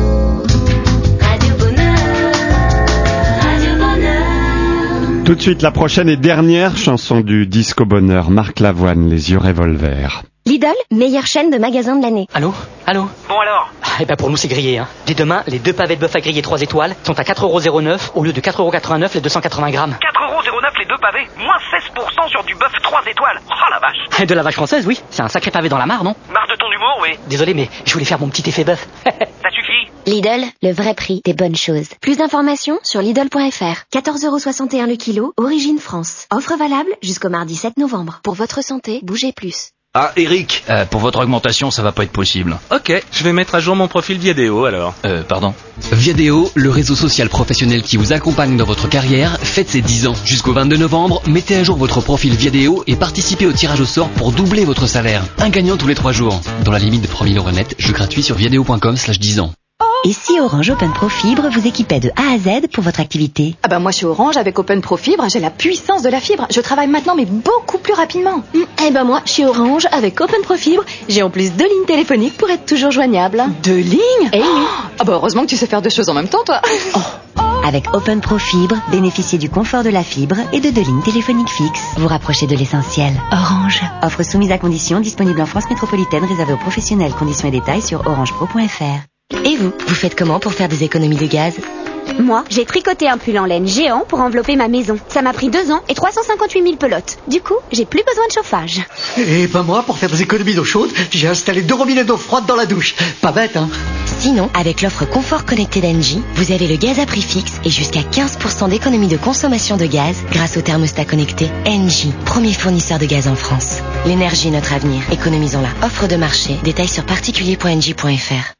Tout de suite, la prochaine et dernière chanson du Disco Bonheur, Marc Lavoine, Les yeux revolver.
Lidl, meilleure chaîne de magasins de l'année.
Allô Allô
Bon alors
Eh ben pour nous c'est grillé, hein. Dès demain, les deux pavés de bœuf à griller trois étoiles sont à quatre euros zéro neuf au lieu de quatre euros quatre-vingt-neuf les deux cent quatre-vingts grammes.
quatre euros zéro neuf les deux pavés, moins seize pour cent sur du bœuf trois étoiles. Oh la vache.
Et de la vache française, oui. C'est un sacré pavé dans la mare, non?
Marre de ton humour, oui.
Désolé, mais je voulais faire mon petit effet bœuf.
Ça suffit.
Lidl, le vrai prix des bonnes choses. Plus d'informations sur Lidl point F R. quatorze euros soixante et un le kilo, origine France. Offre valable jusqu'au mardi sept novembre. Pour votre santé, bougez plus.
Ah, Eric, euh, pour votre augmentation, ça va pas être possible.
Ok, je vais mettre à jour mon profil Viadeo alors.
Euh, pardon.
Viadeo, le réseau social professionnel qui vous accompagne dans votre carrière, fête ses dix ans. Jusqu'au vingt-deux novembre, mettez à jour votre profil Viadeo et participez au tirage au sort pour doubler votre salaire. Un gagnant tous les trois jours. Dans la limite de trois mille euros net, jeu gratuit sur viadeo point com slash dix ans.
Et si Orange Open Pro Fibre vous équipait de A à Z pour votre activité?
Ah bah moi chez Orange avec Open Pro Fibre, j'ai la puissance de la fibre. Je travaille maintenant mais beaucoup plus rapidement.
Mmh. Eh ben moi chez Orange avec Open Pro Fibre, j'ai en plus deux lignes téléphoniques pour être toujours joignable.
Deux lignes?
Eh oui.
Ah bah heureusement que tu sais faire deux choses en même temps toi.
Oh. Avec Open Pro Fibre, bénéficiez du confort de la fibre et de deux lignes téléphoniques fixes. Vous rapprochez de l'essentiel. Orange. Offre soumise à conditions, disponible en France métropolitaine, réservée aux professionnels. Conditions et détails sur orange pro point F R.
Et vous, vous faites comment pour faire des économies de gaz?
Moi, j'ai tricoté un pull en laine géant pour envelopper ma maison. Ça m'a pris deux ans et trois cent cinquante-huit mille pelotes. Du coup, j'ai plus besoin de chauffage.
Et ben moi, pour faire des économies d'eau chaude, j'ai installé deux robinets d'eau froide dans la douche. Pas bête, hein?
Sinon, avec l'offre Confort Connecté d'Engie, vous avez le gaz à prix fixe et jusqu'à quinze pour cent d'économie de consommation de gaz grâce au thermostat connecté Engie, premier fournisseur de gaz en France. L'énergie est notre avenir. Économisons-la. Offre de marché. Détails sur particulier point engie point F R.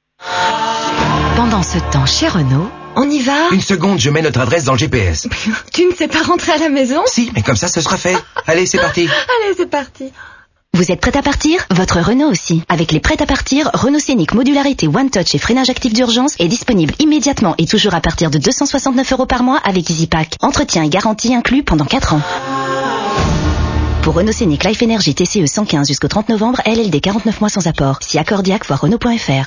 Pendant ce temps, chez Renault, on y va?
Une seconde, je mets notre adresse dans le G P S.
Tu ne sais pas rentrer à la maison?
Si, mais comme ça, ce sera fait. Allez, c'est parti.
Allez, c'est parti.
Vous êtes prêt à partir? Votre Renault aussi. Avec les prêts à partir, Renault Scénic Modularité One Touch et freinage actif d'urgence est disponible immédiatement et toujours à partir de deux cent soixante-neuf euros par mois avec EasyPack. Entretien et garantie inclus pendant quatre ans. Pour Renault Scénic Life Energy T C E cent quinze jusqu'au trente novembre, L L D quarante-neuf mois sans apport. Si accordiaque, voir Renault point F R.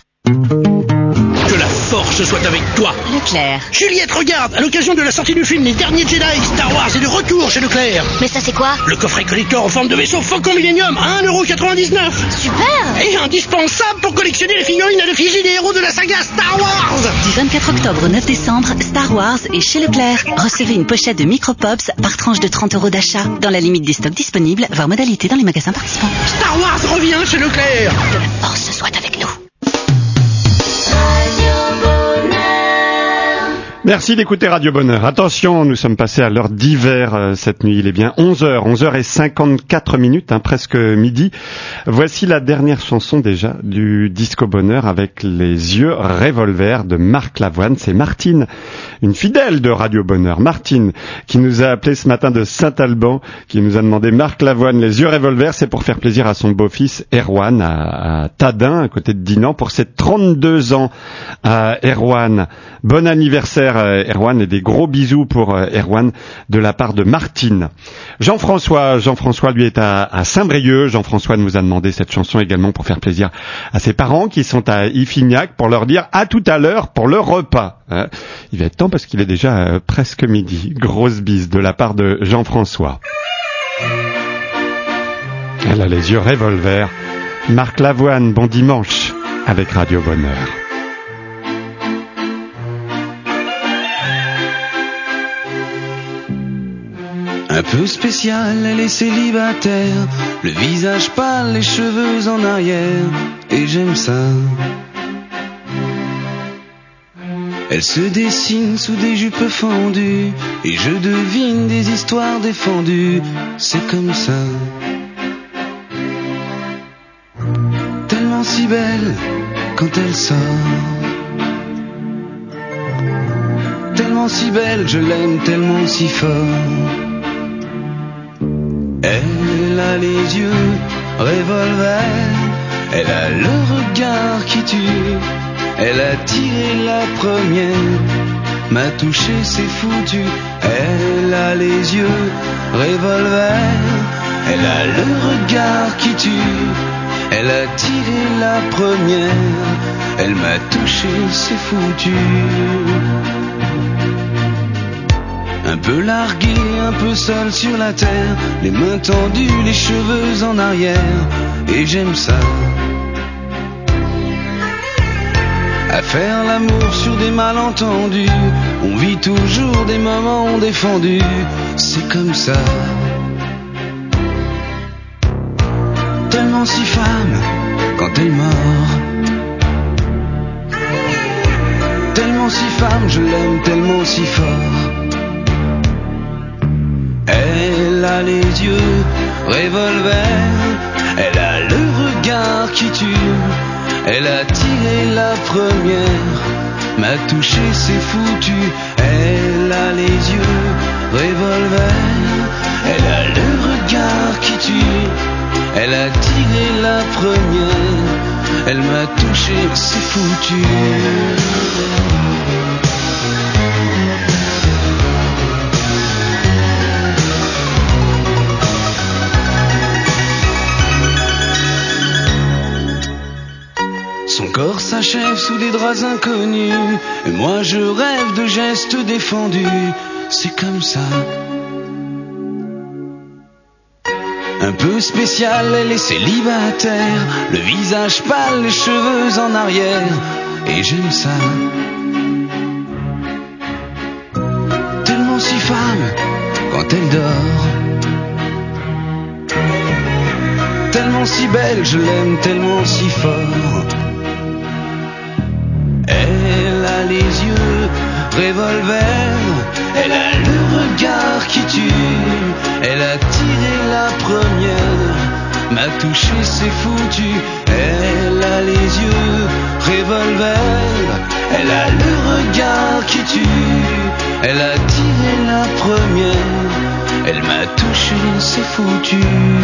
Que la force soit avec toi.
Leclerc.
Juliette, regarde, à l'occasion de la sortie du film Les Derniers Jedi, Star Wars est de retour chez Leclerc.
Mais ça c'est quoi?
Le coffret collector en forme de vaisseau Faucon Millenium à un euro quatre-vingt-dix-neuf.
Super.
Et indispensable pour collectionner les figurines à l'effigie des héros de la saga Star Wars.
Du vingt-quatre octobre au neuf décembre, Star Wars est chez Leclerc. Recevez une pochette de Micropops par tranche de trente euros d'achat. Dans la limite des stocks disponibles, voir modalité dans les magasins participants.
Star Wars revient chez Leclerc.
Que la force soit avec nous.
Merci d'écouter Radio Bonheur. Attention, nous sommes passés à l'heure d'hiver euh, cette nuit. Il est bien onze heures, onze heures cinquante-quatre minutes, hein, presque midi. Voici la dernière chanson déjà du Disco Bonheur avec les yeux revolver de Marc Lavoine. C'est Martine, une fidèle de Radio Bonheur. Martine, qui nous a appelé ce matin de Saint-Alban, qui nous a demandé Marc Lavoine, les yeux revolver, c'est pour faire plaisir à son beau-fils Erwan à, à Tadin, à côté de Dinan, pour ses trente-deux ans à Erwan. Bon anniversaire Erwan et des gros bisous pour Erwan de la part de Martine. Jean-François, Jean-François lui est à, à Saint-Brieuc. Jean-François nous a demandé cette chanson également pour faire plaisir à ses parents qui sont à Iffignac pour leur dire à tout à l'heure pour le repas. Hein, il va être temps parce qu'il est déjà euh, presque midi. Grosse bise de la part de Jean-François. Elle a les yeux revolver. Marc Lavoine, bon dimanche avec Radio Bonheur.
Un peu spécial, elle est célibataire, le visage pâle, les cheveux en arrière, et j'aime ça. Elle se dessine sous des jupes fendues, et je devine des histoires défendues, c'est comme ça. Tellement si belle quand elle sort, tellement si belle, je l'aime tellement si fort. Elle a les yeux revolver. Elle a le regard qui tue, elle a tiré la première, m'a touché, c'est foutu. Elle a les yeux, revolver. Elle a le regard qui tue, elle a tiré la première, elle m'a touché, c'est foutu. Un peu largué, un peu seul sur la terre, les mains tendues, les cheveux en arrière, et j'aime ça. À faire l'amour sur des malentendus, on vit toujours des moments défendus, c'est comme ça. Tellement si femme quand elle mord, tellement si femme, je l'aime tellement si fort. Elle a les yeux, revolver, elle a le regard qui tue, elle a tiré la première, m'a touché, c'est foutu. Elle a les yeux, revolver, elle a le regard qui tue, elle a tiré la première, elle m'a touché, c'est foutu. Son corps s'achève sous des draps inconnus, et moi je rêve de gestes défendus, c'est comme ça. Un peu spécial, elle est célibataire, le visage pâle, les cheveux en arrière, et j'aime ça. Tellement si femme quand elle dort, tellement si belle, je l'aime tellement si fort. Elle a les yeux, revolver, elle a le regard qui tue, elle a tiré la première, m'a touché, c'est foutu. Elle a les yeux, revolver, elle a le regard qui tue, elle a tiré la première, elle m'a touché, c'est foutu.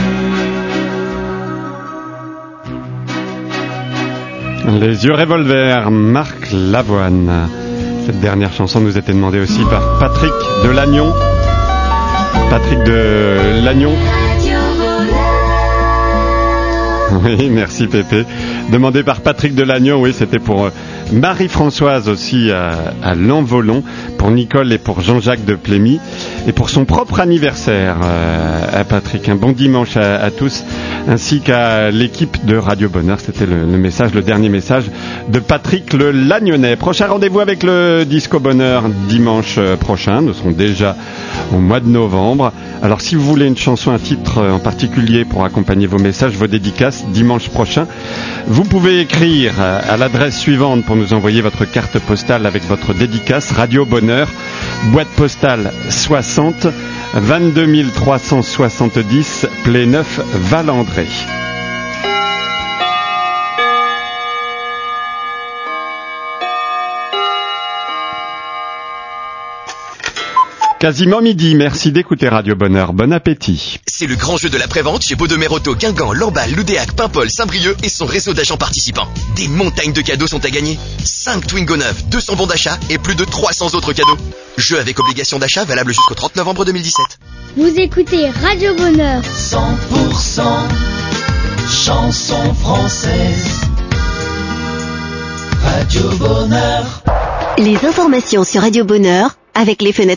Les yeux revolver, Marc Lavoine. Cette dernière chanson nous était demandée aussi par Patrick de Lannion. Patrick de Lannion. Oui, merci Pépé. Demandé par Patrick de Lannion, oui, c'était pour Marie-Françoise aussi à, à Lanvolon, pour Nicole et pour Jean-Jacques de Plémy, et pour son propre anniversaire euh, à Patrick. Un bon dimanche à, à tous, ainsi qu'à l'équipe de Radio Bonheur. C'était le, le message, le dernier message de Patrick le Lagnonnais. Prochain rendez-vous avec le Disco Bonheur dimanche prochain. Nous serons déjà au mois de novembre. Alors si vous voulez une chanson, un titre en particulier pour accompagner vos messages, vos dédicaces dimanche prochain, vous pouvez écrire à l'adresse suivante pour nous envoyer votre carte postale avec votre dédicace: Radio Bonheur, boîte postale soixante, vingt-deux mille trois cent soixante-dix, Pléneuf, Valandré. Quasiment midi, merci d'écouter Radio Bonheur, bon appétit.
C'est le grand jeu de la prévente chez Baudemer Auto, Guingamp, Lamballe, Loudéac, Paimpol, Saint-Brieuc et son réseau d'agents participants. Des montagnes de cadeaux sont à gagner. cinq Twingo neufs, deux cents bons d'achat et plus de trois cents autres cadeaux. Jeu avec obligation d'achat valable jusqu'au trente novembre deux mille dix-sept.
Vous écoutez Radio Bonheur.
cent pour cent chanson française. Radio Bonheur.
Les informations sur Radio Bonheur avec les fenêtres